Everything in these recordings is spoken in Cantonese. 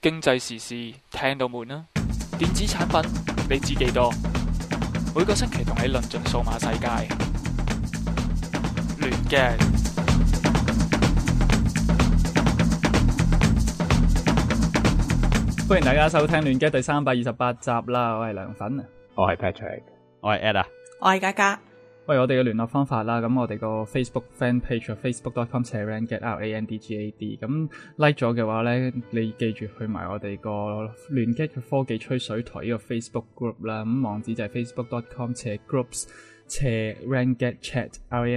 經濟時事聽到悶啦，電子產品你知幾多？每個星期同你論盡數碼世界，亂嘅。 歡迎大家收聽亂嘅第328集啦，我係梁粉啊， 我係 Patrick， 我係 Ed 啊， 我係嘉嘉。 喂，我哋嘅聯絡方法啦，咁我哋個 Facebook fan page facebook.com/randgad，咁 like 咗嘅話咧，你記住去埋我哋個亂嘅科技吹水台呢個 Facebook group 啦，咁網址就係 facebook.com/groups/randgad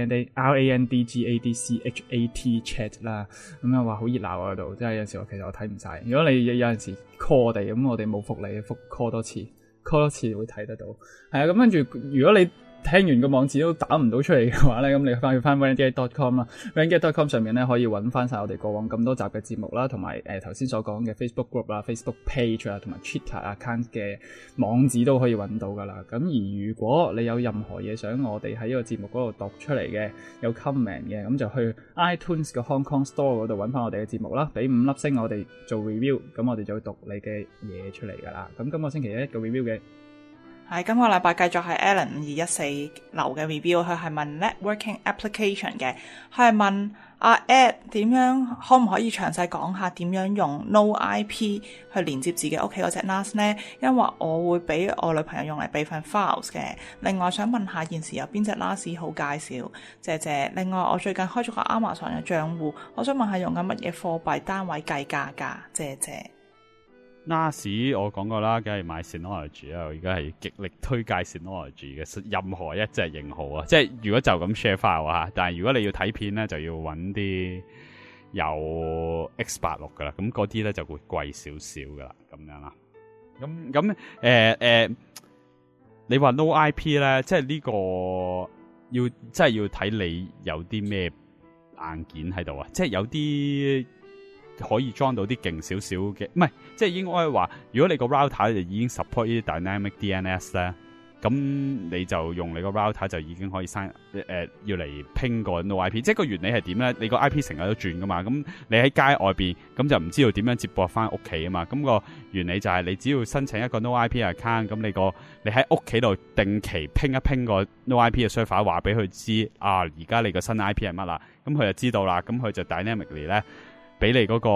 chat，randgadchat chat 啦，咁又話好熱鬧啊度，即係有時其實我睇唔晒。如果你有陣時 call 我哋，咁我哋冇覆你，覆 call 多次會睇得到。係啊，咁跟住如果你聽完個網址都打唔到出嚟嘅話咧，咁你翻去翻 randgad.com 啦 ，randgad.com 上面咧可以揾翻晒我哋過往咁多集嘅節目啦，同埋頭先所講嘅 Facebook group 啦、Facebook page 啊，同埋 Twitter account 嘅網址都可以揾到噶啦。咁而如果你有任何嘢想我哋喺呢個節目嗰度讀出嚟嘅，有 comment 嘅，咁就去 iTunes 嘅 Hong Kong Store 嗰度揾翻我哋嘅節目啦，俾5粒星我哋做 review， 咁我哋就會讀你嘅嘢出嚟噶啦。咁今個星期一個 review 嘅。 係今個禮拜繼續係 Alan5214 留嘅 review， 佢係問 networking application 嘅，佢係問阿 Ed 點樣可唔可以詳細講下點樣用 No IP 去連接自己屋企嗰隻 NAS 呢？因為我會俾我女朋友用嚟備份 files 嘅。另外想問下現時有邊隻 NAS 好介紹，謝謝。另外我最近開咗個 Amazon 嘅賬戶，我想問下用緊乜嘢貨幣單位計價㗎？謝謝。 NAS 我講過啦，梗係買 Synology 啦，我而家係極力推介 Synology 嘅任何一隻型號啊！即係如果就咁 share file 啊，但係如果你要睇片咧，就要揾啲有 X86 噶啦，咁嗰啲咧就會貴少少噶啦，咁樣啦。咁你話 No IP 咧，即係呢個即係要睇你有啲咩硬件喺度啊，即係有啲可以裝到啲勁少少嘅，唔係，即係應該話，如果你個 router 就已經 support 呢啲 dynamic DNS 咧，咁你就用你個 router 就已經可以要嚟拼個 no IP。即係個原理係點咧？你個 IP 成日都轉噶嘛，咁你喺街外邊咁就唔知道點樣接駁翻屋企啊嘛。咁個原理就係你只要申請一個 no IP account，咁你喺屋企度定期拼一拼個 no IP 嘅 server， 話俾佢知啊，而家你個新 IP 係乜啦，咁佢就知道啦，咁佢就 dynamically 咧。俾你嗰個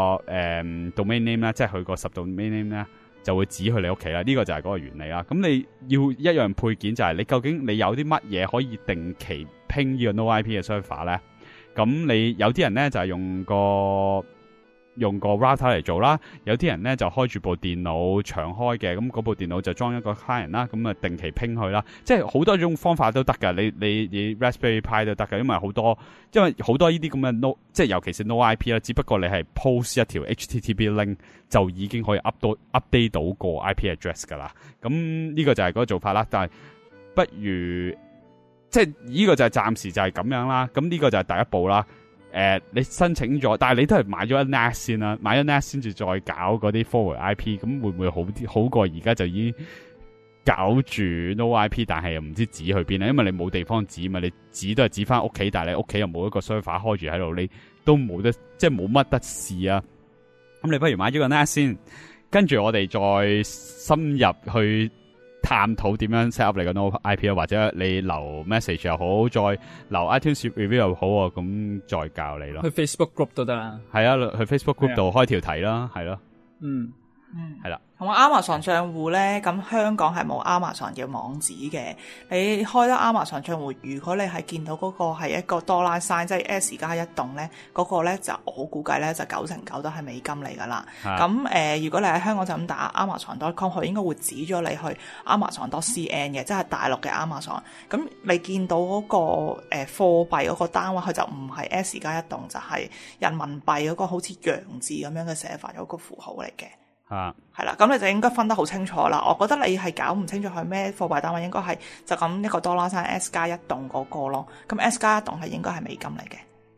domain name 咧，即係佢個subdomain name 咧，就會指去你屋企啦。呢個就係嗰個原理啦。咁你要一樣配件就係你究竟你有啲乜嘢可以定期拼呢個 no IP 嘅 server 咧？咁你有啲人咧就係用個 router 嚟做啦，有啲人咧就開住部電腦長開嘅，咁嗰部電腦就裝一個 client 啦，咁啊定期拼佢啦，即係好多種方法都得噶，你 Raspberry Pi 都得噶，因為好多呢啲咁嘅 no， 即係尤其是 no IP 啦，只不過你係 post 一條 HTTP link 就已經可以 update 到個 IP address 噶啦，咁呢個就係嗰個做法啦，但係不如即係呢個就係暫時就係咁樣啦，咁呢個就係第一步啦。你申請咗，但係你都係買咗 NAS 先啦，買咗 NAS 先至再搞嗰啲 forward IP， 咁會唔會好過而家就已經搞住 no IP， 但係又唔知指去邊啊？因為你冇地方指嘛，你指都係指翻屋企，但係你屋企又冇一個 server 開住喺度，你都冇得即係冇乜得試啊。咁你不如買咗個 NAS 先，跟住我哋再深入去探討點樣 set up 你個 no IP 啊，或者你留 message 又好，再留 iTunes review 又好啊，咁再教你咯。 去 Facebook group 都得啦。 係啊，去 Facebook group 度開條題啦，係咯。係啦。 同埋 Amazon 賬戶咧，咁香港係冇 Amazon 嘅網址嘅。你開得 Amazon 賬戶，如果你係見到嗰個係一個$sign，即係 S 加一棟咧，嗰個咧就我估計咧就99%都係美金嚟噶啦。咁如果你喺香港就咁打 Amazon.com， 佢應該會指咗你去 Amazon.cn 嘅，即係大陸嘅 Amazon。咁你見到嗰個貨幣嗰個單位，佢就唔係 S 加一棟，就係人民幣嗰個好似洋字咁樣嘅寫法，有個符號嚟嘅。係啦，咁你就應該分得好清楚啦。我覺得你係搞唔清楚係咩貨幣單位，應該係就咁一個$S 加一棟嗰個咯。咁 S 加一棟係應該係美金嚟嘅。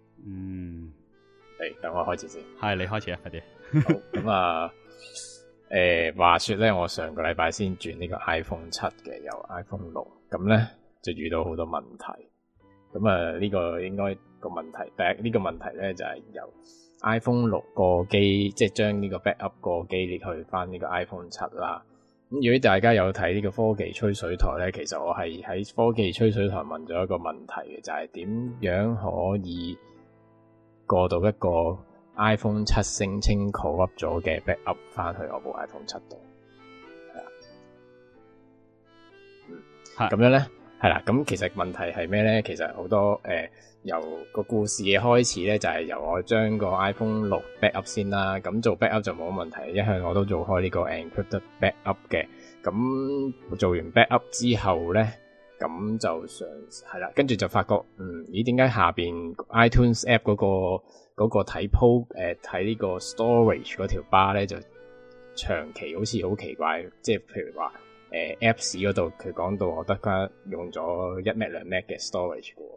等我開始先。 係你開始啊，快啲。 好，咁啊，話說咧，我上個禮拜先轉呢個 iPhone 7嘅，由 iPhone 6，咁咧就遇到好多問題。咁啊，呢個應該個問題，第一呢個問題咧就係由 iPhone 6個機，即係將呢個 backup 個機列去翻呢個 iPhone 7啦。咁如果大家有睇呢個科技吹水台咧，其實我係喺科技吹水台問咗一個問題嘅，就係點樣可以過到一個 iPhone 7聲稱 corrupt 咗嘅 backup 翻去我部 iPhone 7度，係啦，咁樣咧，係啦，咁其實問題係咩咧？其實好多由個故事嘅開始咧，就係由我將個 iPhone 6 backup 先啦。咁做 backup 就冇問題，一向我都做開呢個 encrypted backup 嘅。咁做完 backup 之後咧，咁就係啦，跟住就發覺，咦，點解下邊 iTunes app 嗰個睇鋪睇呢個 storage 嗰條 bar 咧，就長期好似好奇怪，即係譬如話Apps 嗰度佢講到我得家用咗1 MB 2 MB 嘅 storage 嘅。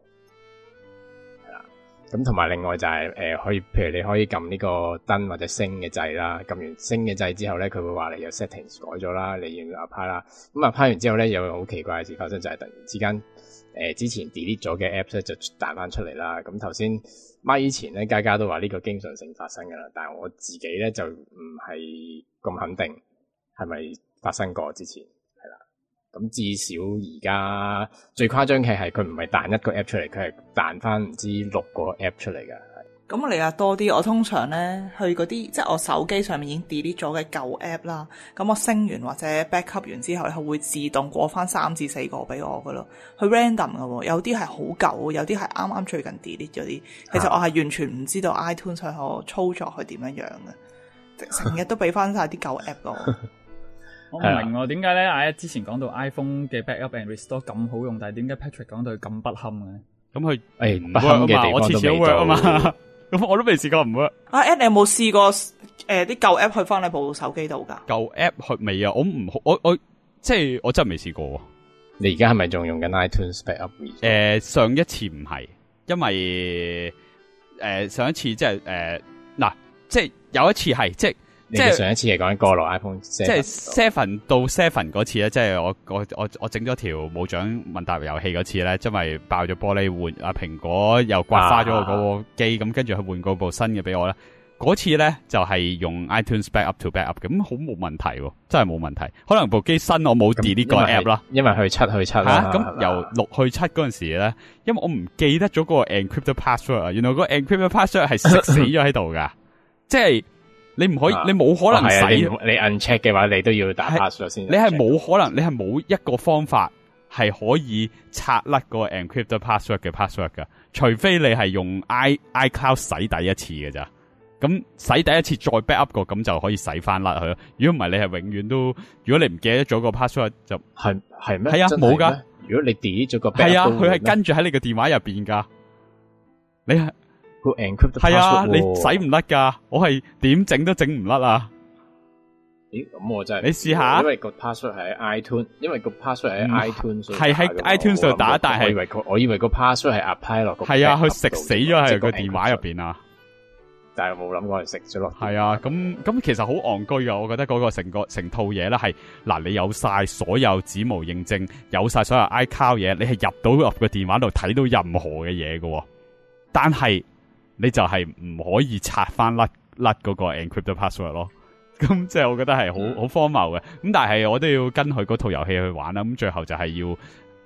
咁同埋另外就係可以，譬如你可以撳呢個燈或者升嘅掣啦，撳完升嘅掣之後咧，佢會話你有 settings 改咗啦，你要 apply 啦。咁 apply 完之後咧，有個好奇怪嘅事發生，就係突然之間之前 delete 咗嘅 apps 咧就彈翻出嚟啦。咁頭先咪前咧，家家都話呢個經常性發生噶啦，但係我自己咧就唔係咁肯定係咪發生過之前。咁至少而家最誇張嘅係佢唔係彈一個 app 出嚟，佢係彈翻唔知6個 app 出嚟㗎。 咁你又多啲，我通常咧去嗰啲即係我手機上面已經 delete 咗嘅舊 app 啦，咁我升完或者 backup 完之後咧，佢會自動過翻3至4個俾我㗎咯。佢 random 㗎喎，有啲係好舊，有啲係啱啱最近 delete 咗啲。其實我係完全唔知道 iTunes 上可操作係點樣嘅，成日都俾翻晒啲舊 app 咯。 我唔明喎，點解咧？之前講到 iPhone 嘅 backup and restore 咁好用，但係點解 Patrick 講到佢咁不堪嘅？ 咁佢不堪嘅地方我次次都 work 啊嘛，咁我都未試過唔 work。 你有冇試過啲舊 app 去翻你部手機度㗎？ 舊 app 去未啊？我即係我真係未試過。 你而家係咪仲用緊 iTunes backup？ 上一次唔係，因為上一次即係嗱，即係有一次係即係。 你上一次係講緊過落 iPhone 7， 即係7到7嗰次咧，即係我整咗條冇獎問答遊戲嗰次咧，因為爆咗玻璃換蘋果又刮花咗我嗰個機，咁跟住佢換過部新嘅俾我咧。嗰次咧就係用 iTunes backup to backup，咁好冇問題喎，真係冇問題。可能部機新我冇 delete 個 app 啦， 因為去7啦。 咁由6去7嗰陣時咧，因為我唔記得咗嗰個 encrypted password 啊，原來嗰個 encrypted password 係熄死咗喺度噶，即係。你唔可以，你冇可能使。 你 uncheck 嘅話，你都要打 password 先。 你係冇可能，你係冇一個方法係可以拆甩個 encrypted password 嘅 password 噶，除非你係用 iCloud 洗第一次嘅咋。咁洗第一次再 backup 個，咁就可以洗翻甩佢咯。如果唔係，你係永遠都，如果你唔記得咗個 password 就係咩？ 係啊，冇噶。 如果你 delete 咗個 backup， 係啊，佢係跟住喺你個電話入邊噶。你係。係啊，你洗唔甩噶，我係點整都整唔甩啊！ 咦，咁我真係你試下， 因為個 password 喺 iTunes， 因為個 password 喺 iTunes， 係喺 iTunes 度打，但係我以為個 password 係 apply 落個係啊，佢食死咗喺個電話入邊啊！ 但係冇諗過係食咗落。 係啊，咁其實好戇居啊！我覺得嗰個成套嘢咧係嗱，你有晒所有指模認證，有晒所有 iCloud 嘢，你係入到個電話度睇到任何嘅嘢㗎，但係。你就係唔可以拆翻甩嗰個 encrypted password 咯，咁即係我覺得係好荒謬嘅。咁但係我都要跟佢嗰套遊戲去玩啦。咁最後就係要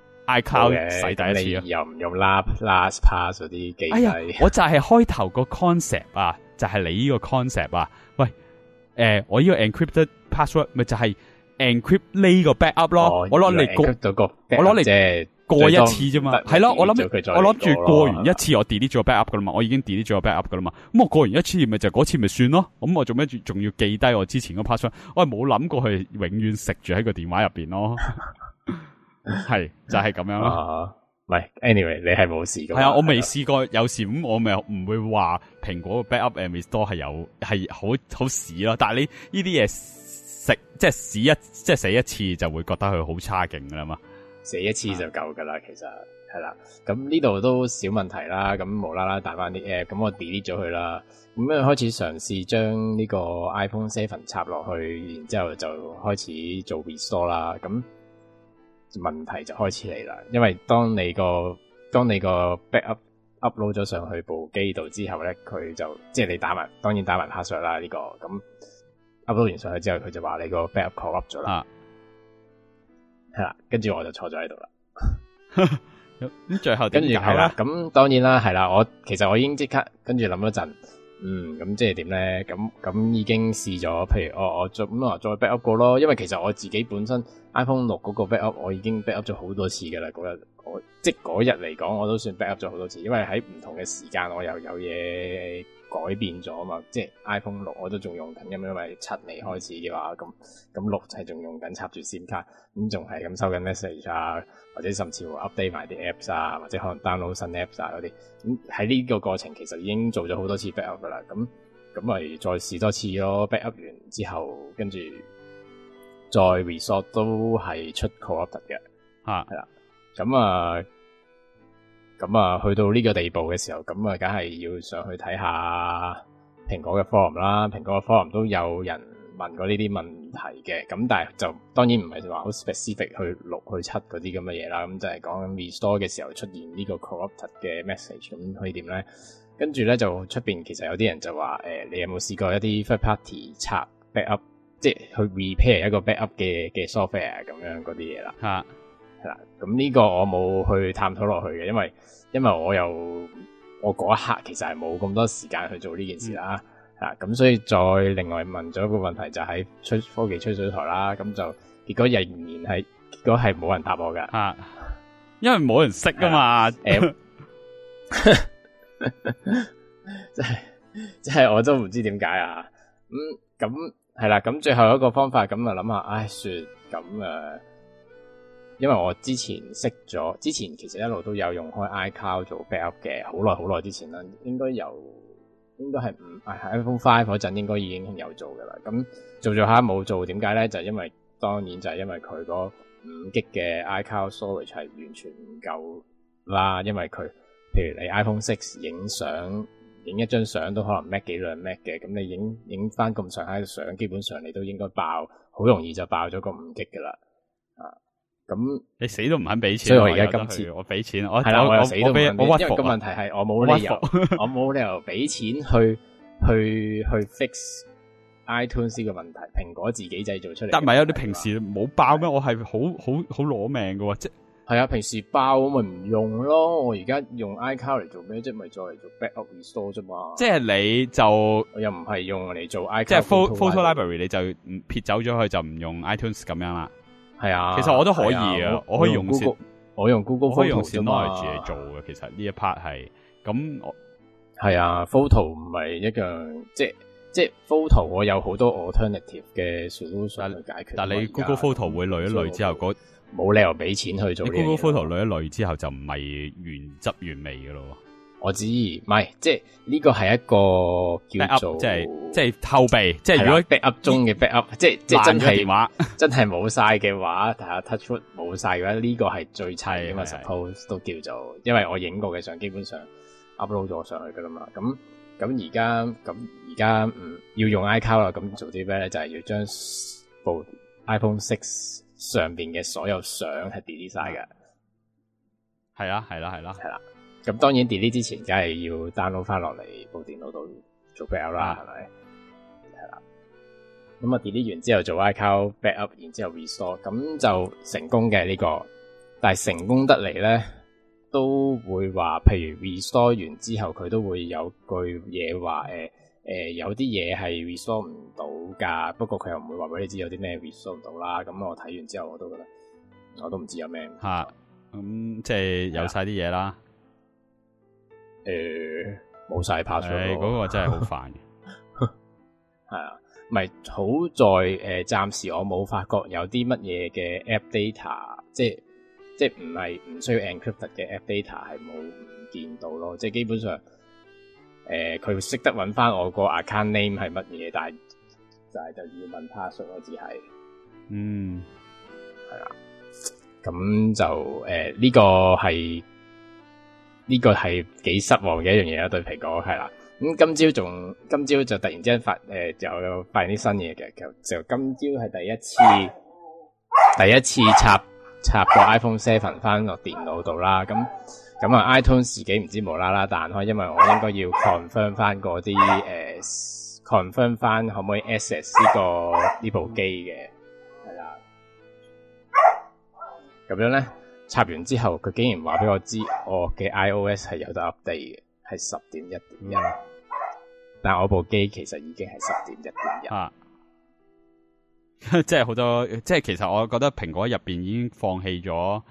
iCloud 洗第一次咯。 又唔用 LastPass 嗰啲機制。 哎呀，我就係開頭個 concept 啊，就係你呢個 concept 啊。喂，我呢個 encrypted password 咪就係 encrypt 呢個 backup 咯。我攞嚟我攞嚟。過一次啫嘛，係咯，我諗住過完一次，我 delete 咗 backup 噶啦嘛，我已經 delete 咗 backup 噶啦嘛，咁我過完一次咪就嗰次咪算咯，咁我做咩仲要記低我之前個 password？ 我係冇諗過佢永遠食住喺個電話入邊咯，係就係咁樣咯。 唔係 anyway， 你係冇試過。 係啊，我未試過，有時咁我咪唔會話蘋果 backup and restore 係好屎咯，但係你呢啲嘢食即係死一次就會覺得佢好差勁噶啦嘛。 寫一次就夠噶啦，其實係啦。咁呢度都小問題啦。咁無啦啦彈翻啲 app， 咁我 delete 咗佢啦。咁樣開始嘗試將呢個 iPhone 7插落去，然之後就開始做 restore 啦。咁問題就開始嚟啦。因為當你個 backup upload 咗上去部機度之後咧，佢就即係你當然打埋 password 啦呢個，咁 upload 完上去之後，佢就話你個 backup corrupt 咗啦，係啦，跟住我就坐咗喺度啦。 咁最後跟住點解啦？ 咁當然啦，係啦，其實我已經即刻跟住諗咗陣，咁即係點咧？咁已經試咗，譬如我再 backup 過咯，因為其實我自己本身 iPhone 6嗰個 backup 我已經 backup 咗好多次噶啦，嗰日嚟講我都算 backup 咗好多次，因為喺唔同嘅時間我又有嘢改變咗啊嘛，即係 iPhone 6我都仲用緊，因為7未開始嘅話，咁6係仲用緊插住 SIM 卡，咁仲係咁收緊 message 啊，或者甚至乎 update 埋啲 apps 啊，或者可能 download 新 apps 啊嗰啲，咁喺呢個過程其實已經做咗好多次 backup 噶啦，咁咪再試多次咯 ，backup 完之後跟住再 restore 都係出 corrupted 嘅，係啦，咁啊去到呢個地步嘅時候，咁啊梗係要上去睇下蘋果嘅 forum 啦，蘋果嘅 forum 都有人問過呢啲問題嘅，咁但係就當然唔係話好 specific 去6去7嗰啲咁嘅嘢啦，咁就係講緊 restore 嘅時候出現呢個 corrupted 嘅 message， 咁可以點咧？跟住咧就出邊其實有啲人就話你有冇試過一啲 third party 拆 backup， 即係去 repair 一個 backup 嘅 software 咁樣嗰啲嘢啦，係啦，咁呢個我冇去探討落去嘅，因為我嗰一刻其實係冇咁多時間去做呢件事啦，咁所以再另外問咗一個問題就喺科技吹水台啦，咁就結果係冇人答我噶， 因為冇人識啊嘛， 即係我都唔知點解啊，咁係啦，咁最後一個方法咁啊諗下，算咁因為我之前其實一路都有用開 iCloud 做 backup 嘅，好耐之前啦，應該係iPhone 5嗰陣應該已經有做噶啦。咁做下冇做，點解咧？就係因為當然就係因為佢嗰5GB嘅 iCloud storage 係完全唔夠啦。因為佢譬如你 iPhone 6影相，影一張相都可能 Mac 幾兩 Mac 嘅，咁你影翻咁上下嘅相，基本上你都應該好容易就爆咗個5GB噶啦。咁你死都唔肯俾錢， 所以我而家今次我俾錢， 係啦，我又死都唔肯俾，因為個問題係我冇理由俾錢去 fix iTunes 呢個問題，蘋果自己製造出嚟。 但唔係啊，你平時冇爆咩？我係好攞命㗎喎，即係啊，平時爆我咪唔用咯。我而家用 iCloud 嚟做咩？即係咪再嚟做 backup restore 啫嘛？ 即係你就我又唔係用嚟做 iCloud， 即係 photo library 你就撇走咗佢，就唔用 iTunes 咁樣啦。 係啊， 其實我都可以啊，我可以用 Google， 我用 Google， 可以用 Synology 嚟做嘅。其實呢一 part 係咁， 係啊 ，photo 唔係一樣，即係 photo 我有好多 alternative 嘅 solution 去解決。 但你 Google Photo 會濾一濾之後， 冇理由俾錢去做。 你 Google Photo 濾一濾之後就唔係原汁原味嘅咯。我知， 唔係，即係呢個係一個叫做 backup， 即係後備，即係如果 backup 中嘅 backup， 即係真係電話真係冇晒嘅話，睇下 touchwood 冇晒嘅話，呢個係最齊嘅嘛 suppose 都叫做，因為我影過嘅相基本上 upload 咗上去噶啦嘛。咁而家要用 iCloud 啦，咁做啲咩咧？就係要將部 iPhone 6上邊嘅所有相係 delete 晒嘅。 係啦。 咁當然 delete 之前，梗係要 download 翻落嚟部電腦度做 backup 啦，係咪？係啦。咁啊 delete 完之後做 iCloud backup， 然之後 restore， 咁就成功嘅呢個。但係成功得嚟咧，都會話，譬如 restore 完之後，佢都會有句嘢話，有啲嘢係 restore 唔到㗎。不過佢又唔會話俾你知有啲咩 restore 唔到啦。咁我睇完之後，我都覺得我都唔知有咩。 咁即係有晒啲嘢啦。 冇晒 password， 嗰個真係好煩嘅。 係啊，咪好在暫時我冇發覺有啲乜嘢嘅 app data， 即係唔需要 encrypted 嘅 app data 係冇唔見到咯。即係基本上佢識得揾翻我個 account name 係乜嘢，但係就要問 password 咯，只係係啦。咁就呢個係幾失望嘅一樣嘢啦，對蘋果係啦。咁今朝就突然之間就有發現啲新嘢嘅，就今朝係第一次插個 iPhone 7翻落電腦度啦。咁咁啊 iTunes 自己唔知無啦啦彈開，因為我應該要 confirm 翻嗰啲confirm 翻可唔可以 access 呢部機嘅，係啦。咁樣咧插完之後，佢竟然話俾我知，我嘅 iOS 係有得 update 嘅，係 10.1.1，但我部機其實已經係 10.1.1。 啊即係好多，即係其實我覺得蘋果入邊已經放棄咗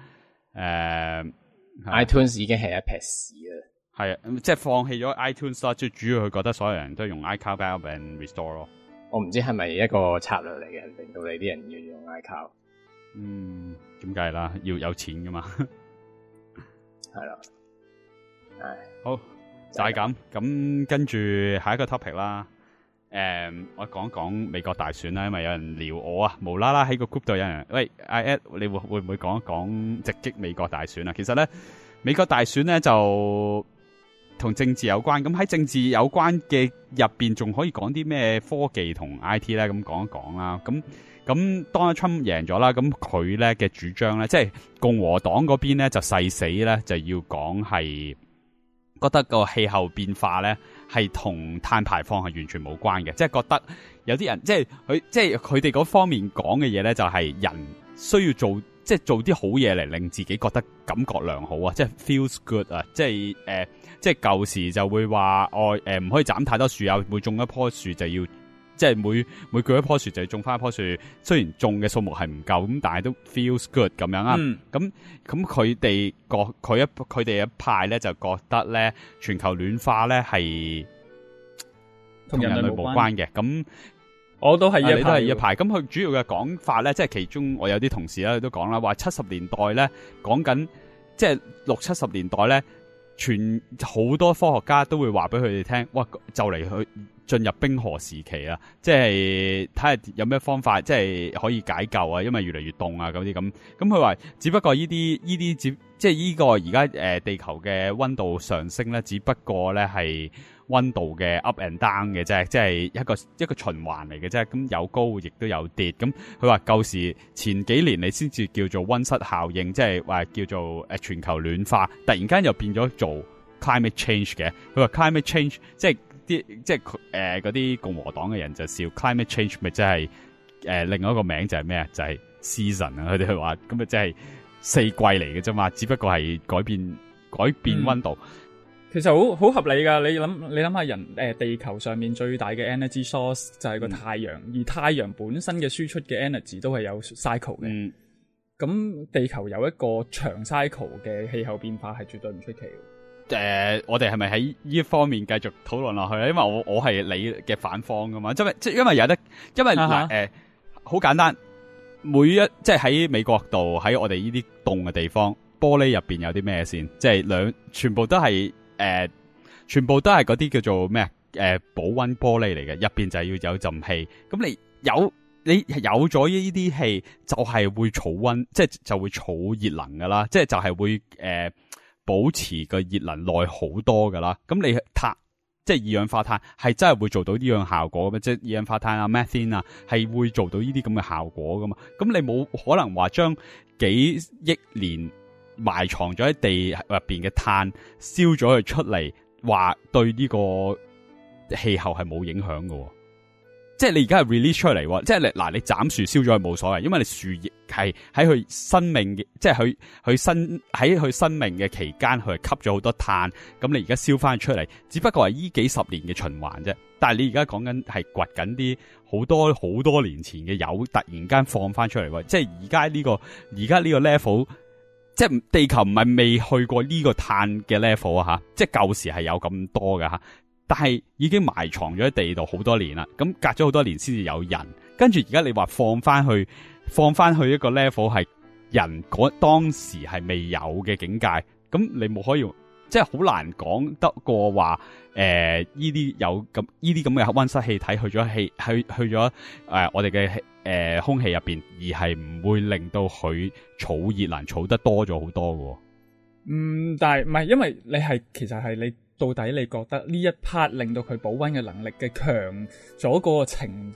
iTunes 已經係一撇屎啦。 係啊，即係放棄咗 iTunes 啦。最主要佢覺得所有人都用 iCloud Backup and Restore 咯。 我唔知係咪一個策略嚟嘅，令到你啲人要用 iCloud。 點解啦？要有錢噶嘛。 係啦。唉， 好就係咁。咁跟住下一個 topic 啦。我講講美國大選啦，因為有人撩我啊，無啦啦喺個 group 度有人，喂，Ed，你會唔會講一講直擊美國大選啊？其實咧，美國大選咧就同政治有關，咁喺政治有關嘅入邊，仲可以講啲咩科技同 IT 咧？咁講一講啦。咁 Donald Trump 贏咗啦，咁佢咧嘅主張咧，即係共和黨嗰邊咧就誓死咧就要講係覺得個氣候變化咧係同碳排放係完全冇關嘅，即係覺得有啲人即係佢哋嗰方面講嘅嘢咧，就係人需要做啲好嘢嚟令自己覺得感覺良好啊，即係 feels good 啊，即係舊時就會話唔可以斬太多樹啊，每種一棵樹就要。即係每鋸一棵樹就要種翻一棵樹，雖然種嘅數目係唔夠，咁但係都 feels good 咁樣啊。咁佢哋一派咧就覺得咧全球暖化咧係同人類無關嘅。咁我都係你都係一派。咁佢主要嘅講法咧，即係其中我有啲同事咧都講啦，話70年代咧講緊，即係60、70年代咧，全好多科學家都會話俾佢哋聽，哇，就嚟去進入冰河時期啊！即係睇下有咩方法，即係可以解救啊！因為越嚟越凍啊，嗰啲咁。咁佢話，只不過呢啲即係呢個而家地球嘅溫度上升咧，只不過咧係溫度嘅 up and down 嘅啫，即係一個循環嚟嘅啫。咁有高亦都有跌。咁佢話舊時前幾年你先至叫做溫室效應，即係話叫做全球暖化，突然間又變咗做 climate change 嘅。佢話 climate change 即係嗰啲共和黨嘅人就笑 climate change 咪即係另外一個名就係咩啊？就係 season 啊！佢哋話咁咪即係四季嚟嘅啫嘛，只不過係改變溫度。 其實好合理噶。你諗下人地球上面最大嘅 energy source 就係個太陽，而太陽本身嘅輸出嘅 energy 都係有 cycle 嘅。咁地球有一個長 cycle 嘅氣候變化係絕對唔出奇嘅。 我哋係咪喺呢一方面繼續討論落去咧？因為我係你嘅反方噶嘛，因為有得，因為好簡單，即係喺美國度，喺我哋呢啲凍嘅地方，玻璃入邊有啲咩先？即係全部都係嗰啲叫做咩保溫玻璃嚟嘅，入邊就係要有陣氣。咁你有咗呢啲氣，就係會儲溫，即係就會儲熱能噶啦，即係會保持個熱能耐好多噶啦，咁你即係二氧化碳係真係會做到呢樣效果嘅，即係二氧化碳啊、methane 啊係會做到呢啲咁嘅效果噶嘛。咁你冇可能話將幾億年埋藏咗喺地入邊嘅碳燒咗佢出嚟，話對呢個氣候係冇影響嘅。即係你而家係 release 出嚟，即係你斬樹燒咗佢冇所謂，因為你樹葉係喺佢生命嘅，即係喺佢生命嘅期間，佢係吸咗好多碳，咁你而家燒翻出嚟，只不過係呢幾十年嘅循環啫。但係你而家講緊係掘緊啲好多年前嘅油，突然間放翻出嚟，即係而家呢個 level， 即係地球唔係未去過呢個碳嘅 level 啊吓，即係舊時係有咁多㗎吓。但係已經埋藏咗喺地度好多年啦，咁隔咗好多年先至有人，跟住而家你話放翻去一個 level 係人當時係未有嘅境界，咁你冇可以，即係好難講得過話呢啲咁嘅溫室氣體去咗我哋嘅空氣入邊，而係唔會令到佢儲熱能儲得多咗好多嘅。 但係唔係，因為其實係你。到底你覺得呢一 part 令到佢保溫嘅能力嘅強咗嗰個程度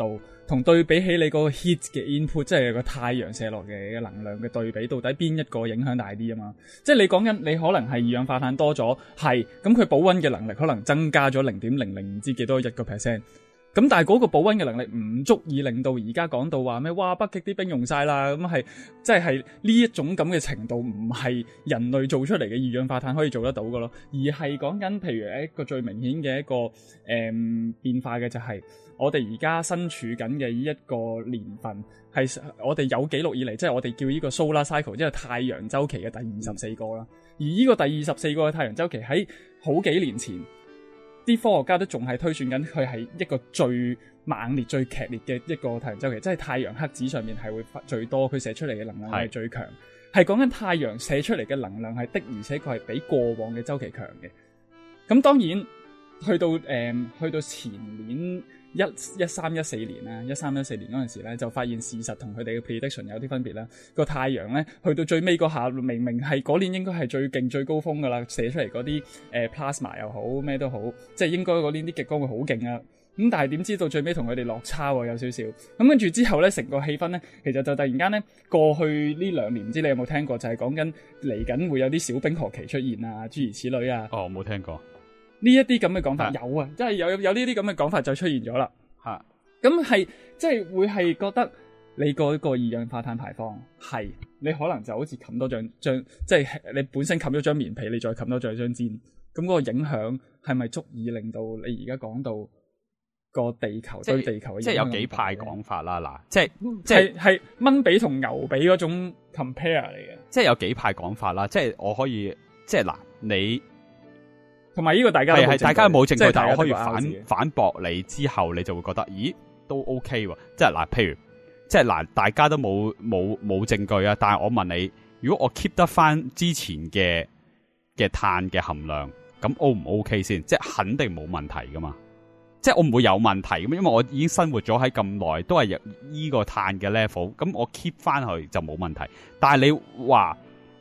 同對比起你個 heat 嘅 input，即係個太陽射落嘅能量嘅對比，到底邊一個影響大啲啊嘛？即係你講緊你可能係二氧化碳多咗，係咁佢保溫嘅能力可能增加咗0.00唔知幾多1%。咁但係嗰個保溫嘅能力唔足以令到而家講到話咩？哇！北極啲冰融晒啦，咁係即係呢一種咁嘅程度，唔係人類做出嚟嘅二氧化碳可以做得到嘅咯，而係講緊譬如一個最明顯嘅一個變化嘅就係我哋而家身處緊嘅呢一個年份係我哋有記錄以嚟，即係我哋叫呢個 solar cycle，即係太陽週期嘅第24個啦。而呢個第24個嘅太陽週期喺好幾年前，啲科學家都仲係推算緊佢係一個最猛烈、最劇烈嘅一個太陽週期，即係太陽黑子上面係會最多，佢射出嚟嘅能量係最強。係講緊太陽射出嚟嘅能量係的，而且佢係比過往嘅週期強嘅。咁當然去到前年13-14年啦，13-14年嗰陣時咧，就發現事實同佢哋嘅 prediction 有啲分別啦。個太陽咧去到最尾嗰下，明明係嗰年應該係最勁最高峰噶啦，射出嚟嗰啲plasma 又好咩都好，即係應該嗰年啲極光會好勁啊。咁但係點知到最尾同佢哋落差喎，有少少。咁跟住之後咧，成個氣氛咧，其實就突然間咧，過去呢2年，唔知你有冇聽過，就係講緊嚟緊會有啲小冰河期出現啊，諸如此類啊。 哦，冇聽過。 呢一啲咁嘅講法有啊，即係有呢啲咁嘅講法就出現咗啦。 嚇， 咁係即係會係覺得你嗰個二氧化碳排放係你可能就好似冚多張，即係你本身冚咗張棉被，你再冚多張氈，咁嗰個影響係咪足以令到你而家講到個地球對地球嘅影響？ 即係有幾派講法啦，嗱，即係蚊比同牛比嗰種 compare 嚟嘅， 即係有幾派講法啦。即係我可以，即係嗱你。 同埋呢個大家係大家冇證據，但係我可以反駁你之後，你就會覺得，咦，都 OK 喎。即係嗱，譬如，即係嗱，大家都冇證據啊。但係我問你，如果我 keep 得翻之前嘅碳嘅含量，咁 O 唔 OK 先？即係肯定冇問題噶嘛。即係我唔會有問題咁，因為我已經生活咗喺咁耐，都係依個碳嘅 level，咁我 keep 翻去就冇問題。但係你話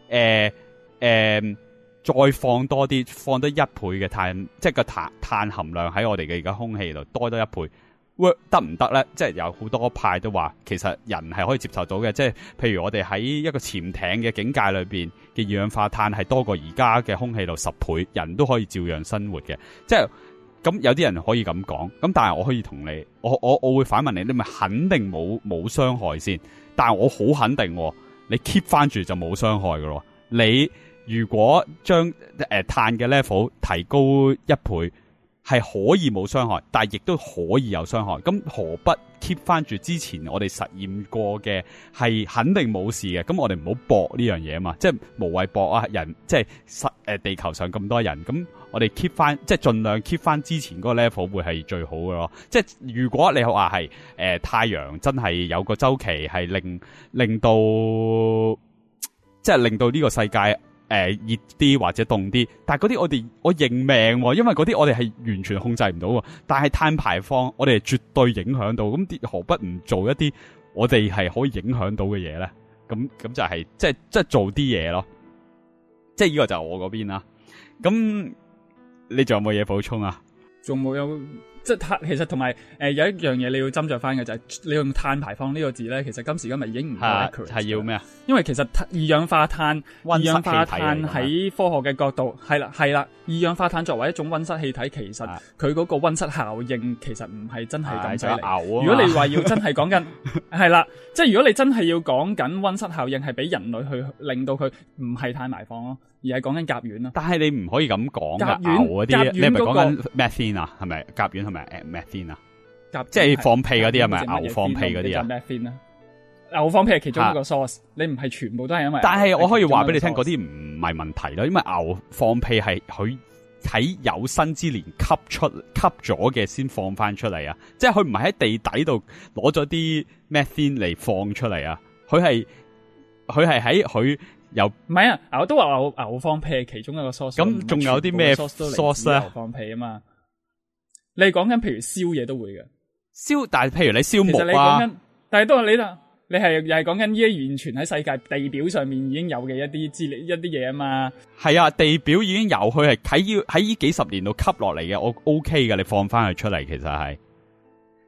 再放多啲，放多1倍嘅碳，即係個碳含量喺我哋嘅而家空氣度多1倍 ，work 得唔得咧？即係有好多派都話，其實人係可以接受到嘅。即係譬如我哋喺一個潛艇嘅境界裏邊嘅二氧化碳係多過而家嘅空氣度10倍，人都可以照樣生活嘅。即係咁有啲人可以咁講，咁但係我可以同你，我會反問你，你咪肯定冇傷害先？但係我好肯定，你 keep 翻住就冇傷害噶咯，你。如果將碳嘅 level 提高1倍，係可以冇傷害，但係亦都可以有傷害。咁何不 keep 翻住之前我哋實驗過嘅係肯定冇事嘅？咁我哋唔好搏呢樣嘢啊嘛，即係無謂搏啊！人即係地球上咁多人，咁我哋 keep 翻，即係盡量 keep 翻之前嗰個 level 會係最好嘅咯。即係如果你話係太陽真係有個週期係令到，即係令到呢個世界。熱啲或者凍啲，但係嗰啲我認命，因為嗰啲我哋係完全控制唔到。但係碳排放我哋係絕對影響到，咁何不唔做一啲我哋係可以影響到嘅嘢咧？咁就係即係做啲嘢咯。即係呢個就係我嗰邊啦。咁你仲有冇嘢補充啊？ 仲冇有？即係其實同埋有一樣嘢你要斟酌翻嘅就係你用碳排放呢個字咧，其實今時今日已經唔係 accurate 係要咩啊？因為其實二氧化碳喺科學嘅角度係啦，二氧化碳作為一種溫室氣體，其實佢嗰個溫室效應其實唔係真係咁犀利。如果你話要真係講緊係啦，即係如果你真係要講緊溫室效應係俾人類去令到佢唔係碳排放咯，而係講緊甲烷咯。但係你唔可以咁講㗎，牛嗰啲你係咪講緊 methane 啊？係咪甲烷係咪 methane 啊？即係放屁嗰啲係咪牛放屁嗰啲啊？牛放屁係其中一個 source，你唔係全部都係因為。但係我可以話俾你聽，嗰啲唔係問題咯，因為牛放屁係佢喺有生之年吸咗嘅先放翻出嚟啊！即係佢唔係喺地底度攞咗啲 methane 嚟放出嚟啊！佢係喺佢由唔係啊！我都話牛放屁係其中一個 source。咁仲有啲咩 source 咧？牛放屁啊嘛！你講緊譬如燒嘢都會嘅燒，但係譬如你燒木啊，但係都係你係又係講緊呢啲完全喺世界地表上面已經有嘅一啲嘢啊嘛。係啊，地表已經有，佢係喺呢幾十年度吸落嚟嘅，我 OK 嘅，你放翻佢出嚟其實係。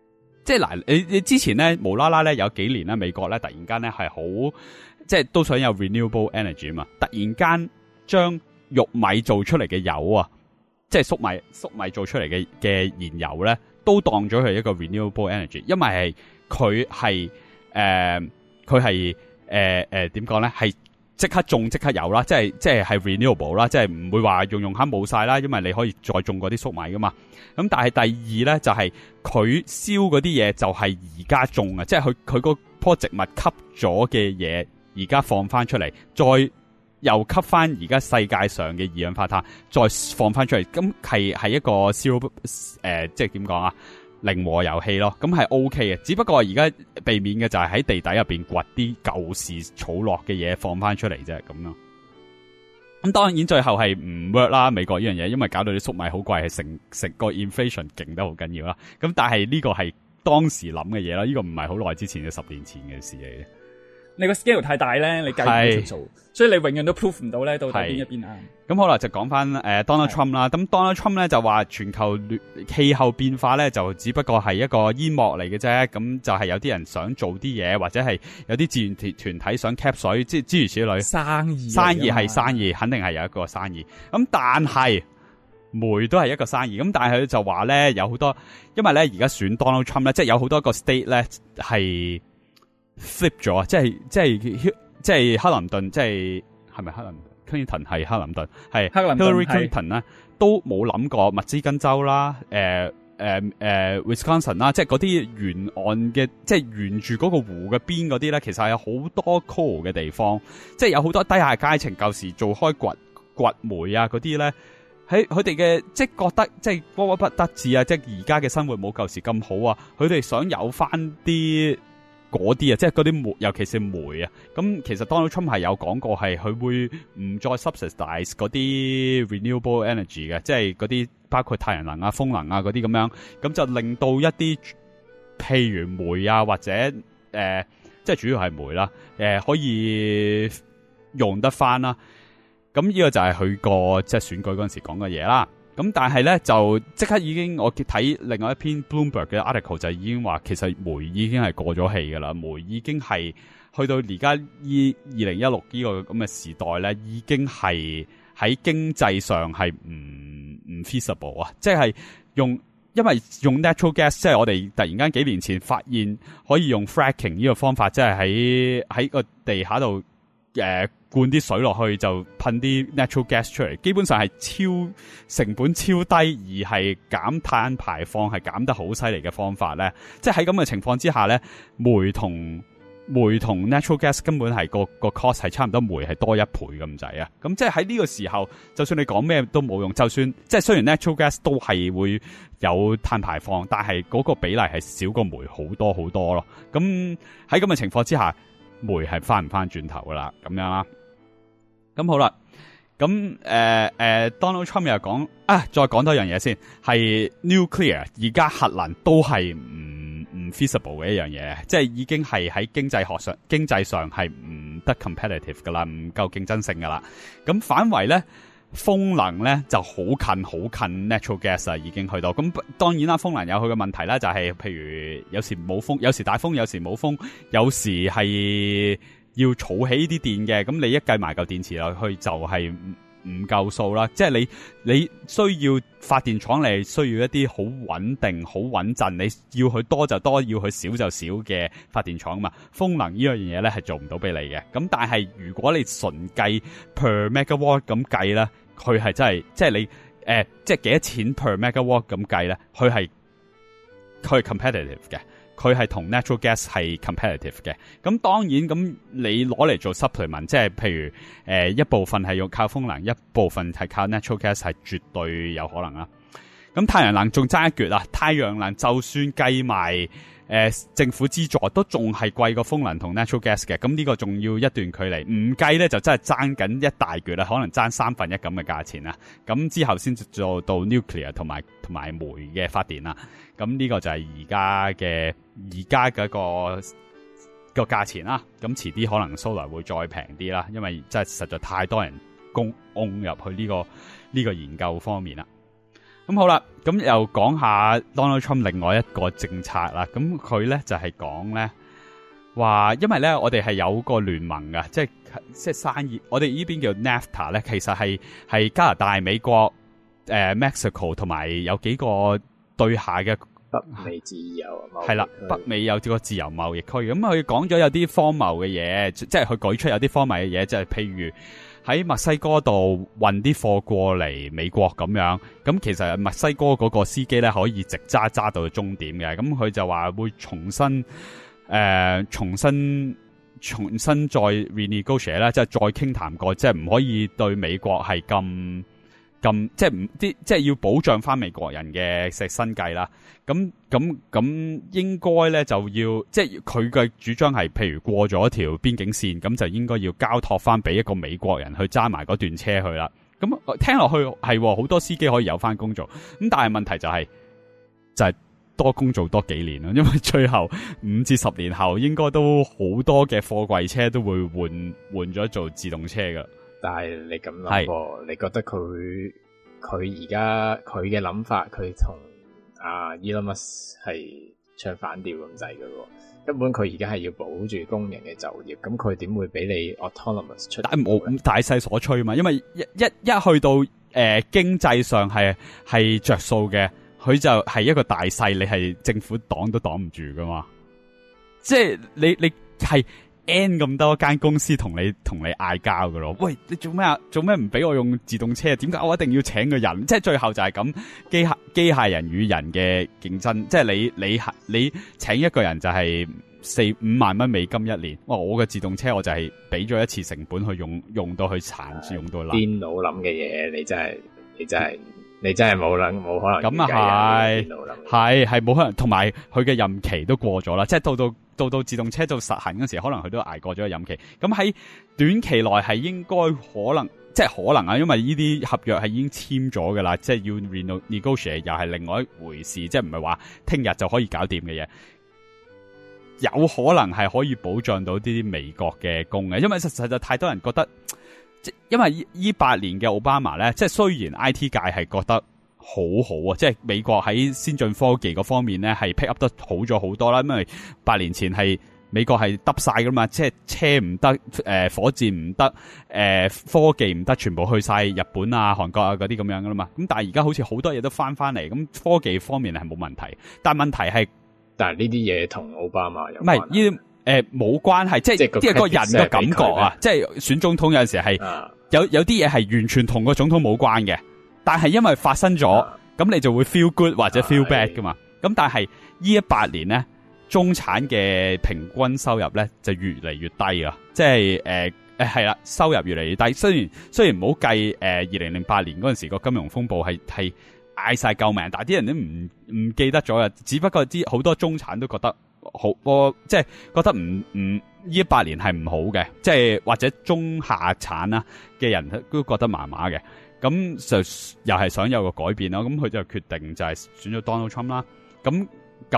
即係嗱，你之前咧無啦啦咧有幾年咧美國咧突然間咧係好，即係都想有 renewable energy 嘛，突然間將玉米做出嚟嘅油啊，即係粟米做出嚟嘅燃油咧，都當咗佢一個 renewable energy， 因為佢係點講咧，係即刻種即刻有啦，即係 renewable 啦，即係唔會話用下冇晒啦，因為你可以再種嗰啲粟米噶嘛。咁但係第二咧就係佢燒嗰啲嘢就係而家種啊，即係佢嗰棵植物吸咗嘅嘢，而家放翻出嚟，再又吸翻而家世界上嘅二氧化碳，再放翻出嚟，咁係一個 zero 即係點講啊？零和遊戲咯，咁係 OK 嘅，只不過而家避免嘅就係喺地底入邊掘啲舊時儲落嘅嘢放翻出嚟啫，咁咯。咁當然最後係唔 work 啦，美國呢樣嘢，因為搞到啲粟米好貴，係成個 inflation 勁得好緊要啦。咁但係呢個係當時諗嘅嘢啦，呢個唔係好耐之前嘅10年前嘅事嚟嘅。 你個 scale 太大咧，你計唔到條數，所以你永遠都 prove 唔到咧到底邊一邊啱。 咁好啦，就講翻Donald Trump 啦。咁 Donald Trump 咧就話全球氣候變化咧就只不過係一個煙幕嚟嘅啫。咁就係有啲人想做啲嘢，或者係有啲志願團體想 cap 水，即係諸如此類。生意係生意，肯定係有一個生意。咁但係煤都係一個生意。咁但係佢就話咧有好多，因為咧而家選 Donald Trump 咧，即係有好多個 state 咧係flip 咗啊！即係克林頓，即係咪克林頓 Clinton 係克林頓，係 Hillary Clinton 咧，都冇諗過密芝根州啦，Wisconsin 啦，即係嗰啲沿岸嘅，即係沿住嗰個湖嘅邊嗰啲咧，其實係有好多 coal 嘅地方，即係有好多低下階層舊時做開掘煤啊嗰啲咧，喺佢哋嘅即係覺得即係鬱鬱不得志啊！即係而家嘅生活冇舊時咁好啊，佢哋想有翻啲。嗰啲啊，即係嗰啲煤，尤其是煤啊。咁其實 Donald Trump 係有講過係佢會唔再 subsidize 嗰啲 renewable energy 嘅，即係嗰啲包括太陽能啊、風能啊嗰啲咁樣，咁就令到一啲譬如煤啊或者即係主要係煤啦，可以用得翻啦。咁呢個就係佢個即係選舉嗰陣時講嘅嘢啦。咁但係咧就即刻已經我睇另外一篇 Bloomberg 嘅 article 就已經話其實煤已經係過咗氣噶啦，煤已經係去到而家2016呢個咁嘅時代咧，已經係喺經濟上係唔 feasible 啊！即係因為用 natural gas， 即係我哋突然間幾年前發現可以用 fracking 呢個方法，即係喺個地下度灌啲水落去就噴啲 natural gas 出嚟，基本上係成本超低，而係減碳排放係減得好犀利嘅方法咧。即係喺咁嘅情況之下咧，煤同 natural gas 根本係個 cost 係差唔多，煤係多1倍咁滯啊！咁即係喺呢個時候，就算你講咩都冇用。就算即係雖然 natural gas 都係會有碳排放，但係嗰個比例係少過煤好多好多咯。咁喺咁嘅情況之下，煤係翻唔翻轉頭噶啦，咁樣啦。咁好啦，咁Donald Trump 又講再講多樣嘢先，係 nuclear 而家核能都係唔 feasible 嘅一樣嘢，即係已經係喺經濟上係唔得 competitive 噶啦，唔夠競爭性噶啦。咁反為咧，風能咧就好近 natural gas 啊，已經去到。咁當然啦，風能有佢嘅問題啦，就係譬如有時冇風，有時大風，有時冇風，有時係要儲起啲電嘅，咁你一計埋嚿電池落去就係唔夠數啦。即係你需要發電廠，你需要一啲好穩定、好穩陣，你要佢多就多，要佢少就少嘅發電廠嘛。風能呢樣嘢咧係做唔到俾你嘅。咁但係如果你純計 per megawatt 咁計咧，佢係真係即係你即係幾多錢 per megawatt 咁計咧，佢係 competitive 嘅。佢係同 natural gas 係 competitive 嘅，咁當然咁你攞嚟做 supplement， 即係譬如一部分係用靠風能，一部分係靠 natural gas， 係絕對有可能啦。咁太陽能仲爭一橛啊！太陽能就算計埋政府資助，都仲係貴過風能同 natural gas 嘅。咁呢個仲要一段距離，唔計咧就真係爭緊一大橛啦，可能爭1/3咁嘅價錢啦。咁之後先做到 nuclear 同埋煤嘅發電啦。咁呢個就係而家嘅個價錢啦。咁遲啲可能 solar 會再平啲啦，因為真係實在太多人供入去呢個研究方面啦。 咁好啦，咁又講下 Donald Trump 另外一個政策啦。咁佢咧就係講咧話，因為咧我哋係有個聯盟噶，即係生意，我哋呢邊叫 NAFTA 咧，其實係加拿大、美國、Mexico 同埋有幾個對下嘅北美自由貿易區， 係啦，北美有個自由貿易區。咁佢講咗有啲荒謬嘅嘢，即係佢舉出有啲荒謬嘅嘢，即係譬如喺墨西哥度運啲貨過嚟美國咁樣。咁其實墨西哥嗰個司機咧可以直揸到終點嘅。咁佢就話會重新再 renegotiate 啦，即係再傾談過，即係唔可以對美國係咁即係要保障翻美國人嘅生計啦。咁應該咧就要，即係佢嘅主張係，譬如過咗條邊境線，咁就應該要交託翻俾一個美國人去揸埋嗰段車去啦。咁聽落去係好多司機可以有翻工做，咁但係問題就係多工做多幾年咯，因為最後5至10年後應該都好多嘅貨櫃車都會換咗做自動車噶。 但係你咁諗，你覺得佢而家佢嘅諗法，佢同Elon Musk 係唱反調咁滯嘅喎？根本佢而家係要保住工人嘅就業，咁佢點會俾你 autonomous 出？但係冇大勢所趨嘛，因為一去到經濟上係着數嘅，佢就係一個大勢，你係政府擋都擋唔住噶嘛。即係你係 N 咁多間公司同你嗌交噶咯？喂，你做咩啊？做咩唔俾我用自動車？點解我一定要請個人？即係最後就係咁機械人與人嘅競爭。即係你請一個人就係4-5萬蚊美金一年。哇！我嘅自動車我就係俾咗一次成本去用到去殘，用到爛。電腦諗嘅嘢，你真係冇可能咁啊！係冇可能，同埋佢嘅任期都過咗啦。即係到自動車到實行嗰時，可能佢都捱過咗個任期。咁喺短期內係應該可能啊，因為呢啲合約係已經簽咗噶啦，即係要 renegotiate 又係另外一回事，即係唔係話聽日就可以搞掂嘅嘢。有可能係可以保障到啲美國嘅工嘅，因為實在就太多人覺得，因為呢8年嘅奧巴馬咧，即係雖然 IT 界係覺得好好啊，即係美國喺先進科技嗰方面咧係 pick up 得好咗好多啦，因為8年前係美國係揼晒噶嘛，即係車唔得，火箭唔得，科技唔得，全部去晒日本啊、韓國啊嗰啲咁樣噶啦嘛。咁但係而家好似好多嘢都翻嚟，咁科技方面係冇問題，但係問題係，但係呢啲嘢同奧巴馬有關，唔係呢冇關係，即係個人嘅感覺啊，即係選總統有陣時係有啲嘢係完全同個總統冇關嘅。但係因為發生咗，咁你就會 feel good 或者 feel bad 噶嘛。咁但係呢8年咧，中產嘅平均收入咧就越嚟越低啊！即係係啦，收入越嚟越低。雖然唔好計2008年嗰陣時個金融風暴係嗌晒救命，但係啲人都唔記得咗啊！只不過好多中產都覺得好，即係覺得呢8年係唔好嘅，即係或者中下產啦嘅人都覺得麻麻嘅。咁就又係想有個改變咯，咁佢就決定就係選咗 Donald Trump 啦。咁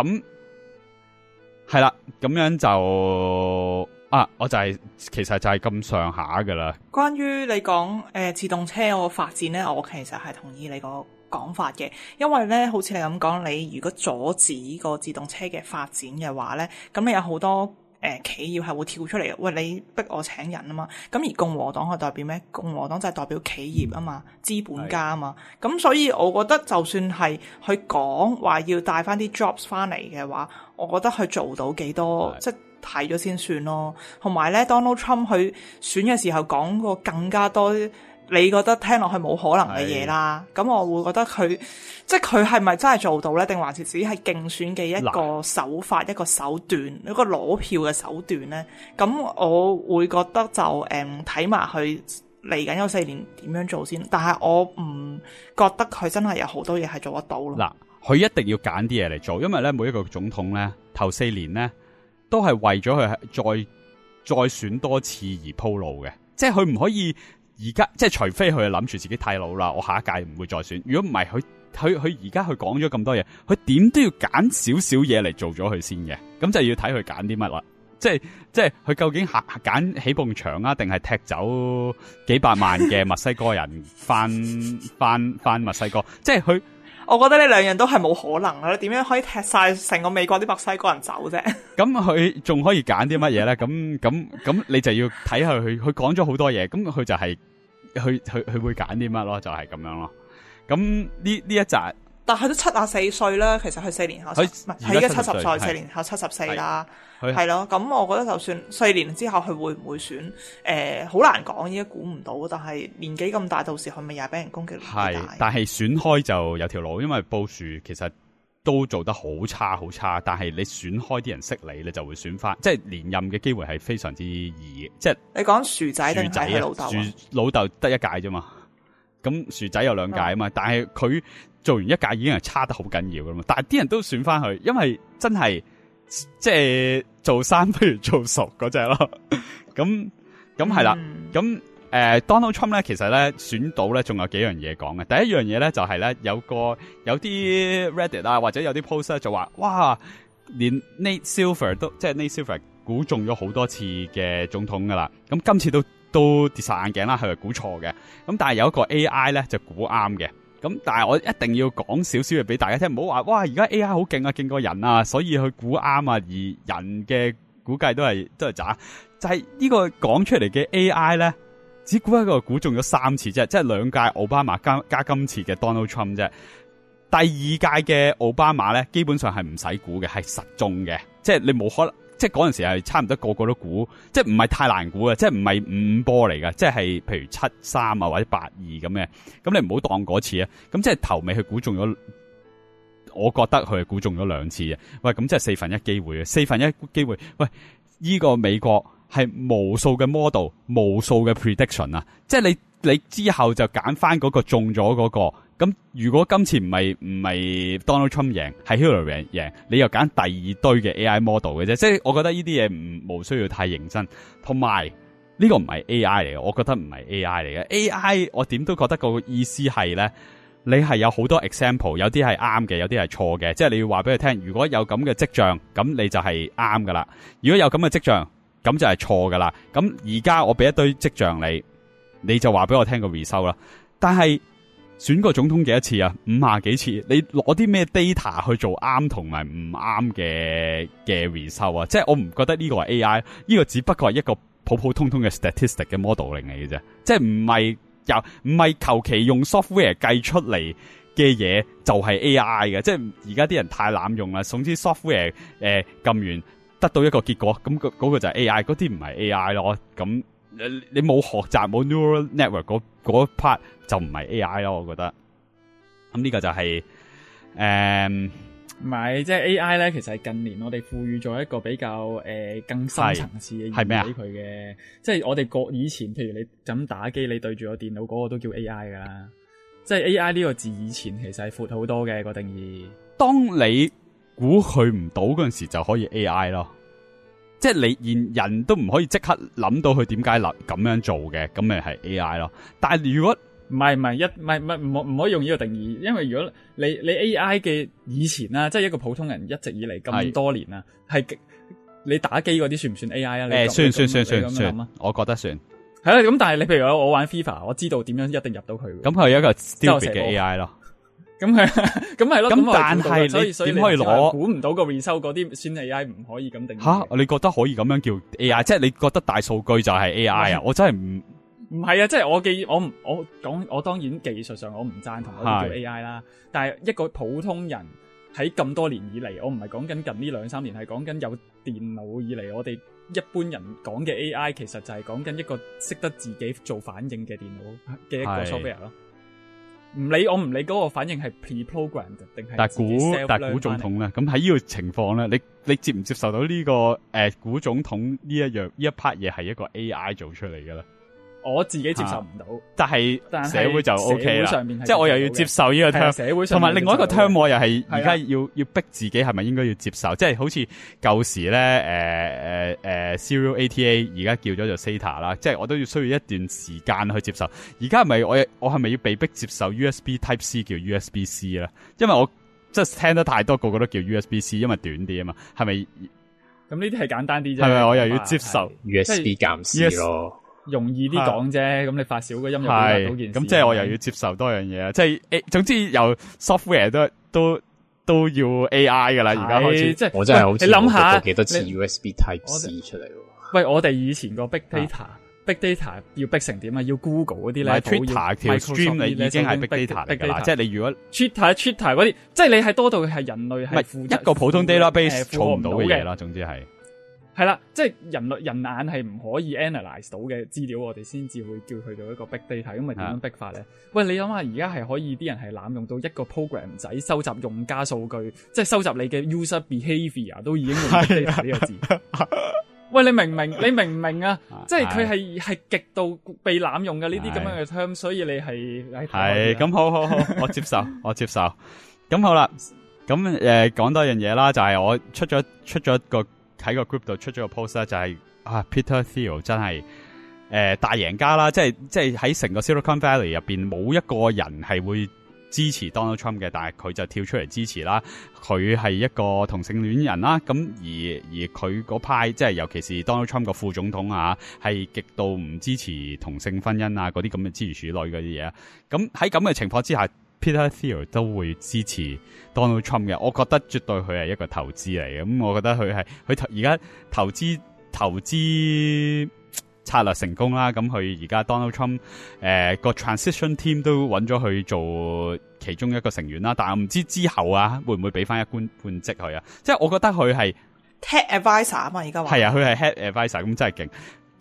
係啦，咁樣就我就其實就係咁上下噶啦。關於你講自動車個發展咧，我其實係同意你個講法嘅，因為咧好似你咁講，你如果阻止個自動車嘅發展嘅話咧，咁你有好多企業係會跳出嚟，喂，你逼我請人啊嘛。咁而共和黨係代表咩？共和黨就係代表企業啊嘛，資本家啊嘛。咁所以我覺得就算係佢講話要帶翻啲 jobs 翻嚟嘅話，我覺得佢做到幾多，即係睇咗先算咯。同埋咧 Donald Trump 佢選嘅時候講過更加多你覺得聽落去冇可能嘅嘢啦，咁我會覺得佢即係佢係咪真係做到咧？定還是只係競選嘅一個手法、一個手段、一個攞票嘅手段咧？咁我會覺得就睇埋佢嚟緊有4年點樣做先。但係我唔覺得佢真係有好多嘢係做得到咯。嗱，佢一定要揀啲嘢嚟做，因為咧每一個總統咧頭4年咧都係為咗佢再選多次而鋪路嘅，即係佢唔可以。而家即係除非佢諗住自己太老啦，我下一屆唔會再選。如果唔係，佢而家佢講咗咁多嘢，佢點都要揀少少嘢嚟做咗佢先嘅。咁就要睇佢揀啲乜啦。即係佢究竟揀起埲牆啊，定係踢走幾百萬嘅墨西哥人翻墨西哥？即係佢。 我覺得呢兩樣都係冇可能啦！點樣可以踢晒成個美國啲墨西哥人走啫？ 咁佢仲可以揀啲乜嘢咧？咁你就要睇下佢講咗好多嘢，咁佢就係佢會揀啲乜咯？就係咁樣咯。咁呢一集。 但係都74歲啦，其實佢4年後，佢而家70歲，4年後74啦，係咯。咁我覺得就算4年之後佢會唔會選？好難講，依家估唔到。但係年紀咁大，到時佢咪又係俾人攻擊？係， 但係選開就有條路，因為布殊其實都做得好差好差。但係你選開啲人識你就會選翻，即係連任嘅機會係非常之易。即係你講薯仔定係佢老豆？老豆得一屆啫嘛，咁薯仔有2屆啊嘛，但係佢。做完一屆已經係差得好緊要噶嘛，但係啲人都選翻佢，因為真係即係做生不如做熟嗰隻咯。咁係啦，咁Donald Trump 咧，其實咧選到咧，仲有幾樣嘢講嘅。第一樣嘢咧就係咧有啲 Reddit 啊，或者有啲 post 咧就話，哇，連 Nate Silver 都即係 Nate Silver 估中咗好多次嘅總統噶啦，咁今次都跌晒眼鏡啦，係咪估錯嘅？咁但係有一個 AI 咧就估啱嘅。咁但係我一定要講少少嘢俾大家聽，唔好話哇而家 AI 好勁啊，勁過人啊，所以佢估啱啊，而人嘅估計都係渣。就係呢個講出嚟嘅 AI 咧，只估一個估中咗3次啫，即係2屆奧巴馬加今次嘅 Donald Trump 啫。第2屆嘅奧巴馬咧，基本上係唔使估嘅，係實中嘅，即係你冇可能。即係嗰陣時係差唔多個個都估，即係唔係太難估嘅，即係唔係5波嚟噶，即係譬如7-3啊或者8-2咁嘅，咁你唔好當嗰次啊，咁即係頭尾佢估中咗，我覺得佢係估中咗2次啊，喂，咁即係4分1機會啊，4分1機會，喂，呢個美國係無數嘅 model， 無數嘅 prediction 啊，即係你之後就揀翻嗰個中咗嗰個。咁如果今次唔係 Donald Trump 贏，係 Hillary 贏，你又揀第2堆嘅 AI model 嘅啫，即係我覺得呢啲嘢冇需要太認真。同埋呢個唔係 AI 嚟嘅，我覺得唔係 AI 嚟嘅。AI 我點都覺得個意思係咧，你係有好多 example， 有啲係啱嘅，有啲係錯嘅，即係你要話俾佢聽，如果有咁嘅跡象，咁你就係啱噶啦；如果有咁嘅跡象，咁就係錯噶啦。咁而家我俾一堆跡象你就話俾我聽個 result 啦。但係選過總統幾多次啊？50幾次，你攞啲咩 data 去做啱同埋唔啱嘅 result 啊？即係我唔覺得呢個係 AI， 呢個只不過係一個普普通通嘅 statistic 嘅 modeling 嚟嘅啫，即係唔係求其用 software 計出嚟嘅嘢就係 AI 嘅，即係而家啲人太濫用啦。總之 software 撳完得到一個結果，咁嗰個就係 AI， 嗰啲唔係 AI 咯。咁你冇學習冇 neural network 嗰 part 就唔係 AI 咯，我覺得。咁呢個就係唔係，即係 AI 咧，其實係近年我哋賦予咗一個比較更深層次嘅意義俾佢嘅。即係我哋以前，譬如你就咁打機，你對住個電腦嗰個都叫 AI 噶啦。即係 AI 呢個字以前其實係闊好多嘅個定義。 當你估佢唔到嗰陣時，就可以 AI 咯。即係你人都唔可以即刻諗到佢點解咁樣做嘅，咁咪係 AI 咯。但係如果唔可以用呢個定義，因為如果你 AI 嘅以前啦，即係一個普通人一直以嚟咁多年啦，係你打機嗰啲算唔算 AI 啊？算，我覺得算。 係啦，咁但係你譬如我玩 FIFA， 我知道點樣一定入到佢。 咁佢係一個 stupid 嘅 AI 咯。 咁係咯。咁但係你點可以攞估唔到個 result 嗰啲算 AI 唔可以咁定義？ 吓，你覺得可以咁樣叫 AI？即係你覺得大數據就係 AI 啊？我真係唔係啊！即係我當然技術上我唔贊同我哋叫 AI 啦。但係一個普通人喺咁多年以嚟，我唔係講緊近呢2-3年，係講緊有電腦以嚟，我哋一般人講嘅 AI 其實就係講緊一個識得自己做反應嘅電腦嘅一個 software 咯。我唔理嗰個反應係 pre-programmed 定係但係估總統咧，咁喺呢個情況咧，你接唔接受到呢個估總統呢一 part 嘢係一個 AI 做出嚟嘅咧？ 我自己接受唔到， 但係社會就 OK 啦，即係我又要接受呢個 term， 社會同埋另外一個 term 我又係而家要逼自己係咪應該要接受，即係好似舊時咧serial ATA 而家叫咗做 SATA 啦，即係我都要需要一段時間去接受。而家係咪我係咪要被逼接受 USB Type C 叫 USB C 咧？因為我即係聽得太多個個都叫 USB C， 因為短啲啊嘛，係咪？ 咁呢啲係簡單啲啫， 係咪我又要接受 USB 監視咯？ 容易啲講啫，咁你發少個音又表達到件事。 咁即係我又要接受多樣嘢，即係總之由 software 都要 AI 噶啦，而家開始。 即係我真係好似你諗下幾多次 USB Type C 出嚟喎。 喂，我哋以前個 big data。Big data 要逼成點啊？要 Google 嗰啲咧 ，Twitter 條 stream 你已經係 big data 嚟㗎啦。即係你如果 Twitter 嗰啲，即係你係多到係人類係負責一個普通 database 儲唔到嘅嘢啦。總之係啦，即係人眼係唔可以 analyze 到嘅資料，我哋先至會叫佢做一個 big data。咁咪點樣逼法咧？喂，你諗下，而家係可以啲人係濫用到一個 program 仔收集用家數據，即係收集你嘅 user behaviour 都已經用 big data 呢個字。喂，你明唔明啊？即係佢係極度被濫用嘅呢啲咁樣嘅 term， 所以你係咁好，我接受。咁好啦，咁講多樣嘢啦，就係我出咗個喺個 group 度出咗個 post 啦，就係Peter Thiel 真係大贏家啦，即係喺成個 Silicon Valley 入邊冇一個人係會支持 Donald Trump 嘅，但係佢就跳出嚟支持啦。佢係一個同性戀人啦，咁而佢嗰派即係尤其是 Donald Trump 個副總統啊，係極度唔支持同性婚姻啊嗰啲咁嘅諸如此類嗰啲嘢啊。咁喺咁嘅情況之下 ，Peter Thiel 都會支持 Donald Trump 嘅。我覺得絕對佢係一個投資嚟嘅。咁我覺得佢而家投資策略成功啦，咁佢而家 Donald Trump 個 transition team 都揾咗佢做其中一個成員啦，但係我唔知之後啊會唔會俾翻一官半職佢啊？即係我覺得佢係 tech advisor 啊嘛，而家話係啊，佢係 head advisor， 咁真係勁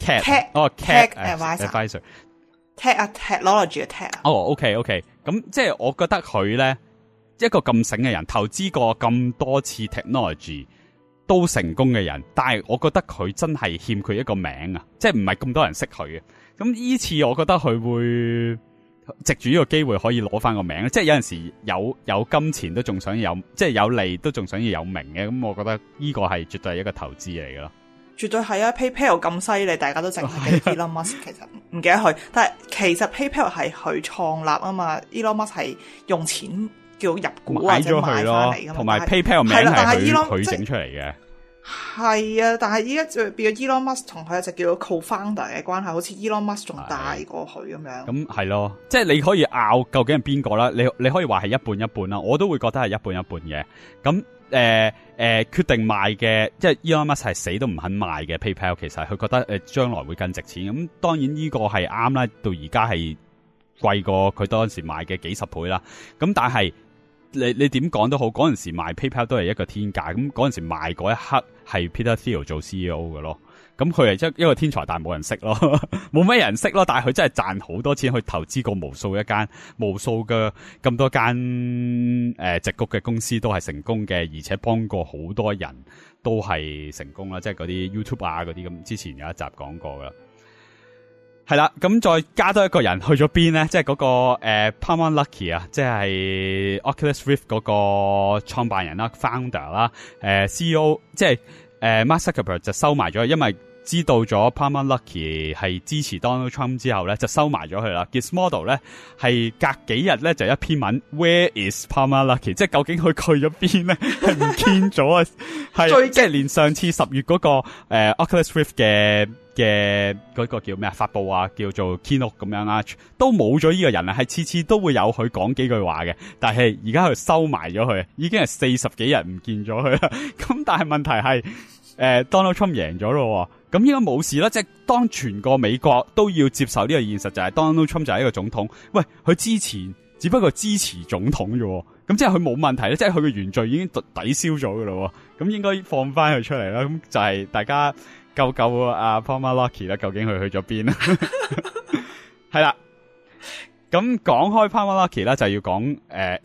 tech advisor tech technology 嘅 tech OK， 咁即係我覺得佢咧一個咁醒嘅人，投資過咁多次 technology。都成功嘅人，但係我覺得佢真係欠佢一個名啊，即係唔係咁多人識佢嘅。咁呢次我覺得佢會藉住呢個機會可以攞翻個名，即係有陣時有金錢都仲想有，即係有利都仲想要有名嘅。咁我覺得呢個係絕對係一個投資嚟嘅咯。 絕對係啊 ，PayPal 咁犀利，大家都淨係記 Elon Musk， 其實唔記得佢，但係其實 PayPal 係佢創立啊嘛 ，Elon Musk 係用錢。叫入股或者買翻嚟噶嘛， 同埋 PayPal 名係佢整出嚟嘅。 係啊，但係依家就變咗 Elon Musk 同佢一直叫做 co-founder 嘅關係，好似 Elon Musk 仲大過佢咁樣。咁係咯，即係你可以拗究竟係邊個啦？你可以話係一半一半啦，我都會覺得係一半一半嘅。咁決定賣嘅，即係 Elon Musk 係死都唔肯賣嘅 PayPal， 其實佢覺得將來會更值錢。咁當然呢個係啱啦，到而家係貴過佢當時賣嘅幾十倍啦。咁但係你點講都好，嗰陣時賣 PayPal 都係一個天價，咁嗰陣時賣嗰一刻係 Peter Thiel 做 CEO 嘅咯，咁佢係一個天才，但係冇人識咯，冇咩人識咯，但係佢真係賺好多錢去投資過無數嘅咁多間矽谷嘅公司都係成功嘅，而且幫過好多人都係成功啦，即係嗰啲 YouTube 啊嗰啲咁，之前有一集講過噶。係啦，咁再加多一個人去咗邊咧？即係嗰個Palmer Luckey 啊，即係 Oculus Rift 嗰個創辦人啦、founder 啦、CEO， 即係Mark Zuckerberg 就收埋咗，因為知道咗 Palmer Luckey 係支持 Donald Trump 之後咧，就收埋咗佢啦。Gizmodo 咧係隔幾日咧就一篇文 Where is Palmer Luckey？ 即係究竟佢去咗邊咧？係唔見咗啊！係即係連上次10月嗰個Oculus Rift 嘅嗰個叫咩啊發佈啊，叫做 Keynote 咁樣啊，都冇咗呢個人啊，係次次都會有佢講幾句話嘅，但係而家佢收埋咗佢，已經係40幾日唔見咗佢啦。咁但係問題係Donald Trump 贏咗咯，咁應該冇事啦。即係當全個美國都要接受呢個現實，就係 Donald Trump 就係一個總統。喂，佢之前只不過支持總統啫，咁即係佢冇問題咧，即係佢嘅原罪已經抵消咗噶啦。咁應該放翻佢出嚟啦。咁就係大家救阿 Palmer Luckey 啦，究竟佢去咗邊啦？係啦，咁講開 Palmer Luckey 啦，就要講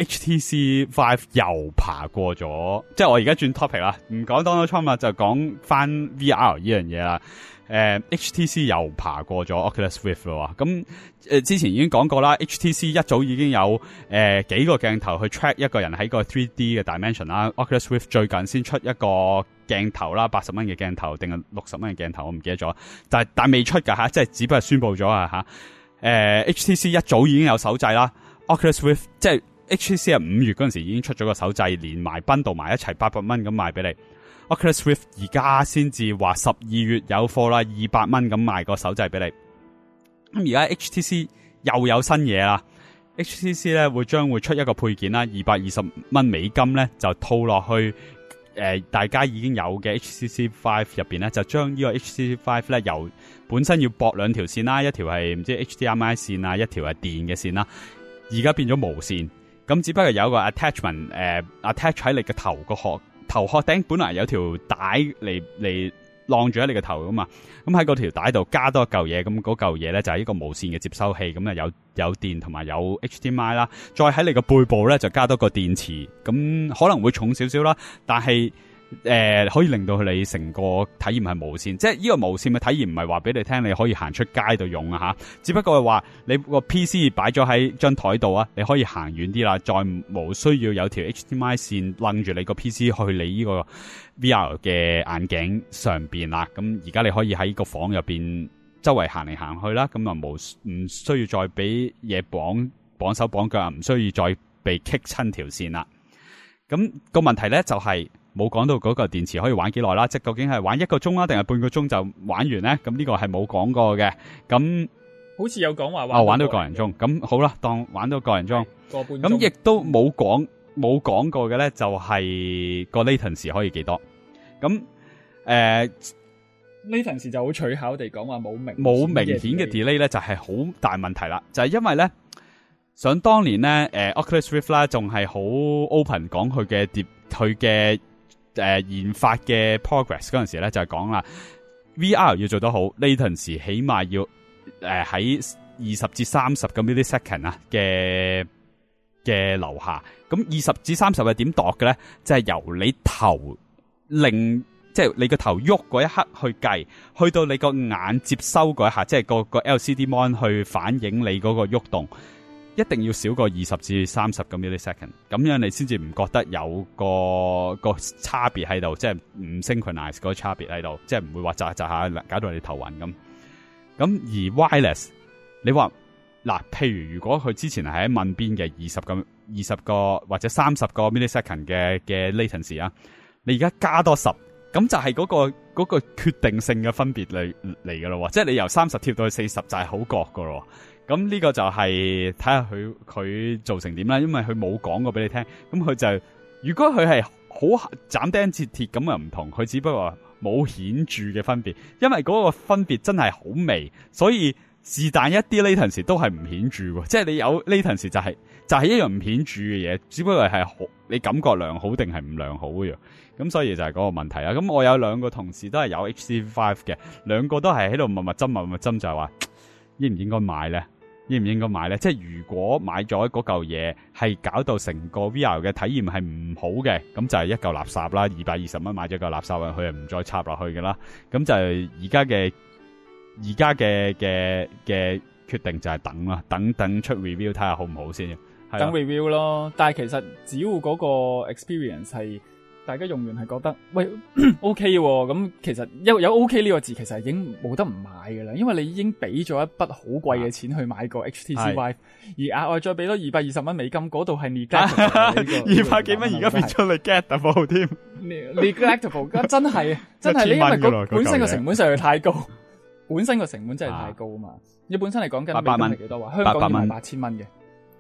HTC Vive 又爬過咗，即係我而家轉 topic 啦，唔講 Donald Trump 啦，就講翻 VR 呢樣嘢啦。HTC 又爬過咗 Oculus Rift 咯，咁之前已經講過啦 ，HTC 一早已經有幾個鏡頭去 track 一個人喺個 3D 嘅 dimension 啦。Oculus Rift 最近先出一個鏡頭啦，80蚊嘅鏡頭定係60蚊嘅鏡頭，我唔記得咗，但未出噶吓，即係只不過宣布咗啊吓。HTC 一早已經有手掣啦 ，Oculus Rift 即係 HTC 係5月嗰陣時已經出咗個手掣，連埋bundle埋一齊800蚊咁賣俾你。Oculus Rift 而家先至話12月有貨啦，200蚊咁賣個手掣俾你。 咁而家 HTC 又有新嘢啦。HTC 咧將會出一個配件啦，220蚊美金咧就套落去大家已經有嘅 HTC Vive 入邊咧，就將呢個 HTC Vive 咧由本身要駁兩條線啦，一條係唔知 HDMI 線啊，一條係電嘅線啦，而家變咗無線。咁只不過有一個 attachment attach 喺你嘅頭殼頂，本來有條帶嚟晾住喺你嘅頭噶嘛，咁喺嗰條帶度加多一嚿嘢，咁嗰嚿嘢咧就係一個無線嘅接收器，咁啊有電同埋有 HDMI 啦，再喺你個背部咧就加多個電池，咁可能會重少少啦，但係可以令到你成個體驗係無線，即係呢個無線嘅體驗唔係話俾你聽你可以行出街度用啊吓，只不過係話你個 PC 擺咗喺張台度啊，你可以行遠啲啦，再冇需要有條 HDMI 線楞住你個 PC 去你呢個 VR 嘅眼鏡上邊啦。咁而家你可以喺個房入邊周圍行嚟行去啦，咁啊唔需要再俾嘢綁手綁腳，唔需要再被棘親條線啦。咁個問題咧就係冇講到嗰個電池可以玩幾耐啦，即係究竟係玩1個鐘啊，定係半個鐘就玩完咧？咁呢個係冇講過嘅。咁好似有講話玩到個人鐘，咁好啦，當玩到個人鐘， 個半鐘。 咁亦都冇講過嘅咧，就係個 latency 可以幾多？咁 latency 就好取巧地講話冇明顯嘅 delay 咧，就係好大問題啦。就係因為咧，想當年咧，Oculus Rift 啦，仲係好 open 講佢嘅研發嘅 progress 嗰陣時咧，就係講啦 VR 要做得好 latency 起碼要喺20至30個 millisecond 啊嘅樓下。咁20至30係點度嘅咧？就係由你頭即係你個頭喐嗰一刻去計，去到你個眼接收嗰一下，即係個 LCD mon 去反映你嗰個喐動，一定要少過20至30個 millisecond， 咁樣你先至唔覺得有個差別喺度，即係唔 synchronize 嗰個差別喺度，即係唔會話窒下搞到你頭暈咁。咁而 wireless， 你話嗱，譬如果佢之前係喺問邊嘅20個或者30個 millisecond 嘅 latency 啊，你而家加多10。咁就係嗰個決定性嘅分別嚟噶咯，即係你由30貼到去40就係好覺噶咯。咁呢個就係睇下佢做成點啦，因為佢冇講過俾你聽。咁佢就如果佢係好斬釘截鐵咁又唔同，佢只不過冇顯著嘅分別，因為嗰個分別真係好微，所以是但一啲 latency 都係唔顯著，即係你有 latency 就係一樣唔顯著嘅嘢，只不過係你感覺良好定係唔良好嘅。咁所以就係嗰個問題啦。咁我有2個同事都係有 HTC Vive 嘅，2個都係喺度密針，就係話應唔應該買咧？即係如果買咗嗰嚿嘢係搞到成個 VR 嘅體驗係唔好嘅，咁就係一嚿垃圾啦。220蚊買咗嚿垃圾啊，佢係唔再插落去嘅啦。咁就係而家嘅決定就係等啦，等出 review 睇下好唔好先。 等 review 咯。但係其實只要嗰個 experience 係大家用完係覺得喂OK 喎，咁其實有 OK 呢個字其實已經冇得唔買噶啦，因為你已經俾咗一筆好貴嘅錢去買個 HTC Vive，而額外再俾多220蚊美金，嗰度係 neglectable 200幾蚊而家變咗 neglectable 添 ，neglectable 真係你因為本身個成本實在太高，本身個成本真係太高啊嘛。你本身嚟講緊美金係幾多話？香港要賣8000蚊嘅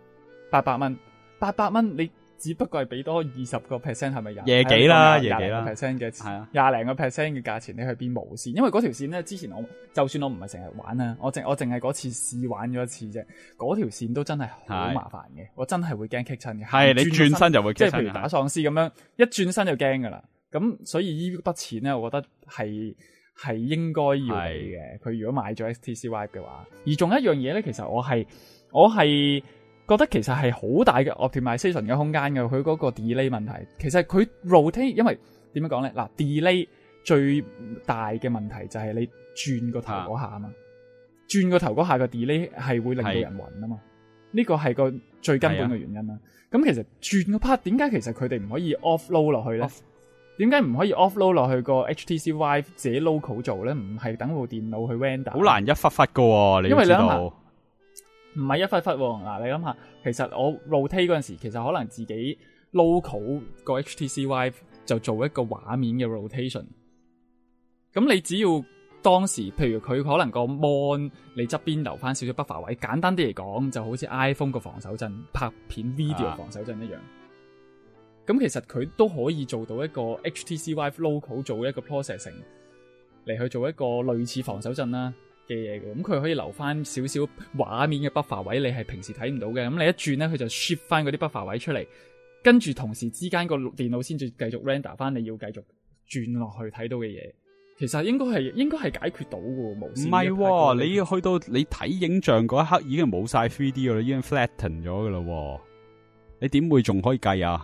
，800蚊你。只不過係俾多20%，係咪廿幾啦？20% 嘅20%嘅價錢，你去變無線，因為嗰條線咧，之前就算我唔係成日玩啦，我淨係嗰次試玩咗一次啫，嗰條線都真係好麻煩嘅，我真係會驚棘親嘅。係你轉身就會棘親，即係譬如打喪屍咁樣，一轉身就驚噶啦。咁所以呢筆錢咧，我覺得係應該要俾嘅。佢如果買咗 HTC Vive 嘅話，而仲有一樣嘢咧，其實我係。覺得其實係好大嘅 optimization 嘅空間嘅，佢嗰個 delay 問題，其實佢 rotate， 因為點樣講咧？嗱 delay 最大嘅問題就係你轉個頭嗰下啊嘛，轉個頭嗰下個 delay 係會令到人暈啊嘛，呢個係個最根本嘅原因啦。咁其實轉個 part 點解其實佢哋唔可以 offload 落去咧？點解唔可以 offload 落去個 HTC Vive 自己 local 做咧？唔係等部電腦去 render， 好難一忽忽噶喎，因為你諗下。唔係一忽忽喎，嗱你諗下，其實我 rotate 嗰陣時，其實可能自己 local 個 HTC Vive 就做一個畫面嘅 rotation。咁你只要當時，譬如佢可能個 mon 你側邊留翻少少 buffer 位，簡單啲嚟講，就好似 iPhone 個防手震拍片 video 防手震一樣。咁其實佢都可以做到一個 HTC Vive local 做一個 processing 嚟去做一個類似防手震啦嘅嘢嘅。咁佢可以留翻少少畫面嘅 buffer 位，你係平時睇唔到嘅。咁你一轉咧，佢就 shift 翻嗰啲 buffer 位出嚟，跟住同時之間個電腦先至繼續 render 翻你要繼續轉落去睇到嘅嘢。其實應該係解決到嘅，無線。唔係喎， 你要去到你睇影像嗰一刻已經冇晒 3D 㗎啦，已經 flatten 咗㗎啦。你點會仲可以計啊？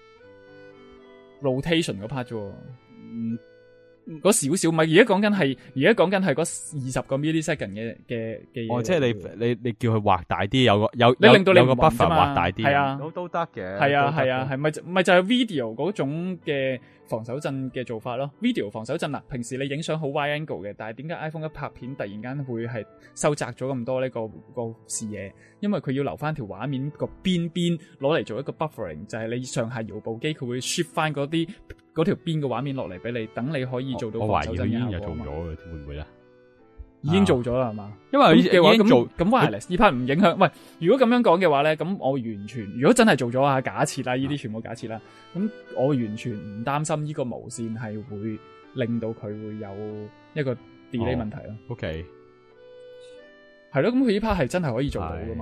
rotation 嗰 part 啫，嗰少少咪而家講緊係嗰20個 millisecond 嘅嘢。 哦，即係你叫佢畫大啲， 你令到你有個 buffer 畫大啲， 係啊， 都得嘅。 係啊，係咪就係 video 嗰種嘅防手震嘅做法咯 ？video 防手震啊，平時你影相好 wide angle 嘅，但係點解 iPhone 一拍片突然間會係收窄咗咁多呢個視野？因為佢要留翻條畫面個邊攞嚟做一個 buffering， 就係你上下搖部機佢會 shift 翻嗰條邊嘅畫面落嚟俾你，等你可以做到防手震嘅效果。我懷疑佢已經有做咗嘅，會唔會咧？已經做咗啦，係嘛？因為佢已經做咁 wireless 呢 part 唔影響。喂，如果咁樣講嘅話咧，咁我完全如果真係做咗啊，假設啦，呢啲全部假設啦，咁我完全唔擔心呢個無線係會令到佢會有一個 delay 問題咯。 OK， 係咯，咁佢呢 part 係真係可以做到噶嘛？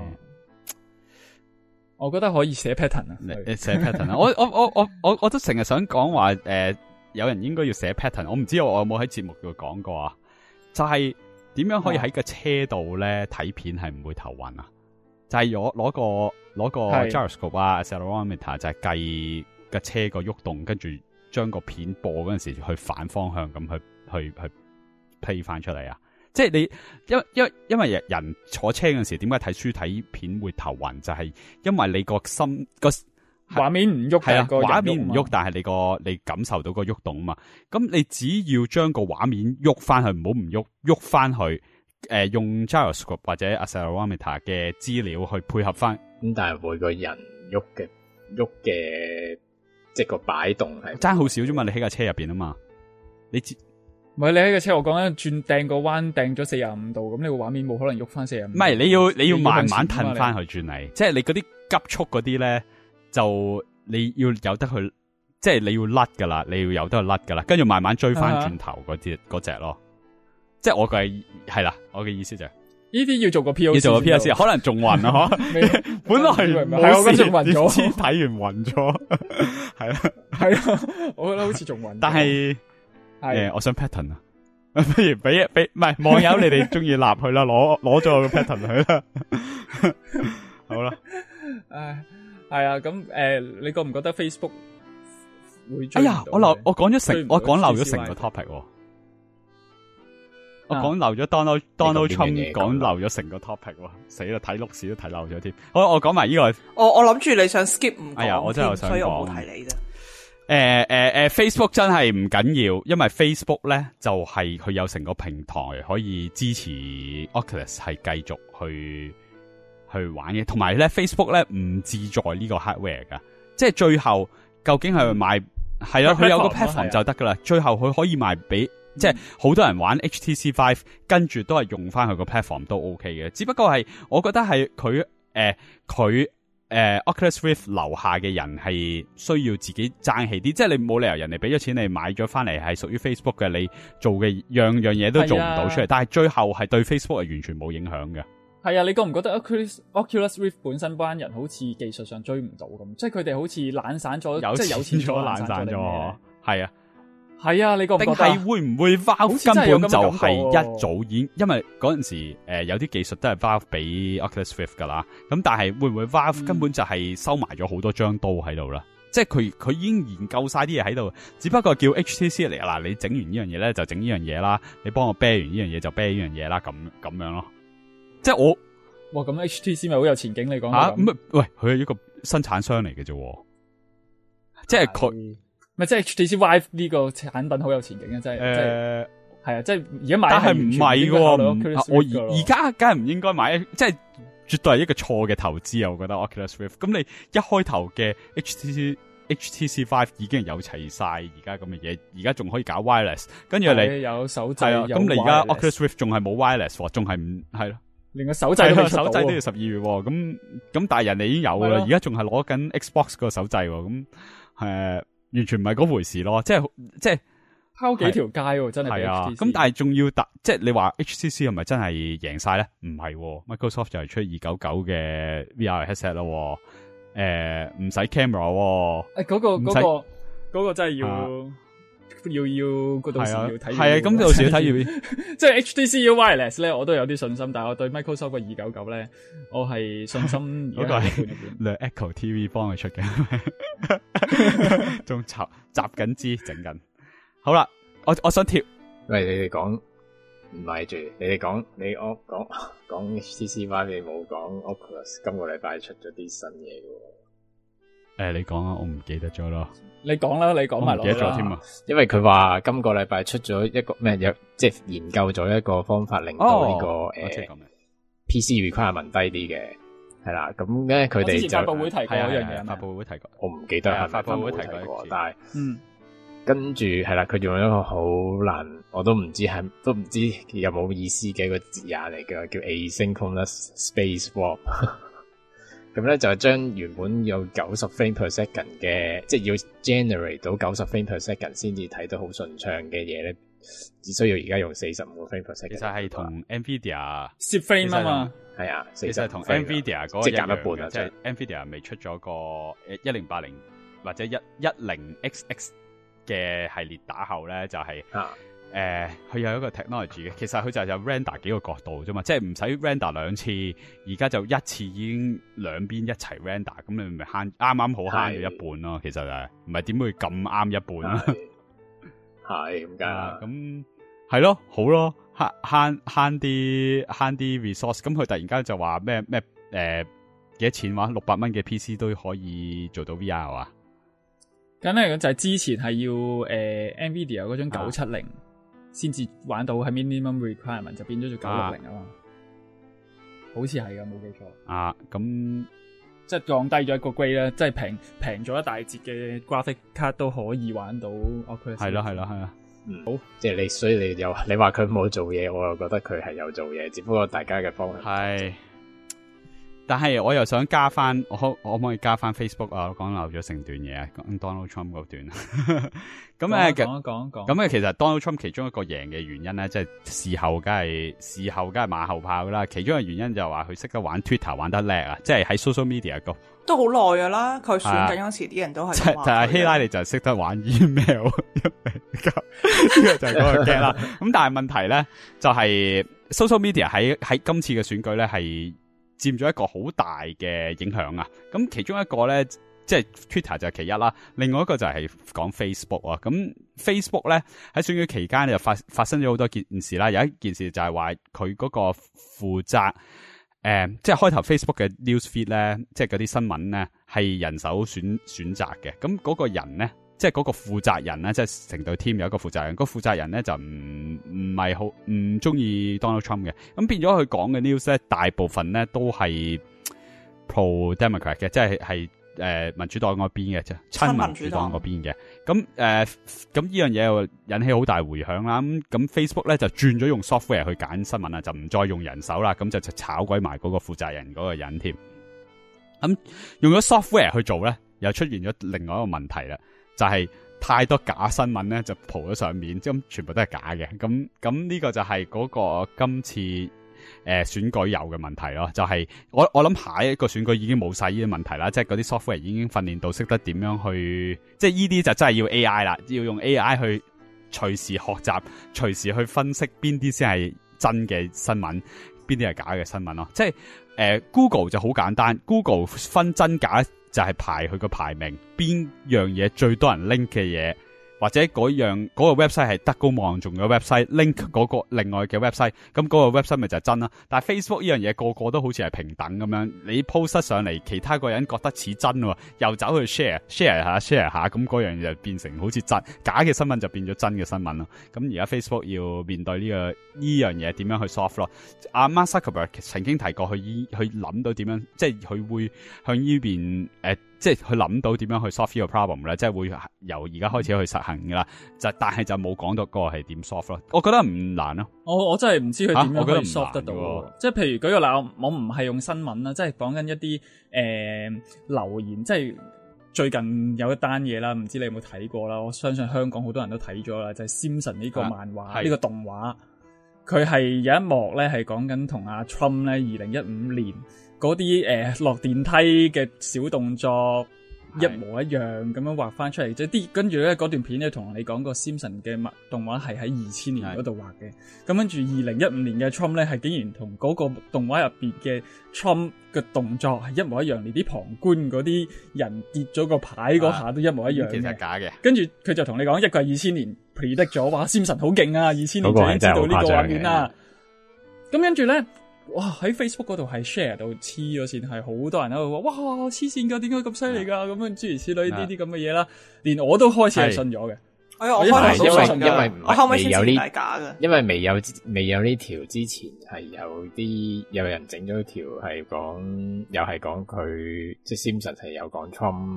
我覺得可以寫 pattern 啊， 寫 pattern 啊！我都成日想講話有人應該要寫 pattern。我唔知我有冇喺節目度講過啊？就係點樣可以喺個車度咧睇片係唔會頭暈啊？就係攞個 gyroscope 啊 accelerometer 就係計個車個喐動，跟住將個片播嗰陣時去反方向咁去 play 翻出嚟啊！即係你因為人坐車嗰陣時，點解睇書睇片會頭暈？就係因為你個心個畫面唔喐，係啊， 畫面唔喐，但係你感受到個喐動啊嘛。咁你只要將個畫面喐翻去，唔好唔喐翻去，用 gyroscope 或者 accelerometer 嘅資料去配合翻。 咁但係每個人喐嘅即係個擺動係爭好少啫嘛。你喺架車入邊啊嘛， 唔係你喺個車，我講緊轉掟個彎掟咗45度，咁你個畫面冇可能喐翻45度。 唔係你要慢慢褪翻去轉嚟，即係你嗰啲急速嗰啲咧，就你要有得去，即係你要甩噶啦，你要有得去甩噶啦，跟住慢慢追翻轉頭嗰隻咯。即係我係啦，我嘅意思就係呢啲要做個 POC， 要做個 POC， 可能仲暈啊！嗬，本來係我覺得仲暈咗， 先睇完暈咗，係啊， 係啊，我覺得好似仲暈。 但係我想 pattern 啊，不如俾唔係網友你哋中意立佢啦，攞咗我個 pattern 佢啦，好啦， 係啊，咁你覺唔覺得 Facebook 會？ 哎呀，我講漏咗成個 topic， 我講漏咗 Donald Trump 講漏咗成個 topic， 死啦，睇碌屎都睇漏咗添。我講埋呢個， 我諗住你想 skip 唔講， 哎呀，我真係想講， 所以我冇提你啫。 Facebook 真係唔緊要，因為 Facebook 咧就係佢有成個平台可以支持 Oculus 係繼續去玩嘅，同埋咧 Facebook 咧唔自在呢個 hardware 噶，即係最後究竟係賣係啦，佢有個 platform 就得噶啦，最後佢可以賣俾即係好多人玩 HTC Vive， 跟住都係用翻佢個 platform 都 OK 嘅，只不過係我覺得係佢Oculus Rift 樓下嘅人係需要自己爭氣啲，即係你冇理由人哋俾咗錢你買咗翻嚟係屬於 Facebook 嘅，你做嘅樣嘢都做唔到出嚟，但係最後係對 Facebook 係完全冇影響嘅。係啊，你覺唔覺得 Oculus Rift 本身班人好似技術上追唔到咁，即係佢哋好似懶散咗，即係有錢咗懶散咗，係啊。係啊，你覺唔覺得？定係會唔會 Valve 根本就係一早已經，因為嗰陣時有啲技術都係 Valve 俾 Oculus Rift 噶啦，咁但係會唔會 Valve 根本就係收埋咗好多張刀喺度啦？即係佢已經研究晒啲嘢喺度，只不過叫 HTC 嚟嗱，你整完呢樣嘢咧就整呢樣嘢啦，你幫我啤完呢樣嘢就啤呢樣嘢啦，咁樣咯。即係哇咁 HTC 咪好有前景？你講吓咁喂，佢係一個生產商嚟嘅啫，即係佢。 咪即係 HTC Vive 呢個產品好有前景嘅，真係係啊，即係而家買， 但係唔係喎，我而家梗係唔應該買，即係絕對係一個錯嘅投資啊！我覺得 Oculus Rift， 咁你一開頭嘅 HTC HTC Vive 已經有齊晒而家咁嘅嘢，而家仲可以搞 wireless， 跟住你有手掣， 咁你而家 Oculus Rift 仲係冇 wireless， 仲係唔係咯？ 連個手掣都手掣都要12月，咁但係人哋已經有啦，而家仲係攞緊 Xbox 個手掣，咁完全唔係嗰回事咯，即係拋幾條街真係係啊，咁但係仲要即係你話 HTC 係咪真係贏晒咧？唔係，Microsoft 就係出299嘅 VR headset 咯，唔使 camera， 嗰個真係要到時要睇， 係啊，咁到時要睇即係 HTC wireless 咧，我都有啲信心，但係我對 Microsoft 個299咧，我係信心嗰個係兩 Echo TV 幫佢出嘅，仲集緊資整緊。好啦，我想貼， 喂，你哋講唔係住，你哋講講 HTC Vive， 你冇講 Oculus 今個禮拜出咗啲新嘢嘅。 你講啊，我唔記得咗咯。 你講啦，你講埋落啦。 唔記得咗添啊， 因為佢話今個禮拜出咗一個咩即係研究咗一個方法，令到呢個PC requirement 低啲嘅，係啦。咁咧佢哋就發布會提過一樣嘢， 發布會提過， 我唔記得係發布會提過， 但係跟住係啦，佢用咗一個好難，我都唔知有冇意思嘅一個字眼嚟嘅，叫 asynchronous space warp。咁咧就將原本有90 frame per second 嘅，即係要 generate 到90 frame per second 先至睇得好順暢嘅嘢咧，只需要而家用45 frame per second。 其實係同 Nvidia 攝 frame 啊嘛， 係啊， 其實係同 Nvidia 嗰個即係夾一半啊， 即係 Nvidia 未出咗個1080或者110XX 嘅系列打後咧，就係佢有一個 technology 嘅，其實佢就有 render 幾個角度啫嘛，即係唔使 render 2次，而家就一次已經兩邊一齊 render， 咁你咪慳啱啱好慳咗一半咯。其實唔係點會咁啱一半啊？ 係咁解啦。 咁係咯，好咯，慳啲 resource。咁佢突然間就話咩幾多錢話600蚊嘅 PC 都可以做到 VR 啊？ 咁咧就係之前係要Nvidia 嗰張970先至玩到係 minimum requirement， 就變咗做960啊嘛，好似係㗎，冇記錯。 咁即係降低咗一個 grade 咧，即係平咗一大截嘅 graphic card 都可以玩到 Oculus。係啦。 好，即係所以你話佢冇做嘢，我又覺得佢係有做嘢，只不過大家嘅方向係。但係我又想加翻，我可唔可以加翻 Facebook 啊？講漏咗成段嘢啊，講 Donald Trump 嗰段。咁講。 咁其實 Donald Trump 其中一個贏嘅原因咧，即係事後梗係馬後炮啦。其中一個原因就係話佢識得玩 Twitter 玩得叻啊，即係喺 social media 度都好耐噶啦。佢選緊嗰時啲人都係但係希拉里就係識得玩 email， 呢個就係嗰個 get 啦。咁但係問題咧就係 social media 喺今次嘅選舉咧係佔咗一個好大嘅影響啊！咁其中一個咧，即係 Twitter 就係其一啦，另外一個就係講 Facebook 啊。咁 Facebook 咧喺選舉期間就發生咗好多件事啦。有一件事就係話佢嗰個負責即係開頭 Facebook 嘅 newsfeed 咧，即係嗰啲新聞咧係人手選擇嘅。咁嗰個人咧，即係嗰個負責人咧，即係成隊 team 有一個負責人，個負責人咧就唔係好唔中意 Donald Trump 嘅，咁變咗佢講嘅 news 咧，大部分咧都係 pro Democrat 嘅，即係民主黨嗰邊嘅啫，親民主黨嗰邊嘅。咁呢樣嘢又引起好大回響啦。咁 Facebook 咧就轉咗用 software 去揀新聞啦，就唔再用人手啦，咁就炒鬼埋嗰個負責人嗰個人添。咁用咗 software 去做咧，又出現咗另外一個問題啦。就係太多假新聞咧，就蒲咗上面，即係全部都係假嘅。咁呢個就係嗰個今次選舉有嘅問題咯。就係我諗下一個選舉已經冇晒呢啲問題啦，即係嗰啲 software 已經訓練到識得點樣去，即係呢啲就真係要 AI 啦，要用 AI 去隨時學習，隨時去分析邊啲先係真嘅新聞，邊啲係假嘅新聞咯。即係Google 就好簡單 ，Google 分真假。就係排佢個排名，邊樣嘢最多人 link 嘅嘢，或者嗰個 website 係德高望重嘅 website link 嗰個另外嘅 website， 咁嗰個 website 咪就係真啦。但係 Facebook 呢樣嘢個個都好似係平等咁樣，你 post 上嚟，其他個人覺得似真喎，又走去 share 下，咁嗰樣就變成好似真，假嘅新聞就變咗真嘅新聞咯。咁而家 Facebook 要面對呢樣嘢點樣去 solve 咯？阿 Mark Zuckerberg 曾經提過，佢諗到點樣，即係佢會向呢邊即係佢諗到點樣去 solve 呢個 problem 咧，即係會由而家開始去實行噶啦。但係就冇講到個係點 solve 咯。我覺得唔難咯。 我真係唔知佢點樣可以我覺得唔 solve 得到難喎。 即係譬如舉個例，我唔係用新聞啦，即係講緊一啲留言，即係最近有一單嘢啦，唔知你有冇睇過啦？我相信香港好多人都睇咗啦，就係 Simpson 呢個漫畫呢個動畫，佢係有一幕咧係講緊同阿 Trump 咧2015年嗰啲落電梯嘅小動作一模一樣咁樣畫翻出嚟，即係啲跟住咧嗰段片咧同你講個 Simpson 嘅動畫係喺2000年嗰度畫嘅，咁跟住2015年嘅 Trump 咧係竟然同嗰個動畫入邊嘅 Trump 嘅動作係一模一樣，連啲旁觀嗰啲人跌咗個牌嗰下都一模一樣嘅。 其實係假嘅。 跟住佢就同你講，一個係2000年 predict 咗，話 Simpson 好勁啊，2000年就已經知道呢個畫面啦。咁跟住咧。哇！喺 Facebook 嗰度係 share 到黐咗線，係好多人喺度話：哇！黐線㗎，點解咁犀利㗎？咁樣諸如此類呢啲咁嘅嘢啦，連我都開始係信咗嘅。 我開頭都信㗎，我後尾先知係假嘅。 因為未有呢條之前係有人整咗條係講，又係講佢即係 Simpson 係有講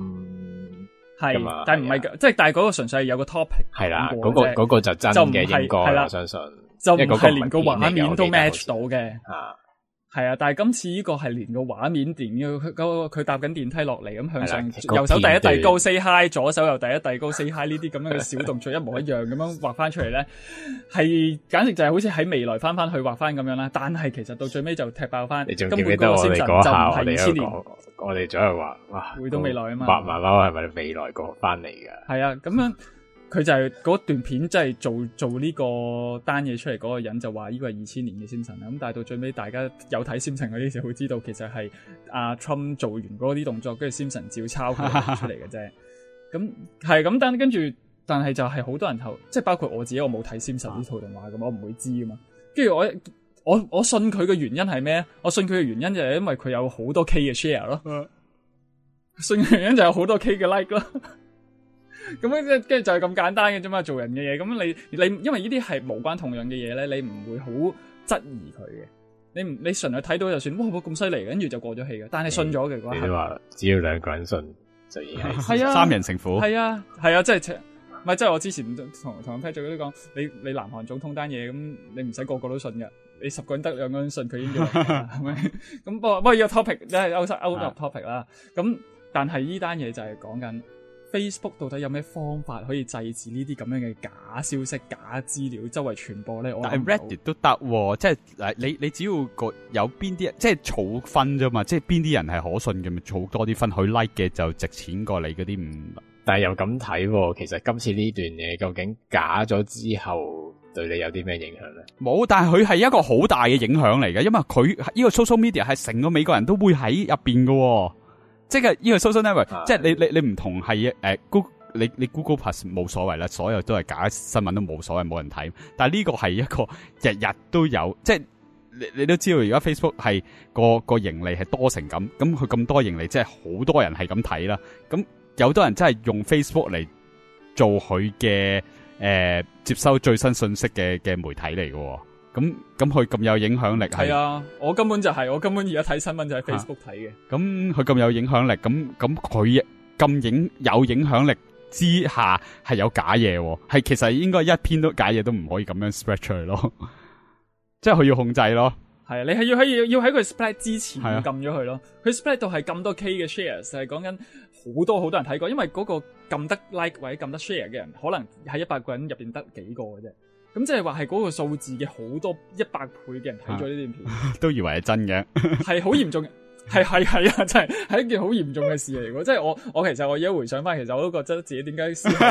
Trump 㗎嘛， 但係唔係即係但係嗰個純粹係有個 topic 係啦，嗰個就真嘅應該我相信。 就唔係連個畫面都 match 到嘅，係啊！但係今次呢個係連個畫面連佢搭緊電梯落嚟咁向上，右手第一遞高 say hi， 左手又第一遞高 say hi 呢啲咁樣嘅小動作一模一樣咁樣畫翻出嚟咧，係簡直就係好似喺未來翻去畫翻咁樣啦。但係其實到最尾就踢爆翻，根本個 Simpson 就唔係2000年。 我哋左右話哇， 回到未來啊嘛， 畫漫畫係咪未來過翻嚟㗎？ 係啊，咁樣。佢就係嗰段片，即係做呢個單嘢出嚟嗰個人就話呢個係2000年嘅 Simpson 啦。咁但係到最尾，大家有睇 Simpson 嗰啲就會知道，其實係阿 Trump 做完嗰啲動作，跟住 Simpson 照抄佢出嚟嘅啫。咁係咁，但係就係好多人即係包括我自己，我冇睇 Simpson 呢套動畫咁，我唔會知啊嘛。跟住我信佢嘅原因係咩？我信佢嘅原因就係因為佢有好多 K 嘅 share 咯。信嘅原因就有好多 K 嘅 like 咯。咁樣跟住就係咁簡單嘅啫嘛，做人嘅嘢。咁你因為呢啲係無關痛癢嘅嘢咧，你唔會好質疑佢嘅。你純係睇到就算，哇咁犀利，跟住就過咗氣嘅。但係信咗嘅嗰一刻， 你話只要兩個人信就已經係啊， 三人成虎。 係啊，即係唔係即係我之前同阿 Patrick 嗰啲講，你南韓總統單嘢咁，你唔使個個都信嘅。你10個人得2個人信，佢已經叫係咪？咁不過呢個 topic 即係 out of topic 啦。咁但係呢單嘢就係講緊。Facebook 到底有咩方法可以制止呢啲咁樣嘅假消息、假資料周圍傳播咧？ 但係 Reddit 都得，即係你只要有邊啲即係儲分啫嘛，即係邊啲人係可信嘅，咪儲多啲分，佢 like 嘅就值錢過你嗰啲唔。但係又咁睇，其實今次呢段嘢究竟假咗之後對你有啲咩影響咧？冇，但係佢係一個好大嘅影響嚟嘅，因為佢呢個 social media 係成個美國人都會喺入邊嘅。即係呢個 social network，即係你唔同係Google，你 Google Plus 冇所謂啦，所有都係假新聞都冇所謂，冇人睇。但係呢個係一個日日都有，即係你都知道，而家 Facebook 係個盈利係多成咁佢咁多盈利，即係好多人係咁睇啦。咁有多人真係用 Facebook 嚟做佢嘅接收最新信息嘅媒體嚟嘅。咁佢咁有影響力係啊！我根本而家睇新聞就係 Facebook 睇嘅。 咁佢咁有影響力，咁佢咁有影響力之下係有假嘢，係其實應該一篇都假嘢都唔可以咁樣 spread 出去咯。即係佢要控制咯。係啊，你係要喺佢 spread 之前撳咗佢咯。佢 spread 到係咁多 K 嘅 shares， 係講緊好多人睇過，因為嗰個撳得 like 或者撳得 share 嘅人，可能喺100個人入邊得幾個嘅啫。咁即係話係嗰個數字嘅好多100倍嘅人睇咗呢段片，都以為係真嘅，係好嚴重嘅，係啊，真係一件好嚴重嘅事嚟嘅。即係我其實我而家回想翻，其實我都覺得自己點解先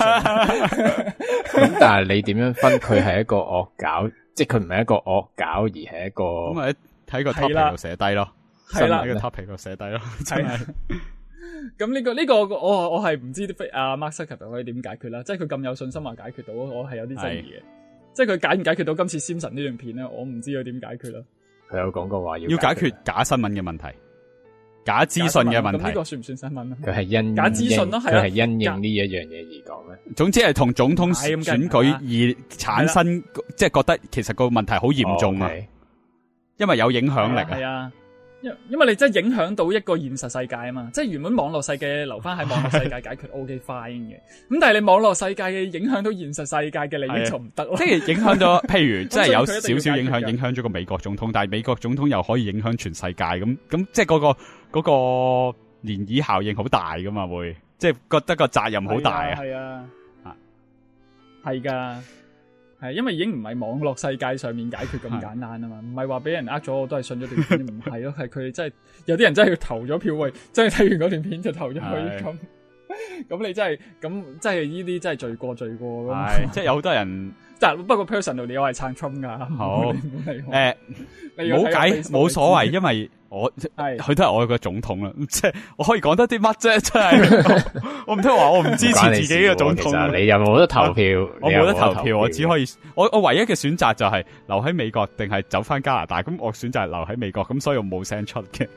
咁，但係你點樣分佢係一個惡搞，即係佢唔係一個惡搞，而係一個咁咪睇個 topic 度寫低咯，係啦，喺個 topic 度寫低咯，真係。咁呢個我係唔知阿 Mark Zuckerberg 可以點解決啦，即係佢咁有信心話解決到，我係有啲質疑嘅。即係佢解唔解決到今次 Simpson 呢段片咧，我唔知佢點解決咯。佢有講過話要解決假新聞嘅問題、假資訊嘅問題。咁呢個算唔算新聞啊？佢係因假資訊咯，佢係因應呢一樣嘢而講咧。總之係同總統選舉而產生，即係覺得其實個問題好嚴重啊，因為有影響力啊。係啊。 因為你真係影響到一個現實世界啊嘛，即係原本網絡世界留翻喺網絡世界解決 OK fine 嘅，咁但係你網絡世界嘅影響到現實世界嘅利益就唔得咯， 即係影響咗，譬如即係有少少影響咗個美國總統，但係美國總統又可以影響全世界，咁即係嗰個漣漪效應好大噶嘛，會即係覺得個責任好大啊， 係啊，係噶。係，因為已經唔係網絡世界上面解決咁簡單啊嘛，唔係話俾人呃咗，我都係信咗段片，唔係咯，係佢哋真係有啲人真係要投咗票，喂，真係睇完嗰段片就投咗去咁，咁你真係咁，真係呢啲真係罪過咁， 即係有好多人， 但不過 personally 我係撐 Trump 噶， 好，冇計冇所謂，因為佢都係我個總統啦，即係我可以講得啲乜啫，真係我唔聽話，我唔支持自己嘅總統。 其實你又冇得投票， 我冇得投票，我只可以我唯一嘅選擇就係留喺美國，定係走翻加拿大。咁我選擇係留喺美國，咁所以我冇聲出嘅。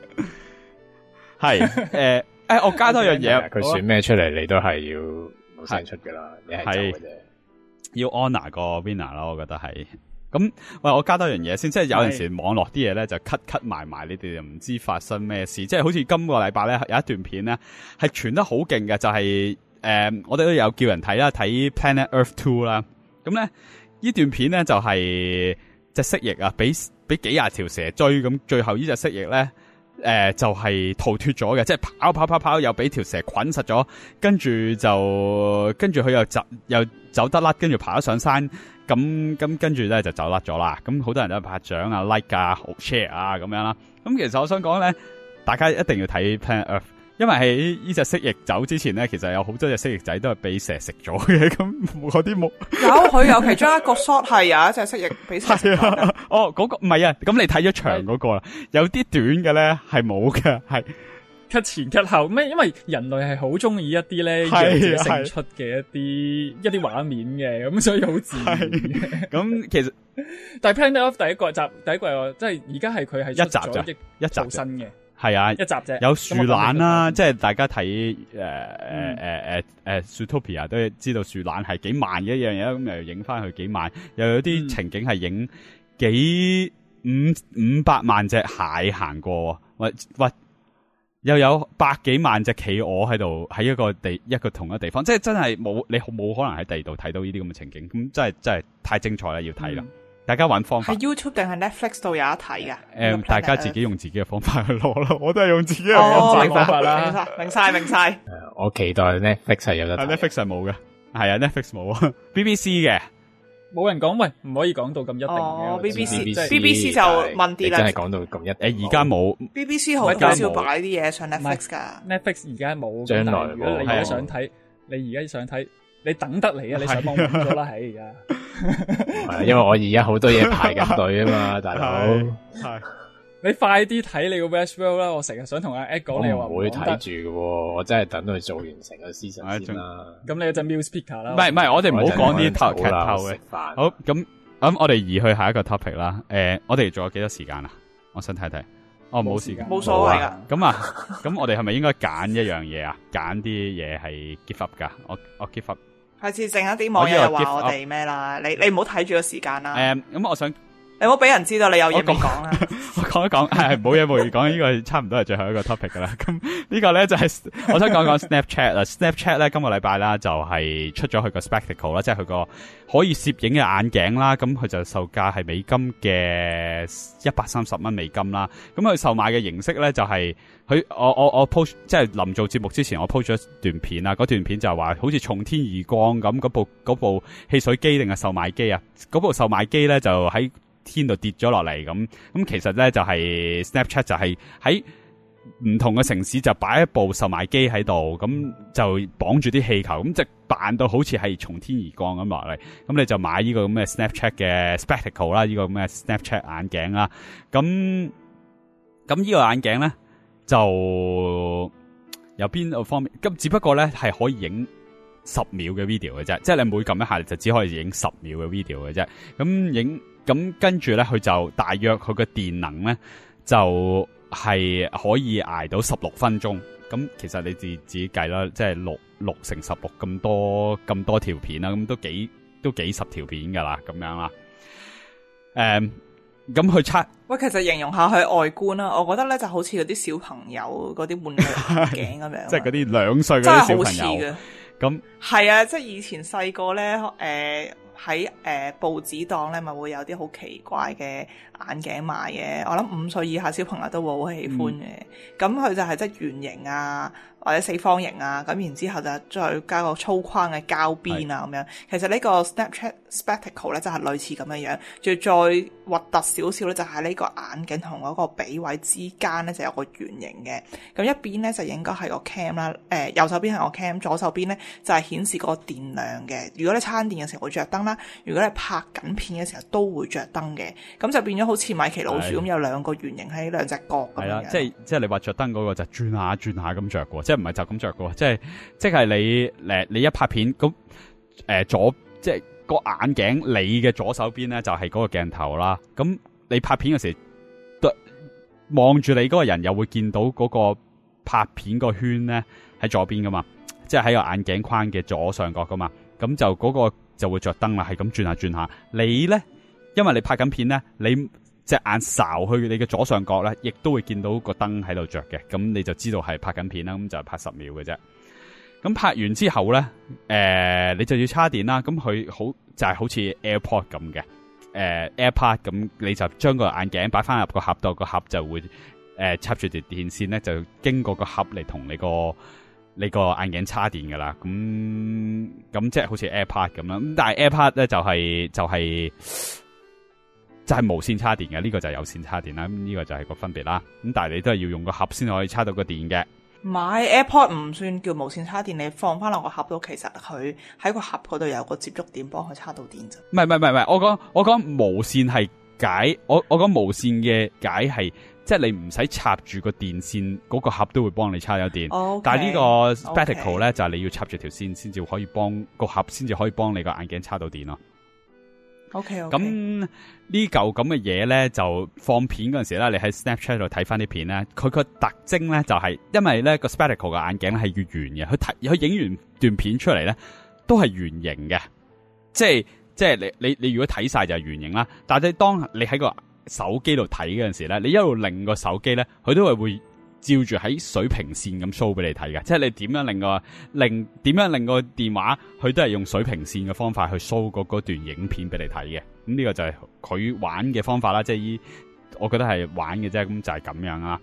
係我加多樣嘢， 佢選咩出嚟，你都係要冇聲出噶啦，你係走嘅啫。 要 honor 個 winner 咯，我覺得係。咁喂，我加多樣嘢先，即係有陣時網絡啲嘢咧就 cut 埋，你哋就唔知發生咩事。即係好似今個禮拜咧有一段片咧係傳得好勁嘅，就係我哋都有叫人睇啦，睇 Planet Earth 2啦。咁咧呢段片咧就係隻蜥蜴啊，俾幾廿條蛇追，咁最後呢隻蜥蜴咧就係逃脫咗嘅，即係跑又俾條蛇捆實咗，跟住佢又走得甩，跟住爬咗上山。咁跟住咧就走甩咗啦，咁好多人都拍掌啊、like 啊、share 啊咁樣啦。咁其實我想講咧，大家一定要睇 Planet Earth，因為喺呢隻蜥蜴走之前咧，其實有好多隻蜥蜴仔都係俾蛇食咗嘅。咁嗰啲冇佢有其中一個 shot 係有一隻蜥蜴俾蛇食咗。 哦，嗰個唔係啊，咁你睇咗長嗰個啦，有啲短嘅咧係冇嘅，係。 cut 前 cut 後咩？因為人類係好中意一啲咧弱者勝出嘅一啲畫面嘅，咁所以好自然嘅。咁其實， 但係 Planet Earth 第一季即係而家係佢係一集啫，一集新嘅， 係啊，一集啫。 有樹懶啦，即係大家睇Zootopia 都知道樹懶係幾慢嘅一樣嘢，咁又影翻佢幾慢，又有啲情景係影500萬隻蟹行過，喂。又有百幾萬隻企鵝喺度，喺一個同一地方，即係真係你冇可能喺第二度睇到呢啲咁嘅情景，咁真係太精彩啦，要睇啦！大家揾方法。 係 YouTube 定係 Netflix 度有得睇噶？ 大家自己用自己嘅方法去攞咯，我都係用自己嘅方法啦。 明晒。 我期待 Netflix 係有得睇。 Netflix 係冇嘅，係啊 Netflix 冇啊 ，BBC 嘅。 冇人講，喂，唔可以講到咁一定嘅。 BBC 就問啲啦， 真係講到咁一定。 而家冇 BBC 好少擺啲嘢上 Netflix 噶。 Netflix 而家冇。 將來如果你而家想睇，你等得嚟啊！你上網揾咗啦，係而家。 係因為我而家好多嘢排緊隊啊嘛，大佬。 係。你快啲睇你個 Westworld 啦！我成日想同阿 Ed 講，你又話唔會睇住嘅，我真係等佢做完成個 season 先啦。 咁你有陣 Muse Speaker 啦。 唔係，我哋唔好講啲劇透嘅。好，咁我哋移去下一個 topic 啦。我哋仲有幾多時間啊？我想睇睇。冇時間， 冇所謂噶。 咁我哋係咪應該揀一樣嘢啊？揀啲嘢係 give up 噶？我 give up。 下次剩一啲網友話我哋咩啦？你唔好睇住個時間啦。 咁我想。 你唔好俾人知道你有嘢未講啦。 我講一講，係冇嘢冇嘢講，呢個差唔多係最後一個 topic 噶啦。咁呢個咧就係我想講 Snapchat 啦。Snapchat 咧今個禮拜啦就係出咗佢個 Spectacle 啦，即係佢個可以攝影嘅眼鏡啦。咁佢就售價係美金嘅130蚊美金啦。咁佢售賣嘅形式咧就係我 post 即係臨做節目之前我 post 咗一段片啦。嗰段片就係話好似從天而降咁，嗰部汽水機定係售賣機啊？嗰部售賣機咧就喺天度跌咗落嚟咁其實咧就係 Snapchat 就係喺唔同嘅城市就擺一部售賣機喺度，咁就綁住啲氣球，咁即係扮到好似係從天而降咁落嚟，咁你就買呢個咁嘅 Snapchat 嘅 Spectacle 啦，呢個咁嘅 Snapchat 眼鏡啦，咁呢個眼鏡咧就有邊個方面？咁只不過咧係可以影10秒嘅 video 嘅啫，即係你每撳一下就只可以影10秒嘅 video 嘅啫，咁跟住咧，佢就大約佢個電能咧，就係可以捱到16分鐘。咁其實你自己計啦，即係6乘16咁多條片啦，咁都幾十條片噶啦，咁樣啦。 咁佢測喂，其實形容下佢外觀啦，我覺得咧就好似嗰啲小朋友嗰啲玩具眼鏡咁樣， 即係嗰啲2歲嗰真係啲小好似朋友。 嘅。 咁係啊，即係以前細個咧，喺報紙檔咧，咪會有啲好奇怪嘅眼鏡賣嘅。我諗5歲以下小朋友都會好喜歡嘅。咁佢就係即係圓形啊，或者四方形啊，咁然之後就再加個粗框嘅膠邊啊咁樣。其實呢個 Snapchat Spectacle 咧就係類似咁樣樣，仲要再核突少少咧，就係呢個眼鏡同嗰個比位之間咧就有個圓形嘅。咁一邊咧就應該係個 cam 啦，右手邊係個 cam，左手邊咧就係顯示個電量嘅。如果你叉電嘅時候會着燈啦，如果你拍緊片嘅時候都會着燈嘅。咁就變咗好似米奇老鼠咁，有兩個圓形喺兩隻角咁樣。 係啦，即係你話着燈嗰個就轉下轉下咁着嘅，即係唔係就咁着嘅，即係你一拍片咁左即係個眼鏡你嘅左手邊咧就係嗰個鏡頭啦。咁你拍片嘅時候，望住你嗰個人又會見到嗰個拍片個圈咧喺左邊噶嘛，即係喺個眼鏡框嘅左上角噶嘛。咁就嗰個就會着燈啦，係咁轉下轉下。你咧，因為你拍緊片咧，你隻眼睄去你嘅左上角咧，亦都會見到個燈喺度着嘅。咁你就知道係拍緊片啦。咁就拍10秒嘅啫。咁拍完之後咧，你就要叉電啦。咁佢好就係好似 AirPod 咁嘅，AirPod 咁你就將個眼鏡擺翻入個盒度，個盒就會插住條電線咧，就經過個盒嚟同你個眼鏡叉電噶啦。咁即係好似 AirPod 咁啦。咁但係 AirPod 咧就係無線叉電嘅，呢個就係有線叉電啦。咁呢個就係個分別啦。咁但係你都係要用個盒先可以叉到個電嘅。 買 AirPod 唔算叫無線叉電，你放翻落個盒度，其實佢喺個盒嗰度有個接觸點幫佢叉到電啫。 唔係，我講無線係解，我講無線嘅解係，即係你唔使插住個電線，嗰個盒都會幫你叉有電。 Okay, 但係呢個 Spectacle 咧就係你要插住條線先至可以幫個盒，先至可以幫你個眼鏡叉到電咯。 OK， 咁呢嚿咁嘅嘢咧，就放片嗰陣時咧，你喺 Snapchat 度睇翻啲片咧，佢個特徵咧就係，因為咧個 Spectacle 嘅眼鏡咧係要圓嘅，佢影完段片出嚟咧都係圓形嘅，即係你如果睇晒就係圓形啦。但係當你喺個手機度睇嗰陣時咧，你一路擰個手機咧，佢都係會照住喺水平線咁 show 俾你睇嘅，即係你點樣令個電話，佢都係用水平線嘅方法去 show 嗰段影片俾你睇嘅。咁呢個就係佢玩嘅方法啦，即係我覺得係玩嘅啫，咁就係咁樣啦。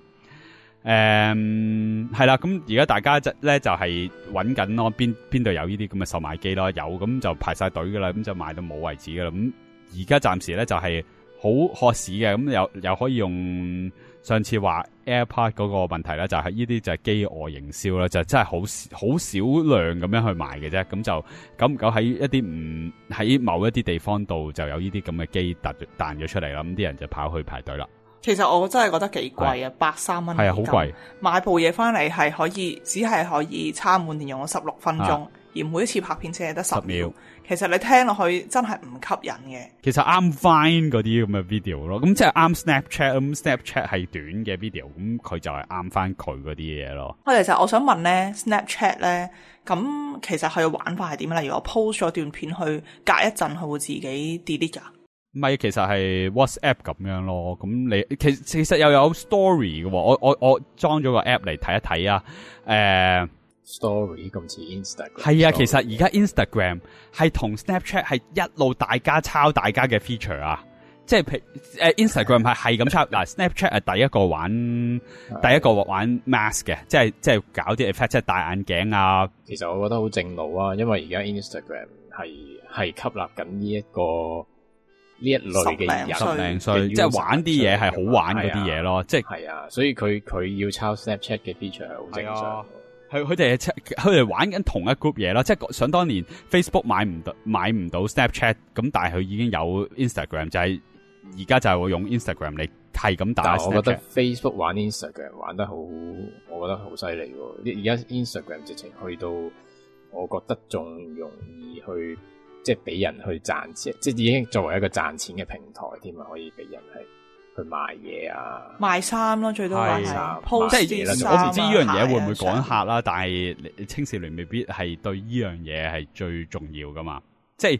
係啦，咁而家大家咧就係揾緊咯，邊度有呢啲咁嘅售賣機咯，有咁就排晒隊噶啦，咁就賣到冇為止噶啦。咁而家暫時咧就係好渴市嘅，咁又可以用上次話 AirPod 嗰個問題咧，就係呢啲就係飢餓營銷啦，就真係好少量咁樣去賣嘅啫。咁就久唔久喺某一啲地方度就有呢啲咁嘅機彈咗出嚟啦，咁啲人就跑去排隊啦。 其實我真係覺得幾貴啊，130蚊。 係啊，好貴。 買部嘢翻嚟係只係可以插滿電用咗16分鐘，而每一次拍片只係得10秒。其實你聽落去真係唔吸引嘅。 其實啱 Vine 嗰啲咁嘅 video 咯，咁即係啱 Snapchat，咁 Snapchat 係短嘅 video，咁佢就係啱翻佢嗰啲嘢咯。 其實我想問咧 ，Snapchat 咧，咁其實佢嘅玩法係點咧？例如我 post 咗段片，去隔一陣佢會自己 delete 㗎？ 唔係，其實係 WhatsApp 咁樣咯。咁你其實又有 story 嘅，我裝咗個 app 嚟睇一睇啊。 story 咁似 Instagram。 係啊，其實而家 Instagram 係同 Snapchat 係一路大家抄大家嘅 feature 啊。即係Instagram 係咁抄嗱，Snapchat 係第一個玩 mask 嘅，即係搞啲 effect， 即係戴眼鏡啊。 其實我覺得好正路啊，因為而家 Instagram 係吸納緊呢一類嘅人 10零歲，即係玩啲嘢係好玩嗰啲嘢咯，即係啊，所以佢要抄 Snapchat 嘅 feature 係好正常。 佢哋玩緊同一 group 嘢咯，即係想當年 Facebook 買唔到 Snapchat， 咁但係佢已經有 Instagram， 就係而家就係會用 Instagram 嚟係咁打 Snapchat。但係我覺得 Facebook 玩 Instagram 玩得好，我覺得好犀利喎。而家 Instagram 直情去到，我覺得仲容易去。即係俾人去賺錢，即係已經作為一個賺錢嘅平台添啊，可以俾人係去賣嘢啊， 賣衫咯，最多係即係我唔知呢樣嘢會唔會趕客啦，但係青少年未必係對呢樣嘢係最重要噶嘛。即係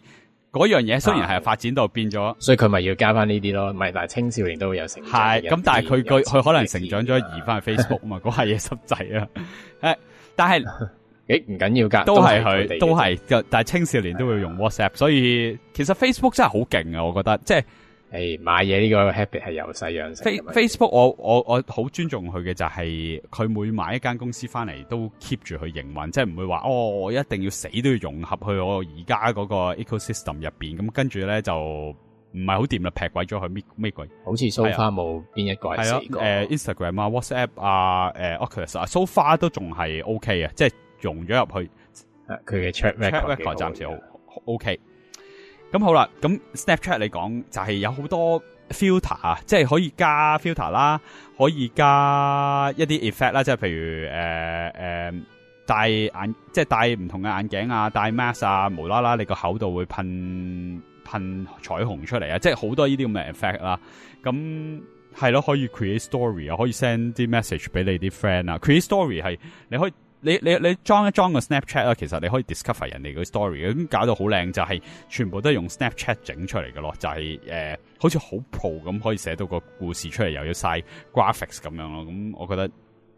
嗰樣嘢雖然係發展到變咗， 所以佢咪要加翻呢啲咯，唔係但係青少年都會有成長。 係咁，但係佢可能成長咗移翻去 Facebook 啊嘛，嗰下嘢濕滯啊。但係唔緊要噶， 都係佢，都係，但係青少年都會用 WhatsApp，所以其實 Facebook 真係好勁啊，我覺得即係。 買嘢呢個 habit 係由細養成。 Facebook 我好尊重佢嘅就係佢每買一間公司翻嚟都 keep 住去營運，即係唔會話我一定要死都要融合去我而家嗰個 ecosystem 入邊，咁跟住咧就唔係好掂啦，劈鬼咗佢咩鬼？ 好似 so far 冇邊一個係死過。 Instagram 啊 WhatsApp 啊Oculus 啊 so far 都仲係 OK 啊，即係融咗入去。 佢嘅 track record 暫時好 OK。咁好啦，咁 Snapchat 嚟講就係有好多 filter 啊，即係可以加 filter 啦，可以加一啲 effect 啦，即係譬如戴眼，即係戴唔同嘅眼鏡啊，戴 mask 啊，無啦啦你個口度會噴彩虹出嚟啊，即係好多呢啲咁嘅 effect 啦。咁係咯，可以 create story 啊，可以 send 啲 message 俾你啲 friend 啊。create story 係你可以。你裝一裝個 Snapchat 啦，其實你可以 discover 人哋個 story 咁搞到好靚，就係全部都係用 Snapchat 整出嚟嘅咯，就係好似好 pro 咁可以寫到個故事出嚟，又要晒 graphics 咁樣咯。咁我覺得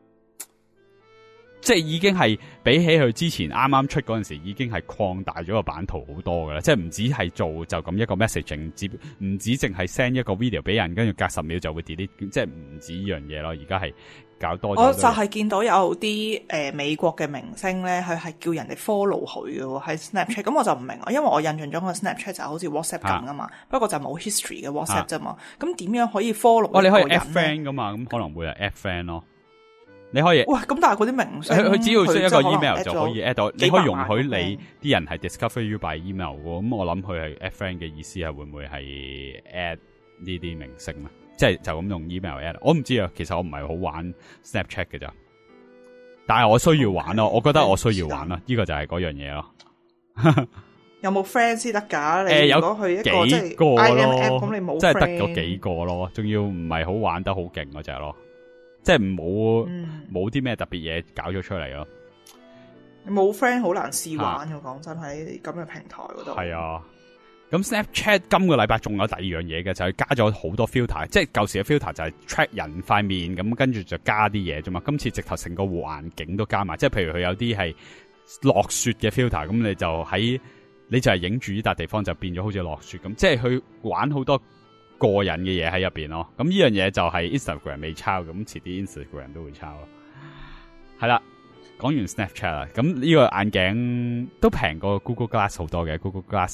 即係已經係比起佢之前啱啱出嗰陣時，已經係擴大咗個版圖好多噶啦，即係唔止係做就咁一個 messaging，唔止淨係 send 一個 video 俾人，跟住隔10秒就會 delete，即係唔止呢樣嘢咯。而家係搞多咗。 我就係見到有啲美國嘅明星咧，佢係叫人哋 follow 佢嘅喎，喺 Snapchat。咁我就唔明，因為我印象中個 Snapchat 就好似 WhatsApp 咁噶嘛，不過就冇 history 嘅 WhatsApp 啫嘛。咁點樣可以 follow？ 你可以 add friend 噶嘛，咁可能會係 add friend 咯。你可以， 喂，咁但係嗰啲明星， 佢只要出一個 email 就可以 add 到，你可以容許你啲啲人係 discover you by email 嘅。咁我諗佢係 add friend 嘅意思係會唔會係 add 呢啲明星啊？即係就咁用 email add，我唔知啊。其實我唔係好玩 Snapchat 嘅咋，但係我需要玩咯。我覺得我需要玩咯，呢個就係嗰樣嘢咯。 有冇 friend 先得㗎？你如果去一個幾個咯， IMF 咁你冇 friend， 即係得嗰幾個咯，仲要唔係好玩得好勁嗰隻咯。即係冇啲咩特別嘢搞咗出嚟咯。 冇 friend 好難試玩嘅，講真喺咁嘅平台嗰度。 係啊，咁 Snapchat 今個禮拜仲有第二樣嘢嘅，就係加咗好多 filter，即係舊時嘅 filter 就係 track 人塊面，咁跟住就加啲嘢啫嘛。今次直頭成個環境都加埋，即係譬如佢有啲係落雪嘅 filter，咁你就係影住呢笪地方就變咗好似落雪咁，即係佢玩好多個人嘅嘢喺入邊咯，咁呢樣嘢就係 Instagram 未抄，咁遲啲 Instagram 都會抄咯。係啦，講完 Snapchat 啦，咁呢個眼鏡都平過 Google Glass 好多嘅，Google Glass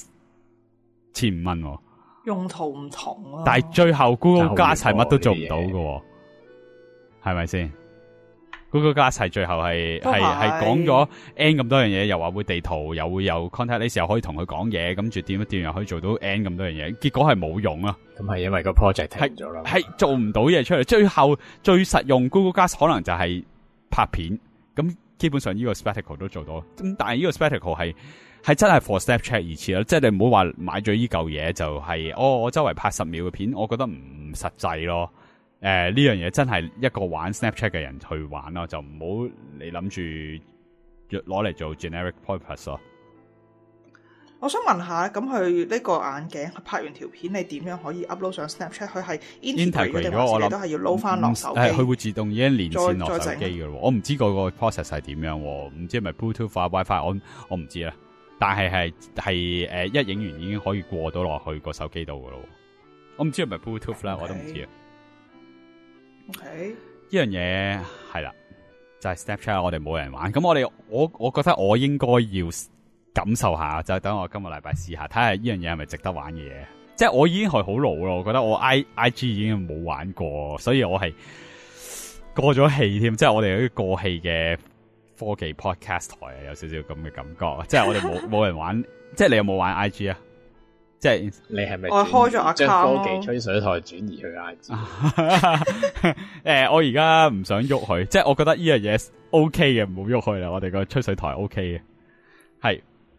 1500蚊， 用途唔同咯。 但係最後 Google Glass 係乜都做唔到嘅，係咪先？Google Glass 係最後係講咗 N 咁多樣嘢，又話會地圖，又會有 contact list，又可以同佢講嘢，跟住點一點又可以做到 N 咁多樣嘢，結果係冇用啊！ 咁係因為個 project 停咗啦， 係做唔到嘢出嚟。最後最實用 Google Glass 可能就係拍片，咁基本上呢個 spectacle 都做到。咁但係呢個 spectacle 係真係 for Snapchat 而設啦，即係你唔好話買咗呢嚿嘢就係我周圍拍10秒嘅片，我覺得唔實際咯。呢樣嘢真係一個玩 Snapchat 嘅人去玩咯，就唔好你諗住攞嚟做 generic purpose 咯。 我想問下，咁佢呢個眼鏡拍完條片，你點樣可以 upload 上 Snapchat？佢係 integrate 咗，我諗都係要撈翻落手機。 佢會自動已經連線落手機嘅咯。我唔知嗰個 process 係點樣，唔知係咪 Bluetooth 啊 WiFi，我唔知啦。但係一影完已經可以過到落去個手機度嘅咯。我唔知係咪 Bluetooth 啦，我都唔知啊。 OK， 呢樣嘢係啦，就係 Snapchat， 我哋冇人玩。咁我覺得我應該要感受下，就等我今個禮拜試下，睇下呢樣嘢係咪值得玩嘅嘢。即係我已經係好老咯，我覺得我 IG 已經冇玩過，所以我係過咗氣添。即係我哋有啲過氣嘅科技 podcast 台啊，有少少咁嘅感覺。即係我哋冇人玩，即係你有冇玩 IG 啊？即係你係咪我開咗 account 將科技吹水台轉移去 IG？ 我而家唔想喐佢，即係我覺得呢樣嘢 OK 嘅，唔好喐佢啦。我哋個吹水台 OK 嘅，係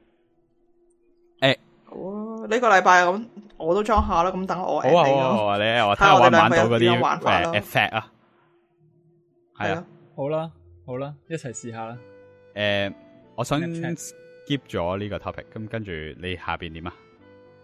好啊！呢個禮拜咁我都裝下啦，咁等我 add 你咯。 好啊，你我睇下玩唔玩到嗰啲effect 啊？係啊， 好啦，一齊試下啦。 我想 skip 咗呢個 topic，咁跟住你下邊點啊？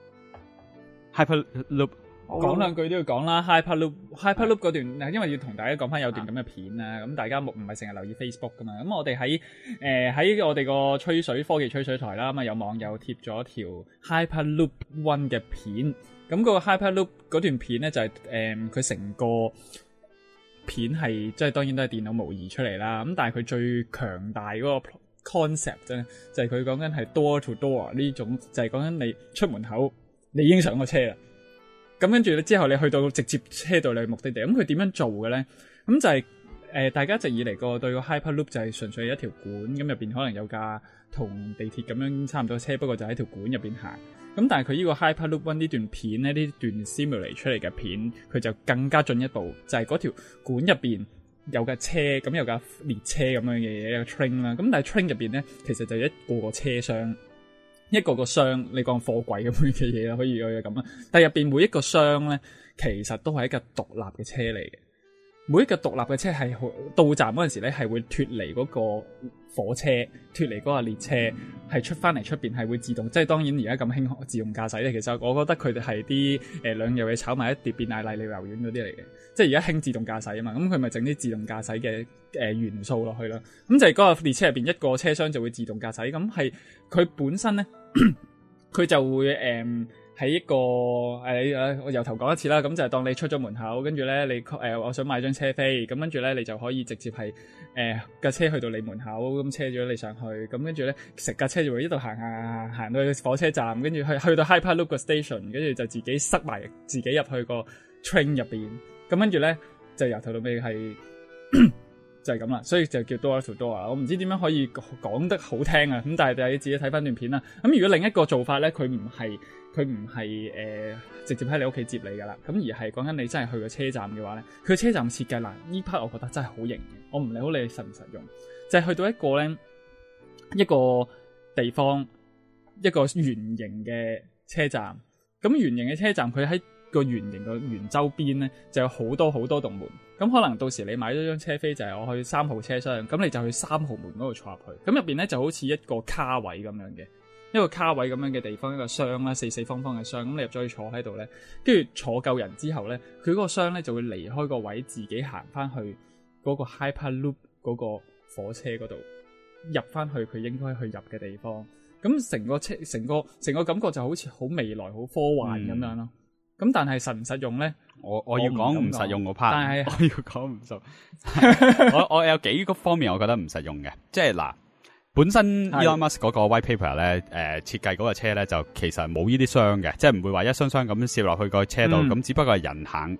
Hyperloop。 講兩句都要講啦 ，Hyperloop 嗰段，因為要同大家講翻有段咁嘅片啦，咁大家唔係成日留意 Facebook 噶嘛，咁我哋喺我哋個科技吹水台啦，咁啊有網友貼咗條 Hyperloop One 嘅片，咁個 Hyperloop 嗰段片咧就係佢成個片係即係當然都係電腦模擬出嚟啦，咁但係佢最強大嗰個 concept 咧就係佢講緊係 door to door 呢種，就係講緊你出門口你已經上個車啦。咁跟住咧，之後你去到直接車到你目的地，咁佢點樣做嘅咧？咁就係大家一直以嚟對個 Hyperloop 就係純粹係一條管，咁入邊可能有架同地鐵咁樣差唔多車，不過就喺條管入邊行。咁但係佢呢個 Hyperloop One 呢段片咧，呢段 simulate 出嚟嘅片，佢就更加進一步，就係嗰條管入邊有架車，咁有架列車咁樣嘅嘢，有個 train 啦。咁但係 train 入邊咧，其實就一個個車廂。一個個箱，你講貨櫃咁樣嘅嘢啦，可以咁啦。但係入邊每一個箱咧，其實都係一架獨立嘅車嚟嘅。每一個獨立嘅車係到站嗰陣時咧，係會脫離嗰個火車，脫離嗰個列車，係出翻嚟出邊係會自動。即係當然而家咁興自動駕駛咧，其實我覺得佢哋係啲兩樣嘢炒埋一碟變奶利牛丸嗰啲嚟嘅。即係而家興自動駕駛啊嘛，咁佢咪整啲自動駕駛嘅元素落去咯。咁就係嗰個列車入邊一個車廂就會自動駕駛，咁係佢本身咧，佢就會喺一個我由頭講一次啦，咁就係當你出咗門口，跟住咧你我想買張車飛，咁跟住咧你就可以直接係架車去到你門口，咁車咗你上去，咁跟住咧成架車就會一度行到去火車站，跟住去到 Hyperloop 個 station， 跟住就自己塞埋自己入去個 train 入邊，咁跟住咧就由頭到尾係就係咁啦，所以就叫 door to door 啦。我唔知點樣可以講得好聽啊，咁但係你自己睇翻段片啦。咁如果另一個做法咧，佢唔係直接喺你屋企接你噶啦，咁而係講緊你真係去個車站嘅話咧，佢車站設計嗱呢 part 我覺得真係好型嘅，我唔理好你實唔實用，就係去到一個地方，一個圓形嘅車站，咁圓形嘅車站佢喺個圓形個圓周邊咧就有好多棟門，咁可能到時你買咗張車飛就係我去3號車廂，咁你就去3號門嗰度坐入去，咁入邊咧就好似一個卡位咁樣嘅。一個卡位咁樣嘅地方，一個箱啦，四方方嘅箱，咁你入咗去坐喺度咧，跟住坐夠人之後咧，佢嗰個箱咧就會離開個位，自己行翻去嗰個 Hyperloop 嗰個火車嗰度，入翻去佢應該去入嘅地方。咁成個感覺就好似好未來、好科幻咁樣咯。咁但係實唔實用咧？ 我要講唔實用嗰 part， 但係我要講唔實。我有幾個方面我覺得唔實用嘅，即係嗱。本身 Elon Musk 嗰個 white paper 咧，設計嗰個車咧就其實冇呢啲箱嘅，即係唔會話一箱箱咁攝落去個車度，咁只不過係人行。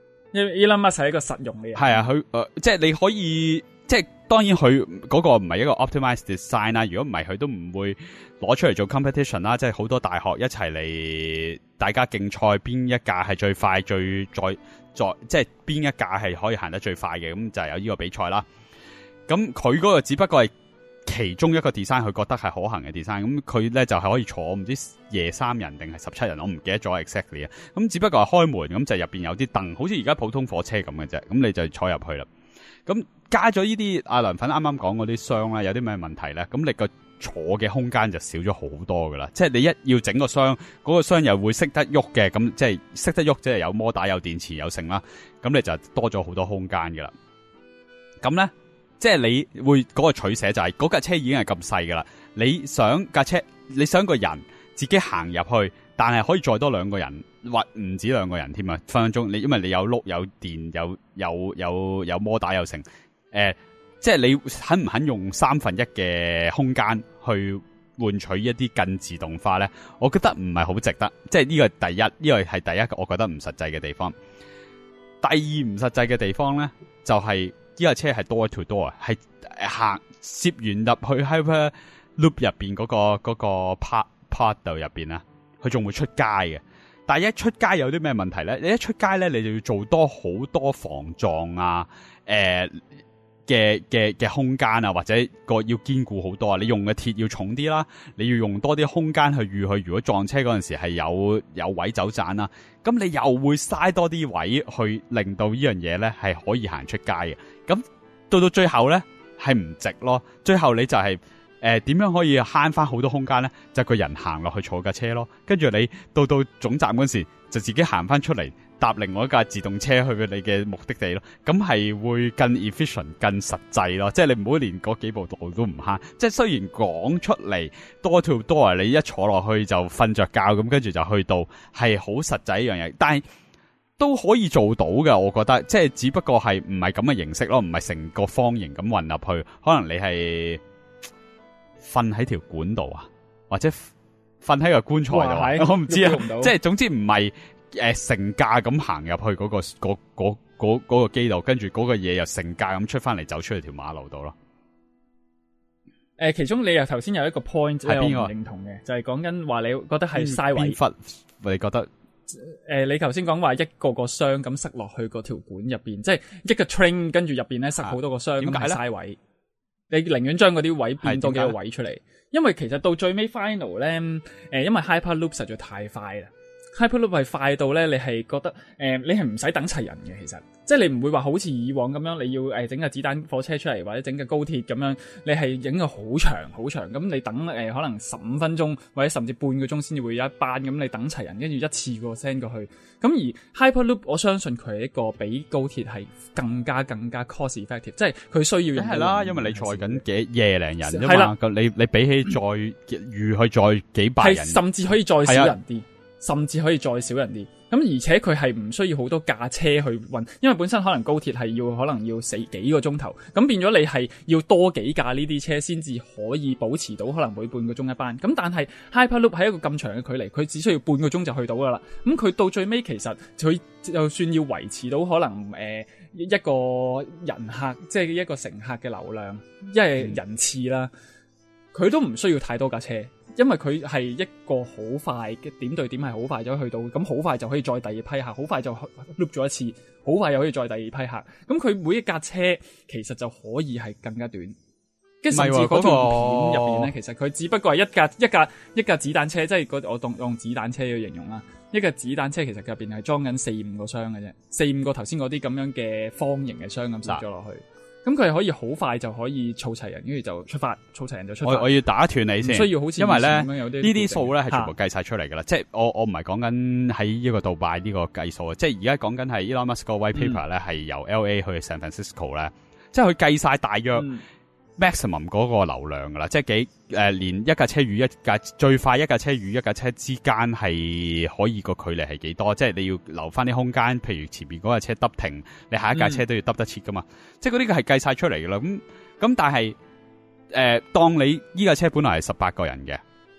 Elon Musk 係一個實用嘅人。係啊，佢即係你可以，即係當然佢嗰個唔係一個 optimized design 啦。如果唔係，佢都唔會攞出嚟做 competition 啦。即係好多大學一齊嚟，大家競賽邊一架係最快、即係邊一架係可以行得最快嘅，咁就係有呢個比賽啦。咁佢嗰個只不過係其中一個 design， 佢覺得係可行嘅 design， 咁佢咧就係可以坐唔知23人定係17人，我唔記得咗 exactly 啊。咁只不過係開門，咁就入邊有啲凳，好似而家普通火車咁嘅啫。咁你就坐入去啦。咁加咗呢啲阿涼粉啱啱講嗰啲箱啦，有啲咩問題咧？咁你個坐嘅空間就少咗好多噶啦。即係你一要整個箱，嗰個箱又會識得喐嘅，咁即係識得喐，即係有摩打、有電池、有剩啦。咁你就多咗好多空間噶啦。咁咧？即係你會嗰個取捨就係嗰架車已經係咁細噶啦，你想架車，你想個人自己行入去，但係可以再多2個人，或唔止2個人添啊！分分鐘你因為你有轆有電有摩打有成，即係你肯唔肯用1/3嘅空間去換取一啲近自動化咧？我覺得唔係好值得，即係呢個第一，呢個係第一個我覺得唔實際嘅地方。第二唔實際嘅地方咧，就係呢架車係 door to door， 係行攝完入去 Hyperloop 入邊嗰個 part 度入邊啊，佢仲會出街嘅。但係一出街有啲咩問題咧？你一出街咧，你就要做多好多防撞啊，嘅空間啊，或者個要堅固好多啊。你用嘅鐵要重啲啦，你要用多啲空間去預佢如果撞車嗰陣時係有位走盞啦。咁你又會嘥多啲位去令到呢樣嘢咧係可以行出街嘅。咁到最後咧係唔值咯。最後你就係點樣可以慳翻好多空間咧？就個人行落去坐架車咯，跟住你到總站嗰時就自己行翻出嚟搭另外一架自動車去你嘅目的地咯。咁係會更 efficient、更實際咯。即係你唔好連嗰幾步路都唔慳。即係雖然講出嚟door to door，你一坐落去就瞓着覺咁，跟住就去到係好實際一樣嘢，但係都可以做到嘅。我覺得即係只不過係唔係咁嘅形式咯，唔係成個方形咁運入去，可能你係瞓喺條管度啊，或者瞓喺個棺材度啊，我唔知啊。即係總之唔係成架咁行入去嗰個機度，跟住嗰個嘢又成架咁出翻嚟，走出嚟條馬路度咯。 其中你又頭先有一個 point 係邊個認同嘅，就係講緊話你覺得係嘥位。 你覺得？ 你頭先講話一個箱咁塞落去嗰條管入邊，即係一個 train 跟住入邊咧塞好多個箱，咁係嘥位。你寧願將嗰啲位變多幾個位出嚟，因為其實到最尾 final 咧，因為 Hyperloop 實在太快啦。Hyperloop 係快到咧，你係覺得你係唔使等齊人嘅，其實即係你唔會話好似以往咁樣，你要整個子彈火車出嚟，或者整個高鐵咁樣，你係影個好長好長，咁你等可能15分鐘或者甚至半個鐘先至會有一班，咁你等齊人，跟住一次過 send 過去。咁而 Hyperloop 我相信佢係一個比高鐵係更加 cost effective， 即係佢需要用係啦，因為你載緊夜零人啫嘛，你比起再預去載幾百人， 甚至可以再少人啲。甚至可以再少人啲，咁而且佢係唔需要好多架車去運，因為本身可能高鐵係可能要死幾個鐘頭，咁變咗你係要多幾架呢啲車先至可以保持到可能每半個鐘一班，咁但係 Hyperloop 喺一個咁長嘅距離，佢只需要半個鐘就去到噶啦，咁佢到最尾其實佢就算要維持到可能一個人客即係一個乘客嘅流量，因為人次啦，佢都唔需要太多架車。因為佢係一個好快嘅點對點，係好快就去到，咁好快就可以載第二批客，好快就 loop 咗一次，好快又可以載第二批客。咁佢每一架車其實就可以係更加短，跟住甚至嗰條片入邊咧，其實佢只不過係一架子彈車，即係我用子彈車去形容啦。一架子彈車其實入邊係裝緊4-5個箱嘅啫，4-5個頭先嗰啲咁樣嘅方形嘅箱咁塞咗落去。咁佢係可以好快就可以儲齊人，跟住就出發，儲齊人就出發。 我要打斷你先， 需要好似因為咧呢啲數咧係全部計晒出嚟噶啦，即係我唔係講緊喺呢個杜拜呢個計數啊，即係而家講緊係 Elon Musk 個 white paper 咧係由 LA 去 San Francisco 咧，即係佢計晒大約 maximum 嗰個流量噶啦，即係連一架車與一架最快一架車與一架車之間係可以個距離係幾多？即係你要留翻啲空間，譬如前面嗰架車揼停，你下一架車都要揼得切噶嘛。即係嗰啲係計晒出嚟噶啦。咁但係當你依架車本來係18個人嘅，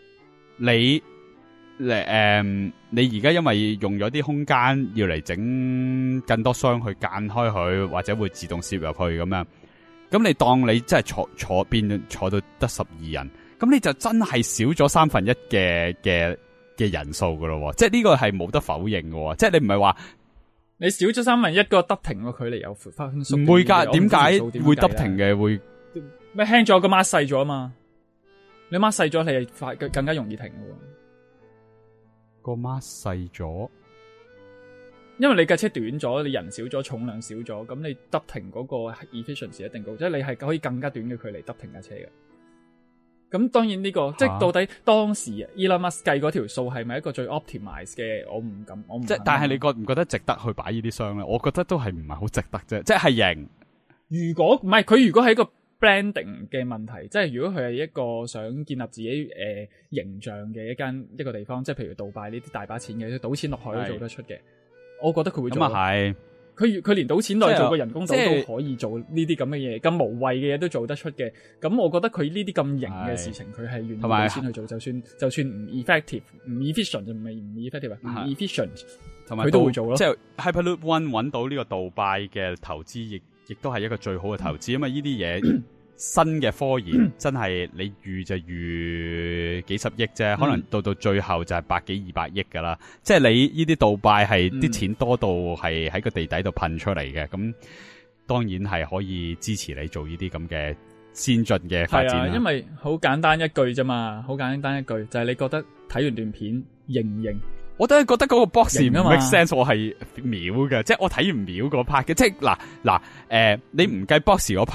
你而家因為用咗啲空間要嚟整更多箱去間開佢，或者會自動攝入去咁樣。咁你當你真係坐到得12人，咁你就真係少咗1/3嘅人數噶咯，即係呢個係冇得否認喎。即係你唔係話你少咗1/3個得停個距離有翻縮， 唔會噶？點解會得停嘅？會咩輕咗個 mask 細咗啊嘛？你 mask 細咗，你係快更加容易停嘅。 個 mask 細咗。 因為你架車短咗，你人少咗，重量少咗，咁你得停嗰個 efficiency 一定高，即係你係可以更加短嘅距離得停架車嘅。咁當然呢個即係到底當時 Elon Musk 計嗰條數係咪一個最 optimize 嘅？我唔敢，我唔。即係但係你唔覺得值得去擺呢啲箱咧？我覺得都係唔係好值得啫，即係型。 如果唔係佢，如果係一個 branding 嘅問題，即係如果佢係一個想建立自己形象嘅一個地方，即係譬如杜拜呢啲大把錢嘅，賭錢落海都做得出嘅。我覺得佢會做。咁啊係，佢連賭錢內做個人工島都可以做呢啲咁嘅嘢，咁無謂嘅嘢都做得出嘅。咁我覺得佢呢啲咁型嘅事情，佢係願意賭錢去做，就算唔 effective、唔 efficient 就唔係唔 effective 啊，唔 efficient，佢都會做咯。 即係 Hyperloop One 揾到呢個杜拜嘅投資，亦都係一個最好嘅投資，因為呢啲嘢。新嘅科研真係你預就預幾十億啫，可能到最後就係100幾200億噶啦。即係你呢啲杜拜係啲錢多到係喺個地底度噴出嚟嘅，咁當然係可以支持你做呢啲咁嘅先進嘅發展啦。 因為好簡單一句啫嘛，好簡單一句就係你覺得睇完段片認唔認？ 我都係覺得嗰個 box 唔 make sense， 我係秒嘅，即係我睇完秒嗰 part 嘅，即係嗱，你唔計 box 嗰 part。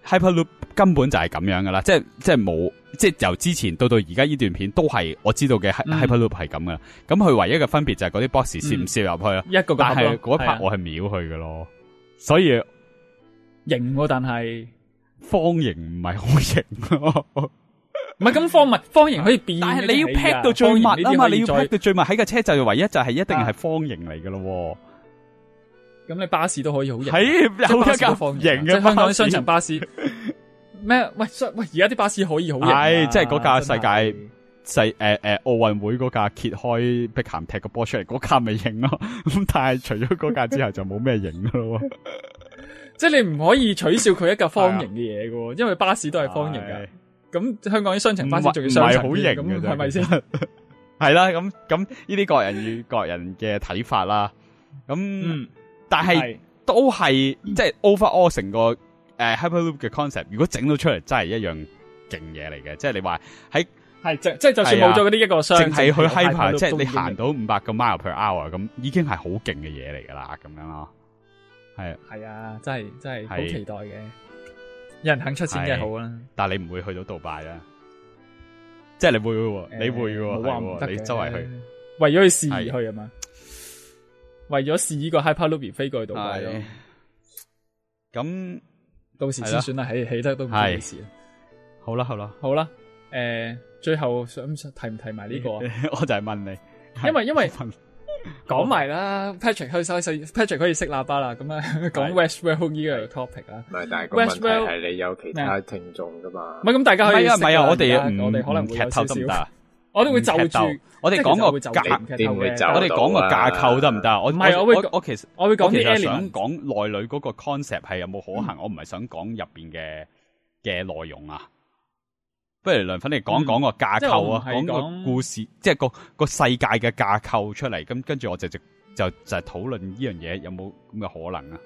Hyperloop 根本就係咁樣噶啦，即係冇，即係由之前到而家呢段片都係我知道嘅 Hyperloop 係咁噶啦。咁佢唯一嘅分別就係嗰啲 box 攝唔攝入去咯， 一個但係嗰一係 part 我係秒去噶咯，所以型喎，但係方形唔係好型咯。 唔係咁方形可以變， 但係你要 pack 到最密啊嘛，你要 pack 到最密喺個車就唯一就係一定係方形嚟噶咯。 咁你巴士都可以好型， 係有一架方型嘅即係香港啲雙層巴士咩？喂，而家啲巴士可以好型， 係即係嗰架世界奧運會嗰架揭開碧咸踢個波出嚟嗰架咪型咯。咁但係除咗嗰架之後就冇咩型噶咯。 即係你唔可以取笑佢一架方形嘅嘢噶，因為巴士都係方形噶。咁香港啲雙層巴士仲要雙層， 唔係好型嘅， 咁係咪先？ 係啦，咁呢啲各人與各人嘅睇法啦。咁但係都係即係 overall 成個Hyperloop 嘅 concept， 如果整到出嚟真係一樣勁嘢嚟嘅。即係你話喺係即係就算冇咗嗰啲一個雙， 淨係去 Hyper， 即係你行到500個 mile per hour 咁，已經係好勁嘅嘢嚟噶啦，咁樣咯。 係啊，真係好期待嘅。有人肯出錢嘅好啦， 但係你唔會去到杜拜啦，即係你會喎，你會喎，你周圍去為咗去試而去啊嘛，為咗試呢個 Hyperloop 飛過去杜拜咯。 咁到時先算啦，起得都唔知幾時。 好啦， 最後想提唔提埋呢個？ 我就係問你， 因為講埋啦 ，Patrick 可以熄喇叭啦，咁啊講 Westworld 呢個 topic 啦。 唔係，但係個問題係你有其他聽眾噶嘛？ 唔係咁，大家可以唔係啊，我哋可能會劇透得唔得？ 我哋會就住， 我哋講個我哋講個架構得唔得？我其實我會講啲 element， 想講內裏嗰個 concept 係有冇可行，我唔係想講入邊嘅內容啊。不如梁粉你講個架構啊，講個故事，即係個世界嘅架構出嚟，咁跟住我就討論呢樣嘢有冇咁嘅可能啊？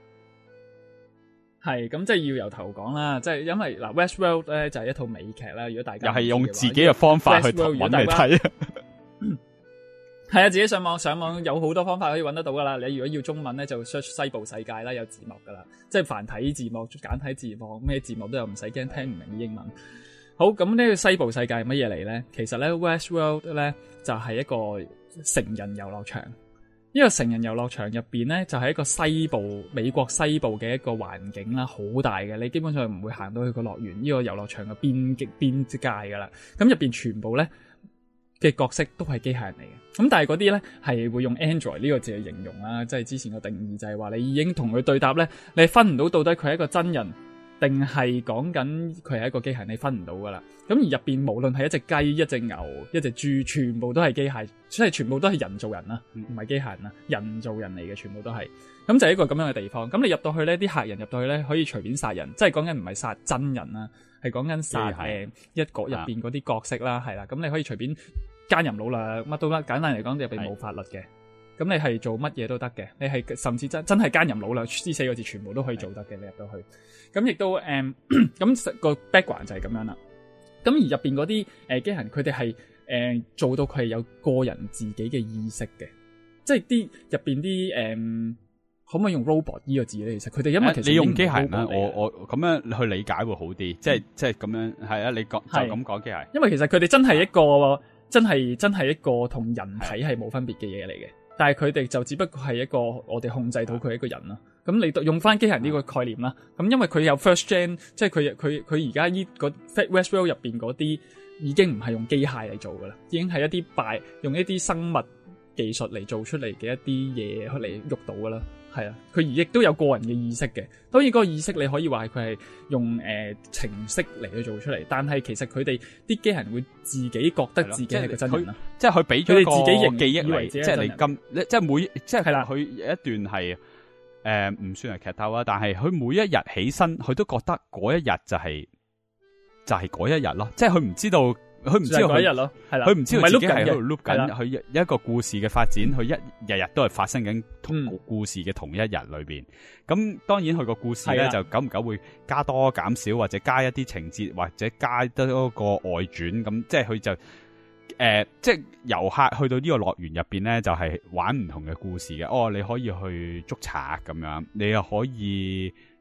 係咁，即係要由頭講啦，即係因為嗱 Westworld 咧就係一套美劇啦。如果大家又係用自己嘅方法去揾嚟睇啊， 係啊，自己上網有好多方法可以揾得到噶啦。你如果要中文咧，就 search 西部世界啦，有字幕噶啦，即係繁體字幕、簡體字幕，咩字幕都有，唔使驚聽唔明啲英文。好，咁呢個西部世界係乜嘢嚟咧？其實咧 Westworld 咧就係一個成人遊樂場。呢個成人遊樂場入邊咧就係一個美國西部嘅一個環境啦，好大嘅，你基本上唔會行到去個樂園呢個遊樂場嘅邊界噶啦。咁入邊全部咧嘅角色都係機械人嚟嘅。咁但係嗰啲咧係會用 Android 呢個字去形容啦，即係之前個定義就係話你已經同佢對答咧，你分唔到底佢係一個真人定係講緊佢係一個機械人，你分唔到噶啦。咁而入邊無論係一隻雞、一隻牛、一隻豬，全部都係機械，即係全部都係人造人啦，唔係機械人啦，人造人嚟嘅，全部都係。咁就係一個咁樣嘅地方。咁你入到去咧，啲客人入到去咧可以隨便殺人，即係講緊唔係殺真人啦，係講緊殺一個入邊嗰啲角色啦，係啦。咁你可以隨便奸淫擄掠，乜都得。簡單嚟講，入邊冇法律嘅。咁你係做乜嘢都得嘅，你係甚至真係奸淫擄掠呢4個字全部都可以做得嘅，你入到去。咁亦都咁個 background 就係咁樣啦。咁而入邊嗰啲機械人，佢哋係做到佢係有個人自己嘅意識嘅，即係啲入邊啲可唔可以用 robot 呢個字咧？其實佢哋因為其實你用機械人啦，我咁樣去理解會好啲，即係咁樣係啊，你講就咁講機械人。 因為其實佢哋真係一個真係一個同人體係冇分別嘅嘢嚟嘅。但係佢哋就只不過係一個我哋控制到佢一個人啦。咁你用翻機械人呢個概念啦。咁因為佢有 first gen， 即係佢而家呢個 Westworld 入邊嗰啲已經唔係用機械嚟做噶啦，已經係一啲用一啲生物技術嚟做出嚟嘅一啲嘢嚟喐到噶啦。係啊，佢亦都有個人嘅意識嘅。當然嗰個意識你可以話佢係用程式嚟去做出嚟，但係其實佢哋啲機械人會自己覺得自己係個真人啦。 即係佢俾咗個自己記憶嚟，即係你咁，即係即係啦。 佢有一段係唔算係劇透啊，但係佢每一日起身，佢都覺得嗰一日就係嗰一日咯。即係佢唔知道。佢唔知道嗰一日咯，係啦， 佢唔知道自己係喺度 loop 緊，佢一個故事嘅發展，佢日日都係發生緊同故事嘅同一日裏邊。咁當然佢個故事咧就久唔久會加多減少，或者加一啲情節，或者加多個外傳。咁即係佢就即係遊客去到呢個樂園入邊咧，就係玩唔同嘅故事嘅。哦，你可以去捉賊咁樣，你又可以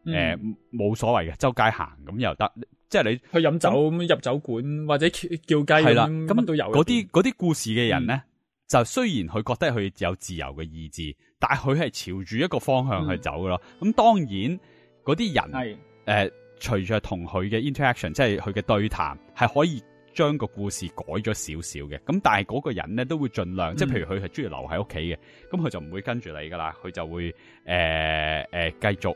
冇所謂嘅，周街行咁又得，即係你去飲酒咁入酒館或者叫雞咁，乜都有。 嗰啲故事嘅人咧，就雖然佢覺得佢有自由嘅意志，但係佢係朝住一個方向去走嘅咯。咁當然嗰啲人隨住同佢嘅 interaction， 即係佢嘅對談，係可以將個故事改咗少少嘅。咁但係嗰個人咧都會盡量，即係譬如佢係中意留喺屋企嘅，咁佢就唔會跟住你噶啦，佢就會繼續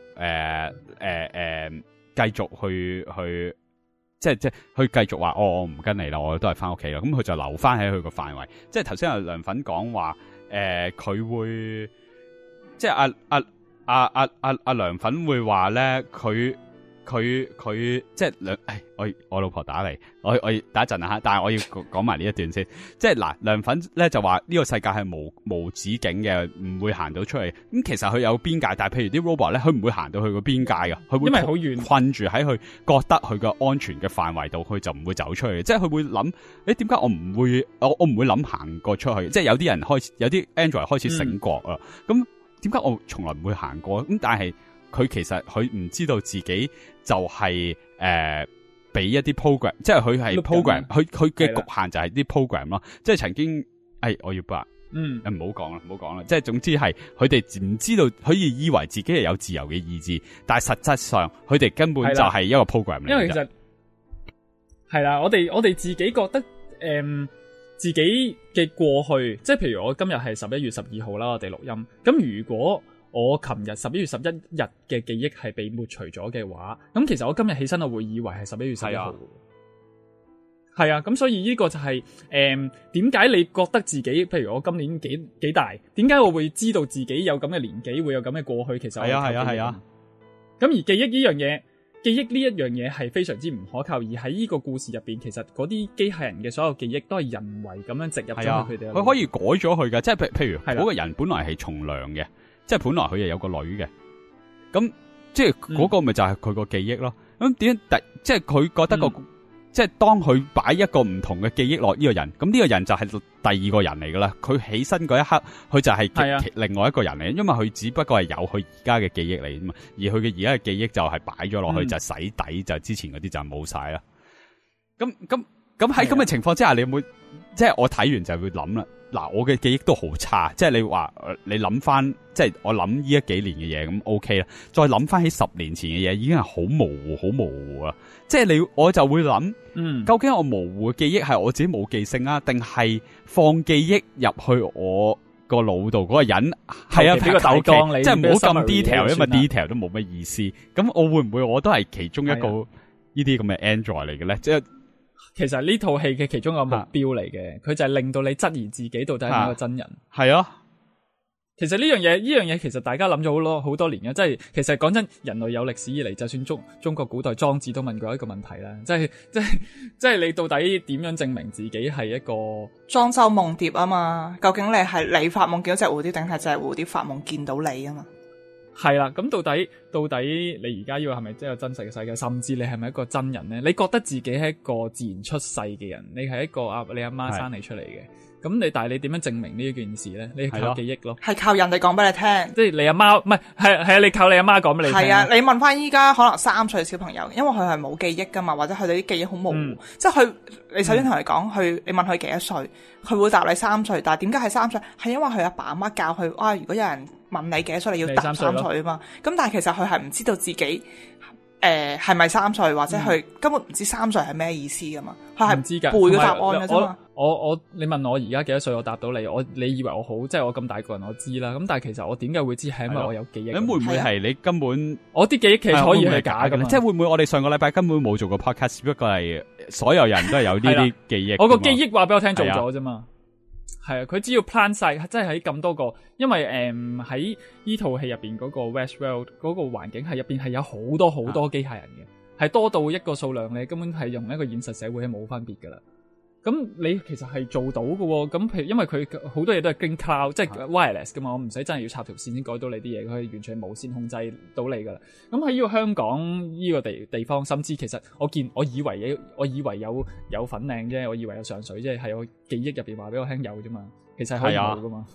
繼續去即係去繼續話我唔跟你啦，我都係翻屋企啦。咁佢就留翻喺佢個範圍。即係頭先阿涼粉講話佢會即係阿涼粉會話咧，佢即係我老婆打嚟，我等一陣啊吓，但係我要講埋呢一段先。即係嗱，涼粉咧就話呢個世界係無止境嘅，唔會行到出去。咁其實佢有邊界，但係譬如啲 robot 咧，佢唔會行到去個邊界㗎，佢會因為好遠困住喺佢覺得佢個安全嘅範圍度，佢就唔會走出去。即係佢會諗，點解我唔會諗行過出去？即係有啲人有啲 Android 開始醒覺啊。咁點解我從來唔會行過？咁但係佢其實佢唔知道自己就係俾一啲 program， 即係佢係 program， 佢嘅局限就係啲 program 咯。即係曾經我要唔好講啦。即係總之係佢哋唔知道，佢以為自己係有自由嘅意志，但係實質上佢哋根本就係一個 program 嚟嘅。 因為其實係啦，我哋自己覺得自己嘅過去，即係譬如我今日係11月12號啦，我哋錄音。咁如果我琴日11月11日嘅記憶係被抹除咗嘅話，咁其實我今日起身我會以為係11月11號。係啊，咁所以呢個就係點解你覺得自己，譬如我今年幾大，點解我會知道自己有咁嘅年紀，會有咁嘅過去？其實係啊。咁而記憶呢一樣嘢係非常之唔可靠，而喺呢個故事入邊，其實嗰啲機械人嘅所有記憶都係人為咁樣植入咗佢哋。佢可以改咗佢噶，即係譬如嗰個人本來係從良嘅。即係本來佢係有個女嘅，咁即係嗰個咪就係佢個記憶咯。咁點解即係佢覺得即係當佢擺一個唔同嘅記憶落呢個人，咁呢個人就係第二個人嚟噶啦。佢起身嗰一刻，佢就係另外一個人嚟，因為佢只不過係有佢而家嘅記憶嚟嘛，而佢嘅而家嘅記憶就係擺咗落去，就洗底，就之前嗰啲就冇晒啦。咁喺咁嘅情況之下，你有冇即係我睇完就會諗啦？嗱，我嘅記憶都好差，即係你話你諗翻，即係我諗呢一幾年嘅嘢咁 OK 啦。再諗翻起10年前嘅嘢，已經係好模糊啊！即係我就會諗，究竟我模糊嘅記憶係我自己冇記性啊，定係放記憶入去我個腦度嗰個人係啊？俾個大綱你，即係唔好咁 detail，因為 detail 都冇乜意思。咁我會唔會我都係其中一個呢啲咁嘅 Android 嚟嘅咧？即係。 其實呢套戲嘅其中一個目標嚟嘅，佢就係令到你質疑自己到底係咪一個真人。係啊，其實呢樣嘢其實大家諗咗好多年嘅，即係其實講真，人類有歷史以嚟，就算中國古代莊子都問過一個問題啦，即係你到底點樣證明自己係一個莊周夢蝶啊嘛？究竟你係你發夢見到隻蝴蝶，定係隻蝴蝶發夢見到你啊嘛？ 係啦，咁到底你而家要係咪真係真實嘅世界，甚至你係咪一個真人咧？你覺得自己係一個自然出世嘅人，你係一個你阿媽生你出嚟嘅，咁但係你點樣證明呢一件事咧？你係靠記憶咯，係靠人哋講俾你聽，即係你阿媽唔係係你靠你阿媽講俾你聽。係啊，你問翻依家可能3歲小朋友，因為佢係冇記憶噶嘛，或者佢哋啲記憶好模糊，即係你首先同佢講，你問佢幾多歲，佢會答你3歲，但係點解係3歲？係因為佢阿爸阿媽教佢，如果有人問你幾多歲，你要答3歲啊嘛。咁但係其實佢係唔知道自己係咪3歲，或者佢根本唔知3歲係咩意思噶嘛。佢係唔知噶，背個答案噶啫嘛。你問我而家幾多歲，我答到你。你以為我好，即係我咁大個人我知啦。咁但係其實我點解會知？係因為我有記憶。咁會唔會係你根本我啲記憶其實可以係假噶嘛？即係會唔會我哋上個禮拜根本冇做過 podcast，不過係所有人都係有呢啲記憶。我個記憶話俾我聽做咗啫嘛。係啊，佢只要 plan 晒，即係喺咁多個，因為喺呢套戲入邊嗰個 Westworld 嗰個環境係入邊係有好多好多機械人嘅，係多到一個數量，你根本係用一個現實社會係冇分別噶啦。咁你其實係做到嘅喎，咁譬如因為佢好多嘢都係經 cloud，即係 wireless 噶嘛，我唔使真係要插條線先改到你啲嘢，佢係完全係無線控制到你噶啦。咁喺呢個香港呢個地方，甚至其實我以為有粉嶺啫，我以為有上水啫，係我記憶入邊話俾我聽有啫嘛，其實係可以冇噶嘛。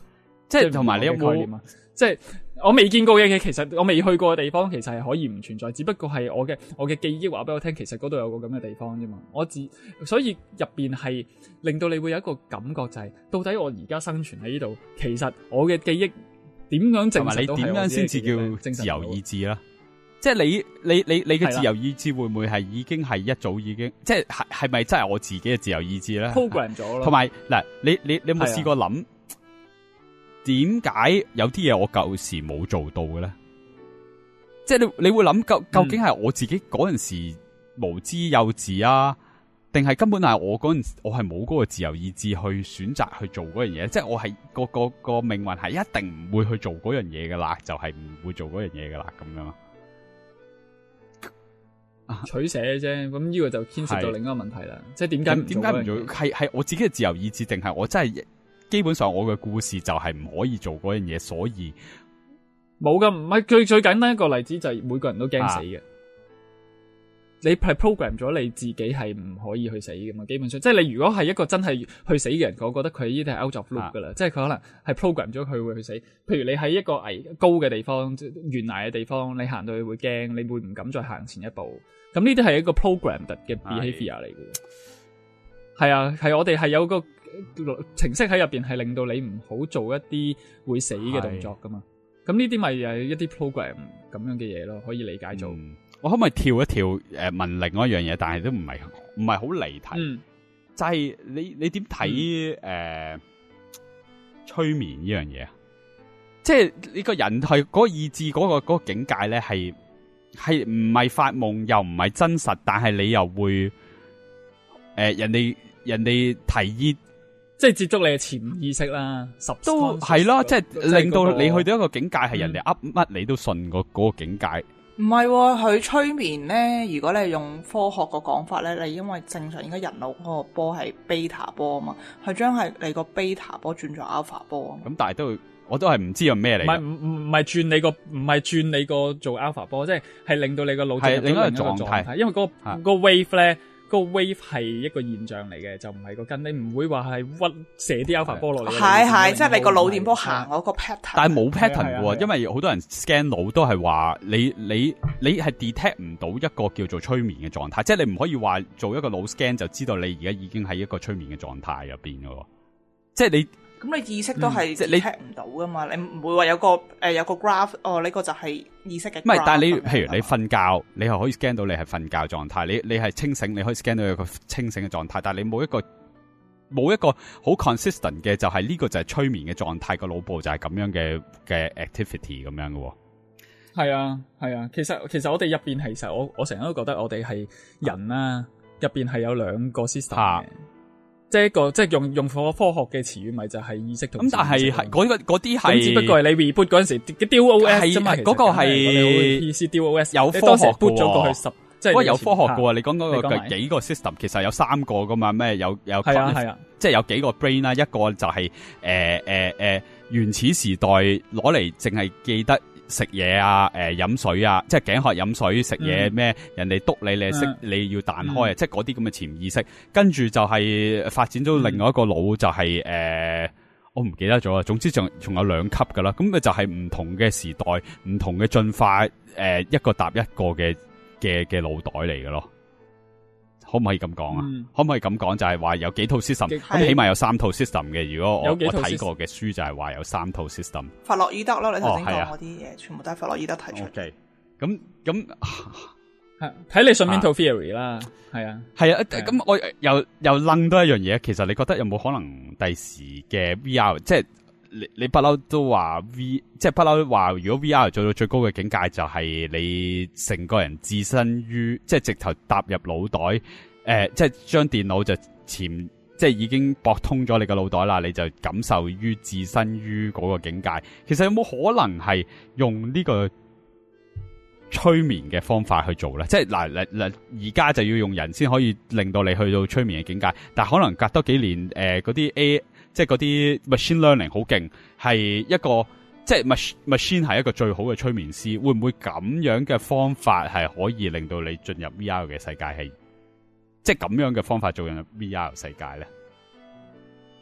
即係同埋你有冇概念啊？即係我未見過嘅嘢，其實我未去過嘅地方，其實係可以唔存在，只不過係我嘅記憶話俾我聽，其實嗰度有個咁嘅地方啫嘛。所以入邊係令到你會有一個感覺，就係到底我而家生存喺呢度，其實我嘅記憶點樣證實到係我自己嘅記憶？同埋你點樣先至叫自由意志啦？即係你嘅自由意志會唔會係已經係一早已經，即係咪真係我自己嘅自由意志咧 program 咗咯？ 同埋嗱，你有冇試過諗點解有啲嘢我舊時冇做到嘅咧？即係你會諗究竟係我自己嗰陣時無知幼稚啊，定係根本係我嗰陣時我係冇嗰個自由意志去選擇去做嗰樣嘢？即係我係個命運係一定唔會去做嗰樣嘢噶啦，就係唔會做嗰樣嘢噶啦咁樣。 取捨啫，咁呢個就牽涉到另一個問題啦。即係點解唔做？ 係我自己嘅自由意志，定係我真係基本上我嘅故事就係唔可以做嗰樣嘢，所以冇噶。唔係最簡單一個例子就係每個人都驚死嘅。你係 program 咗你自己係唔可以去死嘅嘛？基本上，即係你如果係一個真係去死嘅人，我覺得佢呢啲係 out of loop 噶啦。即係佢可能係 program 咗佢會去死。譬如你喺一個高嘅地方、懸崖嘅地方，你行到去會驚，你會唔敢再行前一步。咁呢啲係一個 program 嘅 behavior 嚟嘅。係啊，係我哋係有個程式喺入邊，係令到你唔好做一啲會死嘅動作噶嘛。咁呢啲咪係一啲 program 咁樣嘅嘢咯，可以理解做。 我可唔可以跳一跳問另外一樣嘢？但係都唔係好離題。就係你點睇催眠呢樣嘢啊？即係你個人係嗰個意志嗰個境界咧，係唔係發夢又唔係真實，但係你又會人哋提議， 即係接觸你嘅潛意識啦， 都係咯，即係令到你去到一個境界，係人哋噏乜你都信嗰個境界。 唔係喎，佢催眠咧，如果你係用科學個講法咧，你因為正常應該人腦嗰個波係 beta 波啊嘛，佢將係你個 beta 波轉咗 alpha 波啊嘛。 咁但係我都係唔知係咩嚟。 唔係轉你個做 alpha 波，即係令到你個腦進入另一個狀態。因為個 wave 咧，個 wave 係一個現象嚟嘅，就唔係個根。你唔會話係射啲 alpha 波落嚟。 係，即係你個腦電波行嗰個 pattern。 但係冇 pattern 嘅喎，因為好多人 scan 腦都係話你係 detect 唔到一個叫做催眠嘅狀態，即係你唔可以話做一個腦 scan 就知道你而家已經喺一個催眠嘅狀態入邊嘅喎，即係你。 咁你意識都係 detect 唔到噶嘛？你唔會話有個 graph 呢個就係意識嘅。唔係， 但係你譬如你瞓覺，你係可以 scan 到你係瞓覺狀態，你係清醒，你可以 scan 到一個清醒嘅狀態，但係你冇一個好 consistent 嘅，就係呢個就係催眠嘅狀態，個腦部就係咁樣嘅 activity 咁樣嘅。係啊，其實我哋入邊其實我成日都覺得我哋係人啦，入邊係有兩個 system 嘅。即係一個，即係用科學嘅詞語，咪就係意識同。咁但係嗰啲係， 只不過係你 reboot 嗰陣時嘅 DOS 啫嘛。 嗰個係 PC DOS 有科學 boot 咗過去即係有科學嘅喎。你講嗰個幾個 system 其實有3個噶嘛？咩有係啊， 即係有幾個 brain 啦。一個就係原始時代攞嚟淨係記得食嘢啊，飲水啊，即係頸渴飲水食嘢咩？人哋督你識你要彈開啊，即係嗰啲咁嘅潛意識。跟住就係發展到另外一個腦，就係我唔記得咗啦。總之仲有2級噶啦。咁佢就係唔同嘅時代，唔同嘅進化，一個搭一個嘅腦袋嚟嘅咯。可唔可以咁講啊？可唔可以咁講？就係話有幾套 system，咁起碼有3套 system 嘅。如果我睇過嘅書就係話有3套 system。 弗洛伊德咯，你頭先講嗰啲嘢，全部都係弗洛伊德提出。 OK，咁睇你信邊套 theory 啦。係啊。 咁我又楞多一樣嘢。其實你覺得有冇可能第時嘅 VR， 即係你不嬲都話即係不嬲話，如果 VR 做到最高嘅境界，就係你成個人置身於，即係直頭踏入腦袋。即係將電腦就即係已經駁通咗你個腦袋啦，你就感受於置身於嗰個境界。其實有冇可能係用呢個催眠嘅方法去做咧？即係嗱，而家就要用人先可以令到你去到催眠嘅境界，但係可能隔多幾年，嗰啲即係嗰啲 machine learning 好勁，係一個即係 machine 係一個最好嘅催眠師。會唔會咁樣嘅方法係可以令到你進入 VR 嘅世界？係即係咁樣嘅方法做入 VR 世界咧？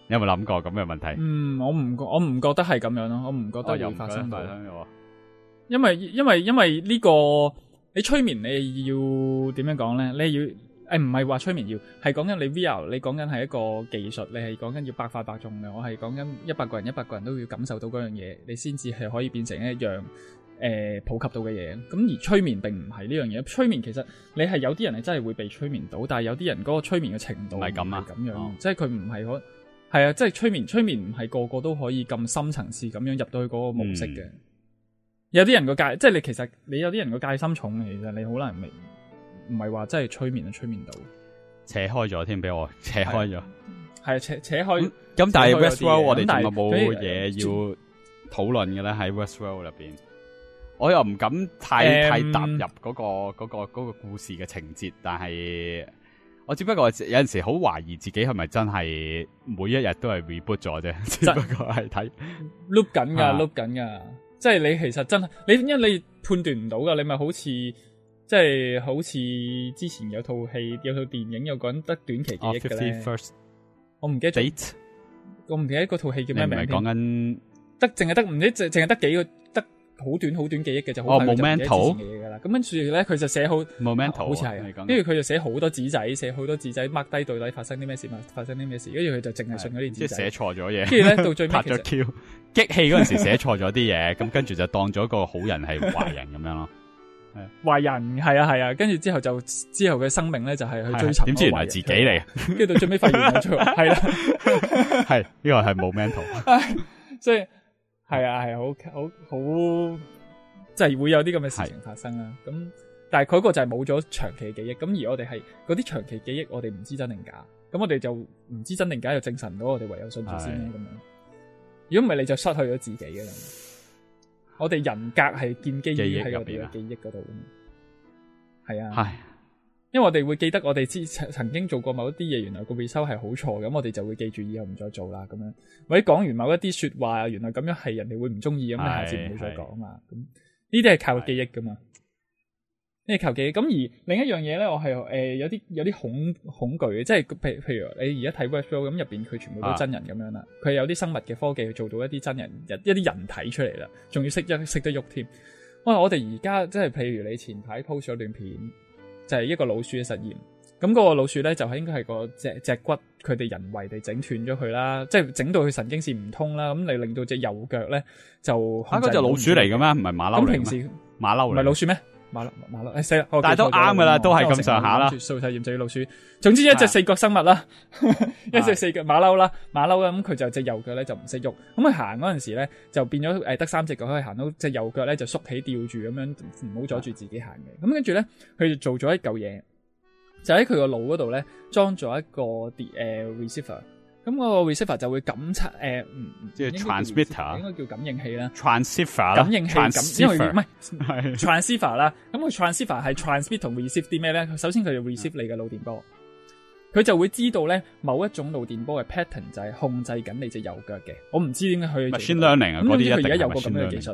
你有冇諗過咁嘅問題？ 我唔覺得係咁樣咯，我唔覺得會發生到。因為呢個你催眠你要點樣講咧？你要唔係話催眠要係講緊你 VR， 你講緊係一個技術，你係講緊要百發百中嘅。我係講緊100個人都要感受到嗰樣嘢，你先至係可以變成一樣普及到嘅嘢。咁而催眠並唔係呢樣嘢。催眠其實你係有啲人係真係會被催眠到，但係有啲人嗰個催眠嘅程度唔係咁樣，即係佢唔係係啊，即係催眠唔係個個都可以咁深層次咁樣入到去嗰個模式嘅。有啲人個戒，即係你其實你有啲人個戒心重，其實你好難明，唔係話真係催眠到， 扯開咗添，俾我扯開咗， 係扯開。咁但係 Westworld 我哋仲有冇嘢要討論嘅咧？喺 Westworld 入邊，我又唔敢太踏入嗰個故事嘅情節，但係我只不過有陣時好懷疑自己係咪真係每一日都係 reboot 咗啫，只不過係睇 loop 緊噶。即係你其實真係因為你判斷唔到噶，你咪好似即係好似之前有套戲有套電影有個人得短期記憶嘅咧，我唔記得咗，我唔記得嗰套戲叫咩名。你唔係講緊淨係得唔知淨係得幾個得好短記憶嘅就好快就唔記得之前嘅嘢噶啦。咁跟住咧佢就寫好 momental， 好似係，跟住佢就寫好多紙仔，mark 低到底發生啲咩事，跟住佢就淨係信嗰啲紙仔。即係寫錯咗嘢，跟住咧到最尾拍咗 Q。 激氣嗰陣時寫錯咗啲嘢，咁跟住就當咗個好人係壞人咁樣咯。 壞人係啊，跟住之後嘅生命咧就係去追尋。點知原來自己嚟，跟住到最尾發現咗係啦， 係呢個係冇 mental， 所以係啊，係好，即係會有啲咁嘅事情發生啦。咁但係嗰個就係冇咗長期記憶，咁而我哋係嗰啲長期記憶，我哋唔知真定假，咁我哋就唔知真定假，又證實唔到，我哋唯有信住先啦咁樣。如果唔係，你就失去咗自己嘅啦。我哋人格係建基於喺我哋嘅記憶嗰度，係啊，因為我哋會記得我哋曾經做過某一啲嘢，原來個回收係好錯，咁我哋就會記住以後唔再做啦。咁樣或者講完某一啲說話，原來咁樣係人哋會唔中意，咁你下次唔會再講嘛。咁呢啲係靠記憶噶嘛。呢求記咁，而另一樣嘢咧，我係有啲恐懼嘅，即係譬如你而家睇 Westworld 咁入邊，佢全部都真人咁樣啦，佢有啲生物嘅科技去做到一啲真人一啲人體出嚟啦，仲要識得喐添。我哋而家即係譬如你前排 post 咗段片，就係一個老鼠嘅實驗。咁嗰個老鼠咧就係應該係個脊骨，佢哋人為地整斷咗佢啦，即係整到佢神經線唔通啦，咁你令到隻右腳咧就嗰隻老鼠嚟嘅咩？唔係馬騮嚟咩？咁平時馬騮唔係老鼠咩？馬騮，死啦！但係都啱噶啦，都係咁上下啦。掃實驗就要老鼠，總之一隻四腳生物啦，一隻四腳馬騮啦，咁佢就隻右腳咧就唔識喐，咁佢行嗰陣時咧就變咗得3隻腳可以行到，隻右腳咧就縮起吊住咁樣，唔好阻住自己行嘅。咁跟住咧，佢就做咗一嚿嘢，就喺佢個腦嗰度咧裝咗一個receiver。咁個 receiver 就會感測即係 transmitter， 應該叫感應器啦。transceiver 感應器，因為唔係 transceiver 啦。咁佢 transceiver 係 transmit 同 receive 啲咩咧？首先佢就 receive 你嘅腦電波，佢就會知道咧某一種腦電波嘅 pattern 就係控制緊你隻右腳嘅。我唔知點解佢 machine learning 啊，嗰啲佢而家有個咁樣嘅技術，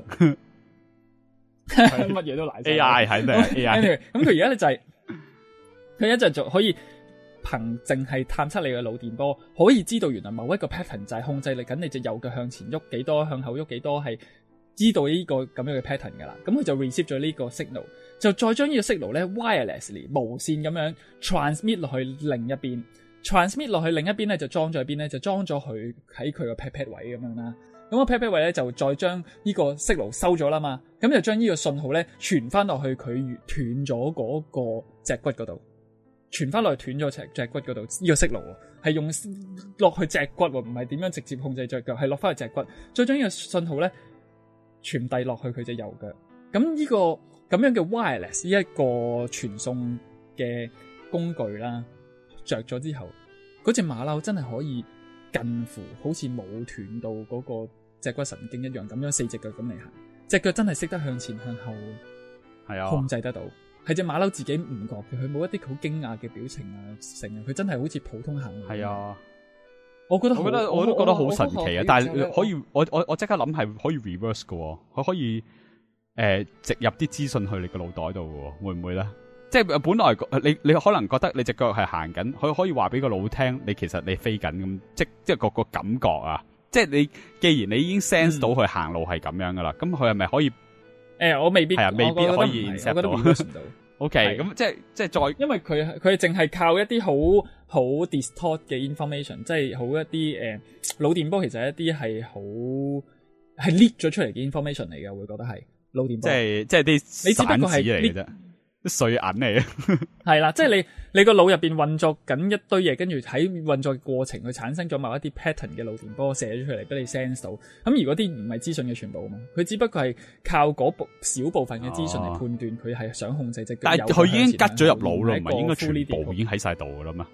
乜嘢都嚟 AI 係咩 AI？ 咁佢而家咧就係佢一陣就可以。憑淨係探測你嘅腦電波，可以知道原來某一個 pattern 就係控制你緊你隻右腳向前喐幾多，向後喐幾多，係知道呢個咁樣嘅 pattern 噶啦。咁佢就 receive 咗呢個 signal， 就再將呢個 signal 咧 wirelessly 無線咁樣 transmit 落去另一邊 ，transmit 落去另一邊咧就裝咗喺邊咧，就裝咗佢喺佢個 pat pat 位咁樣啦。咁個 pat pat 位咧就再將呢個 signal 收咗啦嘛，咁就將呢個信號咧傳翻落去佢斷咗嗰個脊骨嗰度。傳翻落去斷咗脊骨嗰度，呢個signal係用落去脊骨，唔係點樣直接控制隻腳，係落翻去脊骨，再將呢個信號咧傳遞落去佢隻右腳。咁呢個咁樣嘅 wireless 呢一個傳送嘅工具啦，着咗之後，嗰隻馬騮真係可以近乎好似冇斷到嗰個脊骨神經一樣，咁樣4隻腳咁嚟行，隻腳真係識得向前向後，係啊，控制得到。係隻馬騮自己唔覺嘅，佢冇一啲好驚訝嘅表情啊，成啊，佢真係好似普通行路。係啊，我都覺得好神奇啊！但係可以，我即刻諗係可以 reverse 嘅，佢可以植入啲資訊去你個腦袋度嘅，會唔會咧？ 即係本來你可能覺得你隻腳係行緊，佢可以話俾個腦聽，你其實你飛緊咁，即係個感覺啊！即係你既然你已經 sense 到佢行路係咁樣噶啦，咁佢係咪可以？ 我未必係啊，未必可以 set 到。OK， 咁即係再， 因為佢淨係靠一啲好 distort 嘅 information， 即係好一啲腦電波，其實一啲係好係 leak 咗出嚟嘅 information 嚟嘅，我會覺得係腦電波。即係啲散紙嚟嘅啫，啲碎銀嚟嘅。係啦，即係你個腦入邊運作緊一堆嘢，跟住喺運作嘅過程，佢產生咗某一啲 pattern 嘅腦電波射咗出嚟，俾你 sense 到。咁而嗰啲唔係資訊嘅全部啊嘛，佢只不過係靠嗰小部分嘅資訊嚟判斷佢係想控制隻腳。但係佢已經吉咗入腦啦，唔係應該全部已經喺晒度噶啦嘛？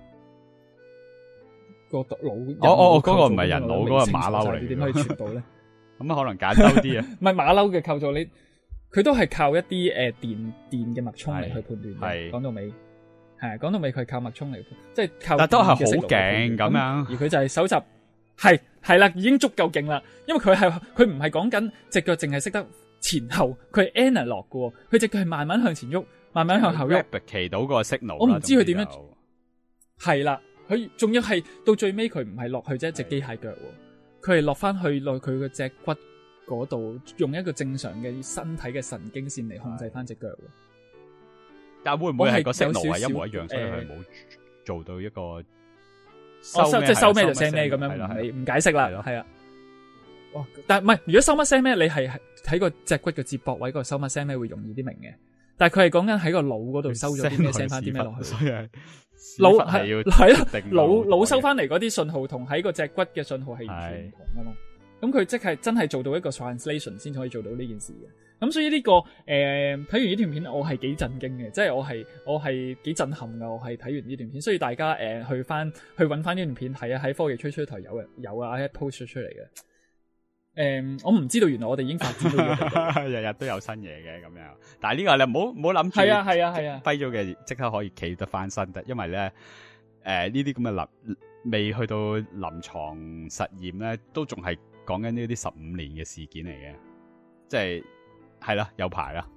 個腦嗰個唔係人腦，嗰個馬騮嚟，點可以全部咧？咁可能簡單啲啊？唔係馬騮嘅構造，佢都係靠一啲電嘅脈衝嚟去判斷嘅。講到尾。係講到尾，佢係靠脈衝嚟，即係靠。但都係好勁咁樣。而佢就係搜集，係啦，已經足夠勁啦。因為佢唔係講緊隻腳淨係識得前後，佢係 analog 嘅，佢隻腳係慢慢向前喐，慢慢向後喐。期到個 signal。我唔知佢點樣。係啦，佢仲要係到最尾，佢唔係落去啫，隻機械腳，佢係落翻去落佢個脊骨嗰度，用一個正常嘅身體嘅神經線嚟控制翻隻腳。但會唔會係個 signal 係一模一樣，所以佢冇做到一個即係收咩就 send 咩咁樣，你唔解釋啦，係啊。哇！但係唔係，如果收乜 send 咩，你係喺個脊骨嘅接駁位嗰度收乜 send 咩會容易啲明嘅。但係佢係講緊喺個腦嗰度收咗啲咩 send 翻啲咩落去。所以腦係咯，腦收翻嚟嗰啲信號同喺個脊骨嘅信號係完全唔同噶嘛。咁佢即係真係做到一個 translation 先可以做到呢件事嘅。咁所以呢個睇完呢段片，我係幾震驚嘅，即係我係幾震撼噶。我係睇完呢段片，所以大家去揾翻呢段片睇啊，喺科技吹吹台有啊，一 post 出嚟嘅。我唔知道原來我哋已經發展到日日都有新嘢嘅咁樣。但係呢個你唔好諗住係啊，跛咗嘅即刻可以企得翻身得，因為咧呢啲咁嘅未去到臨床實驗咧，都仲係講緊呢啲15年嘅事件嚟嘅，即係。係啦，有排啦，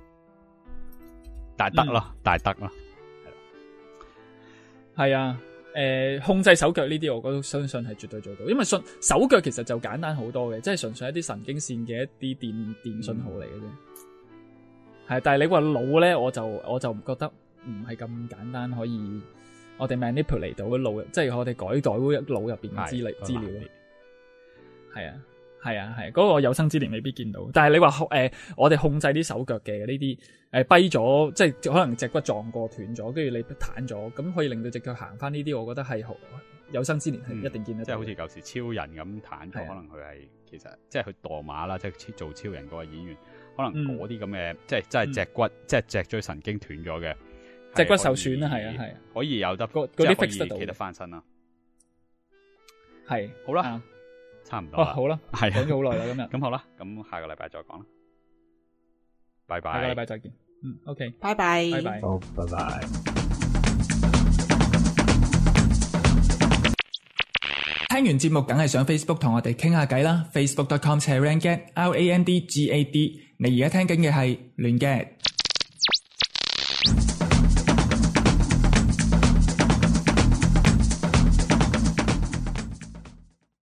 但係得咯，但係得咯，係啊，控制手腳呢啲，我覺得相信係絕對做到，因為手腳其實就簡單好多嘅，即係純粹一啲神經線嘅一啲電信號嚟嘅啫。係，但係你話腦咧，我就覺得唔係咁簡單，可以我哋 manipulate 到嘅腦，即係我哋改代腦入邊嘅資料。係啊。係啊，嗰個有生之年未必見到，但係你話我哋控制啲手腳嘅呢啲跛咗，即係可能隻骨撞過斷咗，跟住你彈咗，咁可以令到隻腳行翻呢啲，我覺得係有生之年係一定見得到。即係好似舊時超人咁彈咗，可能佢係其實即係佢墮馬啦，即係做超人嗰個演員，可能嗰啲咁嘅即係真係脊骨，即係脊椎神經斷咗嘅，脊骨受損啦，係啊，可以有得嗰啲 fix 得到，企得翻身啦。係好啦。差唔多好啦，係講咗好耐啦，今日咁好啦，咁下個禮拜再講啦，拜拜，下個禮拜再見，OK，拜拜，拜拜，好，拜拜。聽完節目梗係上 Facebook 同我哋傾下偈啦 ，Facebook.com/randgad，RANDGAD，你而家聽緊嘅係亂 gad。